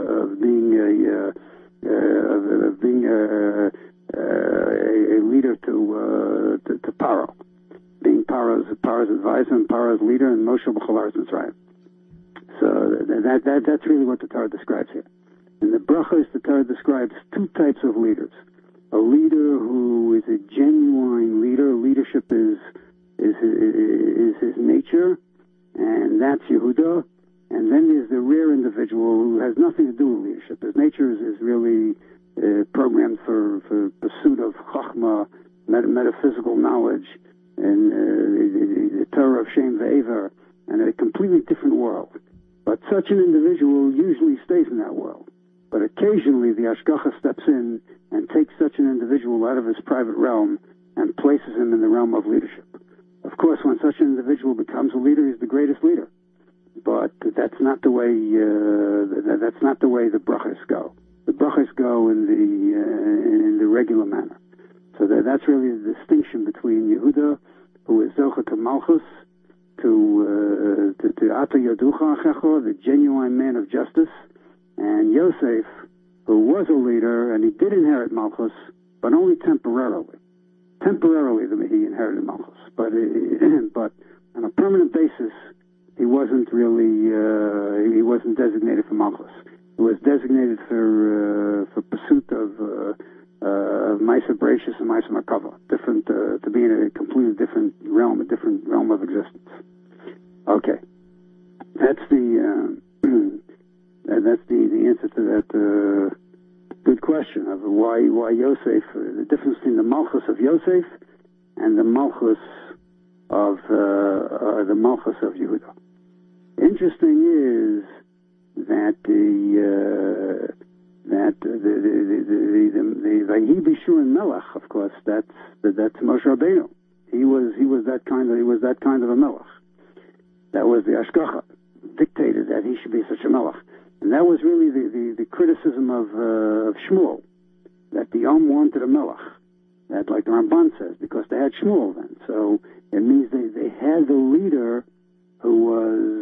a leader to Paro, being Paro's advisor and Paro's leader, and Moshe B'cholar's Mitzrayim. So that's really what the Torah describes here. In the brachos, the Torah describes two types of leaders: a leader who is a genuine leader. Leadership is his nature, and that's Yehuda. And then there's the rare individual who has nothing to do with leadership. His nature is really programmed for pursuit of chachma, metaphysical knowledge, and the Torah of Shem Ve'ever, and a completely different world. But such an individual usually stays in that world. But occasionally the Hashgacha steps in and takes such an individual out of his private realm and places him in the realm of leadership. Of course, when such an individual becomes a leader, he's the greatest leader. But that's not the way the brachos go. The brachos go in the regular manner. So that's really the distinction between Yehuda, who is Zocha to Malchus, to Ata Yaducha Achecho, the genuine man of justice, and Yosef, who was a leader, and he did inherit Malchus, but only temporarily. Temporarily, he inherited Malchus, but on a permanent basis, he wasn't designated for Malchus. He was designated for pursuit of Maisa Bereshis and Maisa Merkava, different to be in a completely different realm of existence. Okay, that's the answer to that good question of why Yosef, the difference between the Malchus of Yosef and the Malchus of Yehuda. Interesting is that the Vayi Bishur and Melech, of course, that's Moshe Rabbeinu. He was that kind of a Melech. That was the Hashgacha dictated that he should be such a Melech, and that was really the criticism of Shmuel, that the wanted a Melech. That, like the Ramban says, because they had Shmuel then, so it means they had the leader who was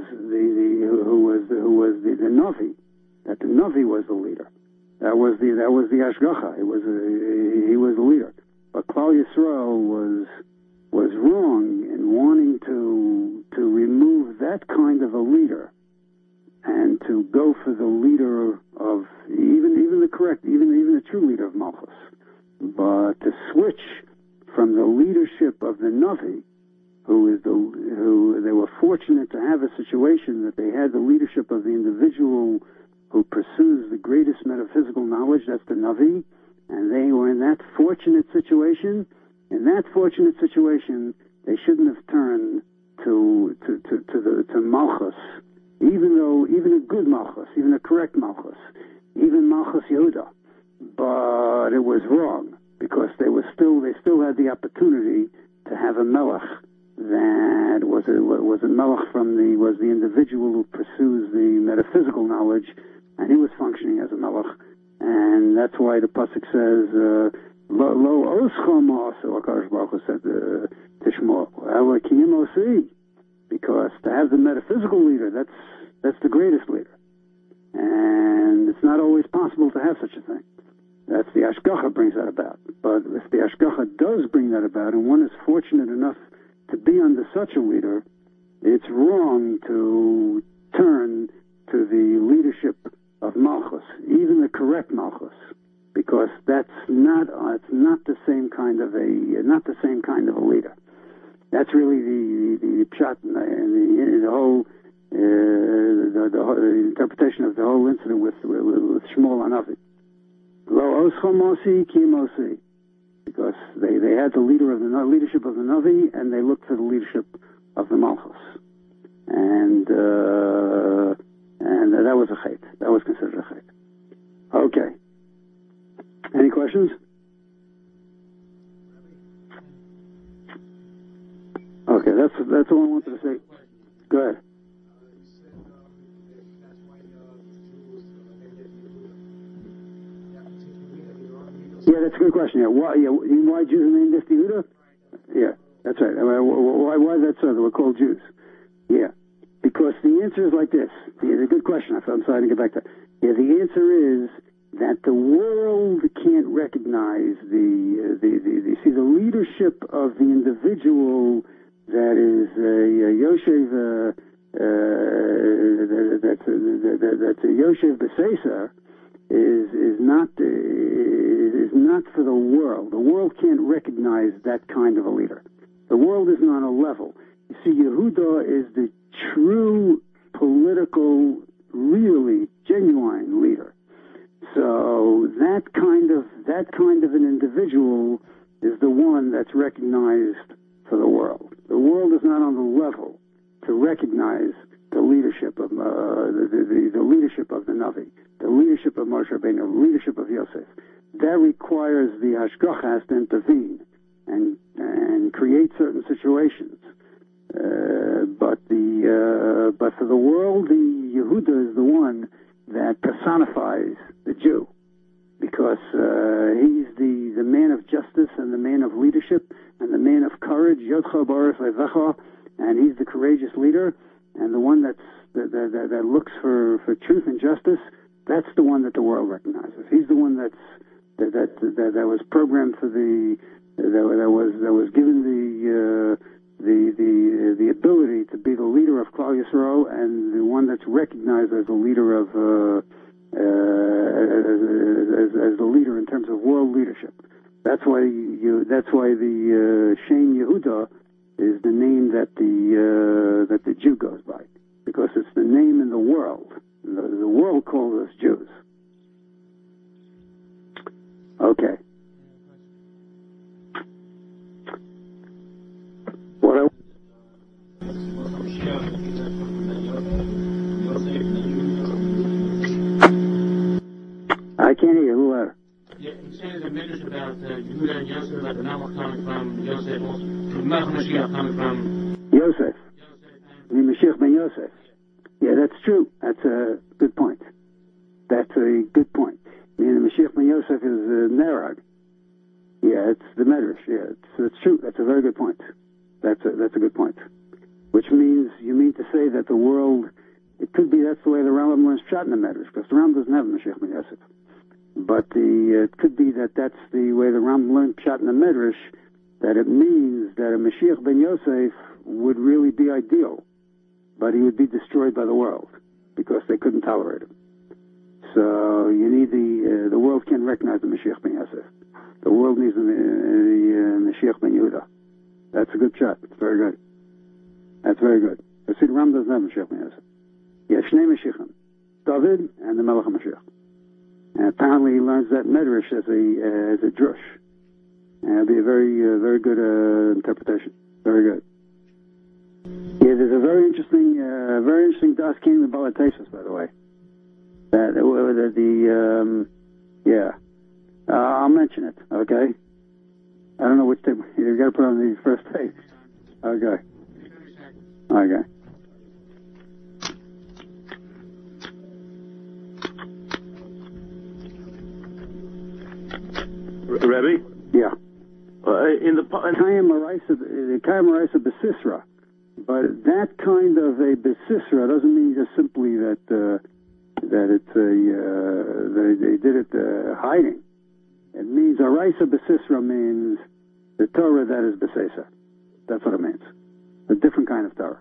the Navi. That the Navi was the leader. That was the Hashgacha. He was the leader. But Klal Yisrael was wrong in wanting to remove that kind of a leader and to go for the leader of even the true leader of Malchus, but to switch from the leadership of the Navi, who they were fortunate to have a situation that they had the leadership of the individual who pursues the greatest metaphysical knowledge, that's the Navi, and they were in that fortunate situation. In that fortunate situation, they shouldn't have turned to Malchus, even a good Malchus, even a correct Malchus, even Malchus Yehuda. But it was wrong, because they still had the opportunity to have a Melech that was a melech was the individual who pursues the metaphysical knowledge, and he was functioning as a melech, and that's why the pasuk says, "Lo oscha ma'asu," HaKadosh Baruch Hu said to Shmuel, "Elokim osi," because to have the metaphysical leader, that's the greatest leader, and it's not always possible to have such a thing. That's the Ashgacha brings that about. But if the Ashgacha does bring that about, and one is fortunate enough to be under such a leader, it's wrong to turn to the leadership of Malchus, even the correct Malchus, because it's not the same kind of a leader. That's really the pshat and the whole the interpretation of the whole incident with Shmuel Hanavi. Lo oscha mosi ki mosi, because they had the leadership of the Navi, and they looked for the leadership of the Malchus, and that was a chait. That was considered a chait. Okay. Any questions? Okay, that's all I wanted to say. Go ahead. Yeah, that's a good question. Yeah, why Jews are named after Yehuda? Yeah, that's right. Why is that so? They were called Jews. Yeah, because the answer is like this. Yeah, it's a good question. I'm sorry to get back to that. Yeah, the answer is that the world can't recognize the leadership of the individual that is Yoshev that's a Yoshev B'Seisa is not for the world. The world can't recognize that kind of a leader. The world isn't on a level. You see, Yehuda is the true political, really genuine leader. So that kind of an individual is the one that's recognized for the world. The world is not on the level to recognize the leadership of the leadership of the Navi, the leadership of Moshe Rabbeinu, the leadership of Yosef. That requires the Hashgacha to intervene and create certain situations. But for the world, the Yehuda is the one that personifies the Jew, because he's the man of justice and the man of leadership and the man of courage, Yodcha Baruch Levecha, and he's the courageous leader and the one that looks for truth and justice. That's the one that the world recognizes. He's the one that was programmed for that was given the ability to be the leader of Klal Yisrael, and the one that's recognized as the leader of as the leader in terms of world leadership. That's why the Shem Yehuda is the name that the Jew goes by, because it's the name in the world. The world calls us Jews. Okay. I can't hear you. Who are? Yeah, you say the message about Yehuda and Yosef, that the Malach coming from Yosef, also Malach Mashiach coming from Yosef. The Mashiach ben Yosef. Yeah, that's true. That's a good point. That's a good point. I mean, the Mashiach ben Yosef is Nerag. Yeah, it's the Medrash. Yeah, it's true. That's a very good point. That's a good point. Which means, you mean to say that the world, it could be that's the way the Rambam learns Pshat in the Medrash, because the Rambam doesn't have a Mashiach ben Yosef. But it could be that that's the way the Rambam learned Pshat in the Medrash, that it means that a Mashiach ben Yosef would really be ideal, but he would be destroyed by the world, because they couldn't tolerate him. So you need the world can't recognize the Mashiach ben Yosef. The world needs the Mashiach ben Yehuda. That's a good shot. It's very good. That's very good. You see, the Rambam doesn't have Mashiach ben Yosef. Yeah, Shnei Mashiachim, David and the Melech HaMashiach. And apparently he learns that Medrash as a drush. And it'll be a very good interpretation. Very good. Yeah, there's a very interesting Das King in Balatasis, by the way. I'll mention it. Okay. I don't know which table. You got to put it on the first page. Okay. Okay. Rebbe? Yeah. In the Kayam Maraisa Besisra. But that kind of a Besisra doesn't mean just simply that it's that they did it hiding. It means Araisa Besisra means the Torah that is Besesa. That's what it means. A different kind of Torah.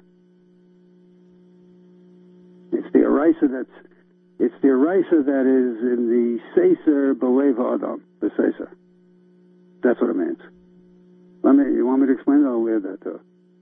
It's the Araisa that is in the Seser Belev Adam, the Seser. That's what it means. You want me to explain it? I'll leave that too.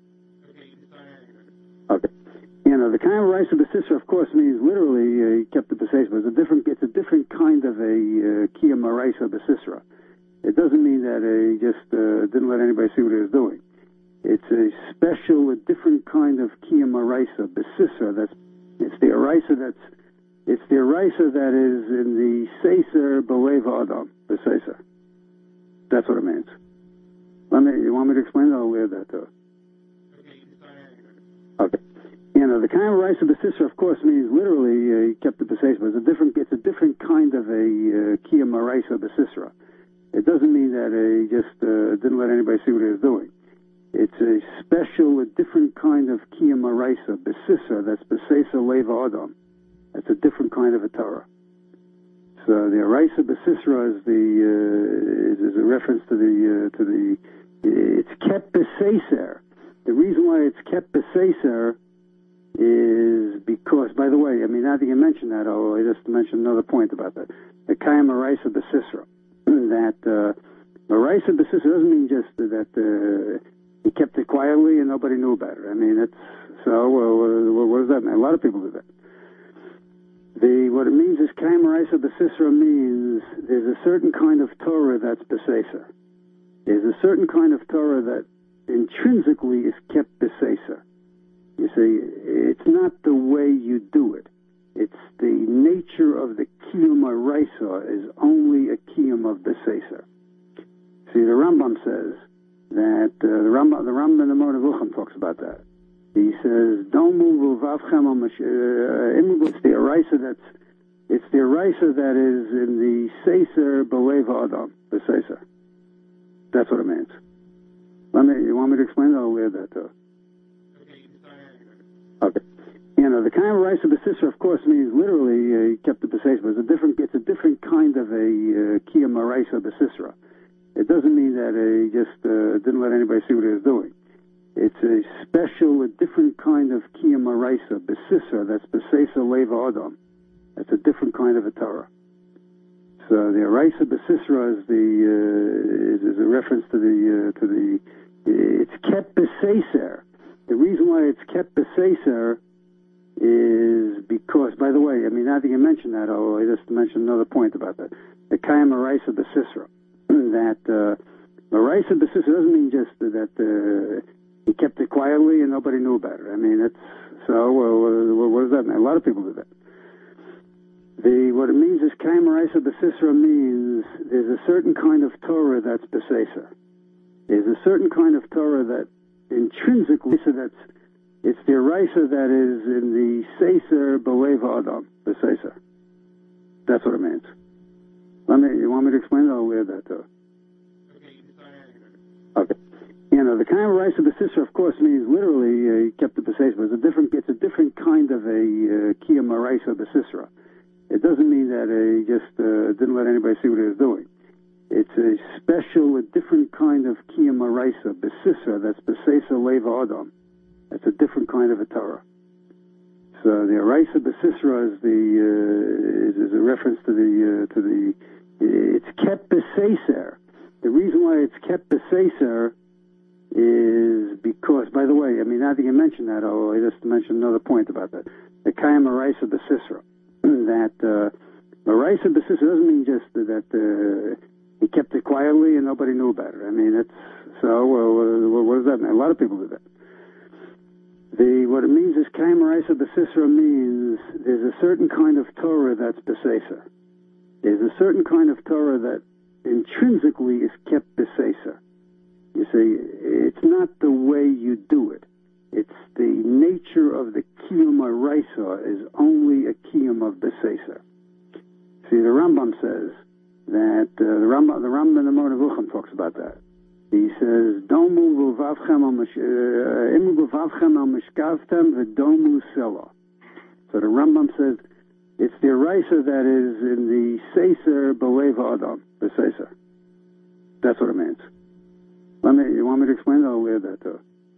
Okay. The kind of Araisa Besisra, of course, means literally kept the Besesa, but it's a different kind of a Kiyam Araisa Besisra. It doesn't mean that he just didn't let anybody see what he was doing. It's a different kind of Kiyam Araisa Besisra. It's the Araisa that is in the Seser Belev Adam, the Seser. That's what it means. You want me to explain it? I'll leave that too. Okay. The kind of Araisa Besisra, of course, means literally kept the Besesa, but it's a different kind of a Kiyam Araisa Besisra. It doesn't mean that he just didn't let anybody see what he was doing. It's a different kind of Kiyam Araisa Besisra. That's Besesa Lev Adam. That's a different kind of a Torah. So the Araisa Besisra is a reference to the it's kept Beseser. The reason why it's kept Beseser is because, by the way, now that you mentioned that, I just mentioned another point about that. The Kayam Araisa Besisra. That Araisa Besisra doesn't mean just that he kept it quietly and nobody knew about it. What does that mean? A lot of people do that. What it means is Kayam Araisa Besisra means there's a certain kind of Torah that's Besesa. There's a certain kind of Torah that intrinsically is kept Besesa. You see, it's not the way you do it. It's the nature of the Kiyum Araisa is only a Kiyum of Besesa. See, the Rambam says that the Rambam in the Moreh Nevuchim talks about that. He says, "Don't move vavchem it's the Araisa that is in the Seser Belev Adam, the Seser." That's what it means. You want me to explain it? I'll leave that too. Okay. The kind of Araisa Besisra, of course, means literally kept the Besesa, but it's a different kind of a Kiyam Araisa Besisra. It doesn't mean that he just didn't let anybody see what he was doing. It's a different kind of Kiyam Araisa Besisra. That's Besesa Lev Adam. That's a different kind of a Torah. So the Araisa Besisra is a reference to the it's kept Beseser. The reason why it's kept Beseser is because, by the way, now that you mentioned that, I just mentioned another point about that. The Kayam Araisa Besisra. That Araisa Besisra doesn't mean just that he kept it quietly and nobody knew about it. What does that mean? A lot of people do that. What it means is Kayam Araisa Besisra means there's a certain kind of Torah that's Besesa. There's a certain kind of Torah that intrinsically it's the Araisa that is in the Seser Belev Adam, the Seser. That's what it means. You want me to explain it? I'll leave that too. Okay. The kind of Araisa Besisra, of course, means literally kept the Besesa, but it's a different kind of a Kiyam Araisa Besisra. It doesn't mean that he just didn't let anybody see what he was doing. It's a different kind of Kiyam Araisa Besisra. That's Besesa Lev Adam. That's a different kind of a Torah. So the Araisa Besisra is a reference to the it's kept Beseser. The reason why it's kept Beseser is because, by the way, now that you mentioned that, I just mentioned another point about that. The Kayam Araisa Besisra. That Araisa Besisra doesn't mean just that he kept it quietly and nobody knew about it. What does that mean? A lot of people do that. What it means is Kayam Araisa Besisra means there's a certain kind of Torah that's Besesa. There's a certain kind of Torah that intrinsically is kept Besesa. You see, it's not the way you do it. It's the nature of the kiyum haraisa is only a kiyum of beseser. See, the Rambam says that the Rambam in the Moreh Nevuchim talks about that. He says, "Domu v'vavchem al mishkavtem v'domu sela." So the Rambam says it's the haraisa that is in the seser b'lev adam, the seser. That's what it means. You want me to explain it? I'll leave that too.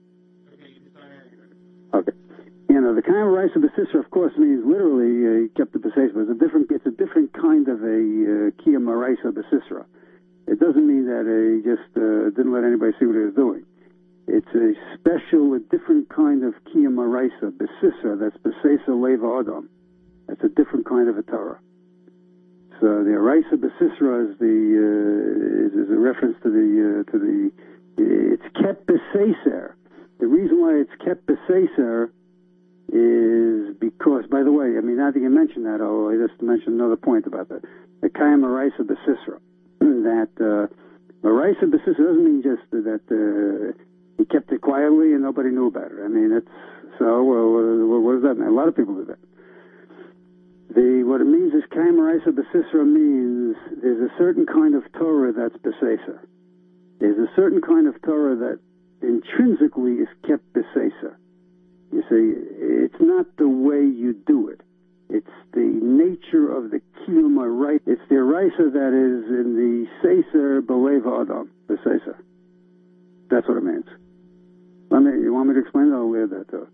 Okay. You know, the kind of haraisa b'sisra, of course, means literally kept the b'seser, but it's a different kind of a kiyum haraisa b'sisra. It doesn't mean that he just didn't let anybody see what he was doing. It's a special, a different kind of kiyum haraisa b'sisra. That's b'seser leva adam. That's a different kind of a Torah. So the haraisa b'sisra is is a reference to the it's kept b'seser. The reason why it's kept b'seser is because, by the way, I mean, now that you mentioned that, I just mentioned another point about that. The kiyum haraisa b'sisra. That haraisa b'sisra doesn't mean just that he kept it quietly and nobody knew about it. I mean, it's so. What does that mean? A lot of people do that. What it means is kiyum haraisa b'sisra means there's a certain kind of Torah that's b'seser. There's a certain kind of Torah that intrinsically is kept b'seser. You see, it's not the way you do it. It's the nature of the kiyum haraisa. It's the haraisa that is in the seser b'lev adam, the seser. That's what it means. You want me to explain it? I'll leave that too.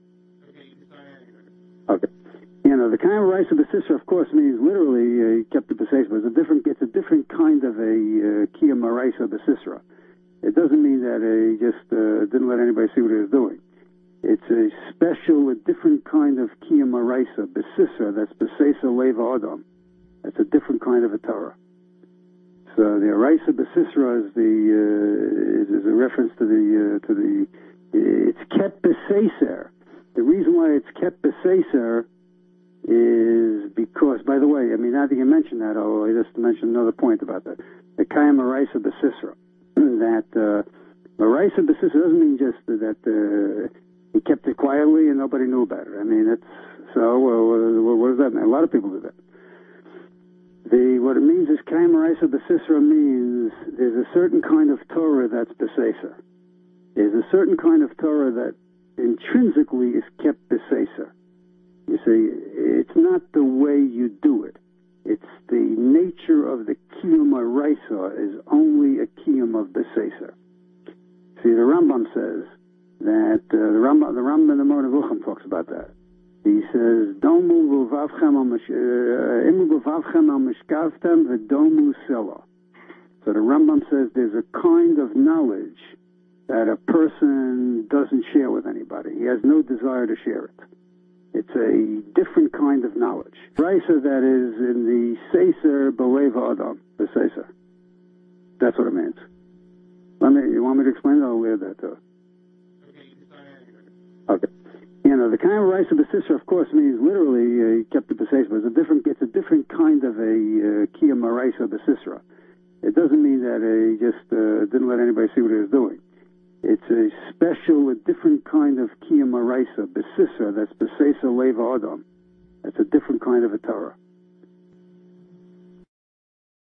Okay. You know, the kind of haraisa b'sisra, of course, means literally kept the b'seser, but it's a different kind of a kiyum haraisa b'sisra. It doesn't mean that he just didn't let anybody see what he was doing. It's a special, a different kind of kiyum haraisa b'sisra. That's b'seser leva adam. That's a different kind of a Torah. So the haraisa b'sisra is a reference to the it's kept b'seser. The reason why it's kept b'seser is because, by the way, I mean, now that you mentioned that, I just mentioned another point about that. The kiyum haraisa b'sisra. That haraisa b'sisra doesn't mean just that he kept it quietly and nobody knew about it. I mean, it's so. What does that mean? A lot of people do that. What it means is kiyum haraisa b'sisra means there's a certain kind of Torah that's b'seser. There's a certain kind of Torah that intrinsically is kept b'seser. You see, it's not the way you do it. It's the nature of the kiyum haraisa is only a kiyum of beseser. See, the Rambam says that the Rambam in the Moreh Nevuchim talks about that. He says, "Domu v'vavchem al mishkavtem v'domu sela." So the Rambam says there's a kind of knowledge that a person doesn't share with anybody. He has no desire to share it. It's a different kind of knowledge. Haraisa that is in the seser b'lev adam, the seser. That's what it means. You want me to explain it? I'll leave that too. Okay. You know, the kind of haraisa b'sisra, of course, means literally kept the b'seser, but it's a different kind of a kiyum haraisa b'sisra. It doesn't mean that he just didn't let anybody see what he was doing. It's a special, a different kind of kiyum haraisa b'sisra. That's b'seser leva adam. That's a different kind of a Torah.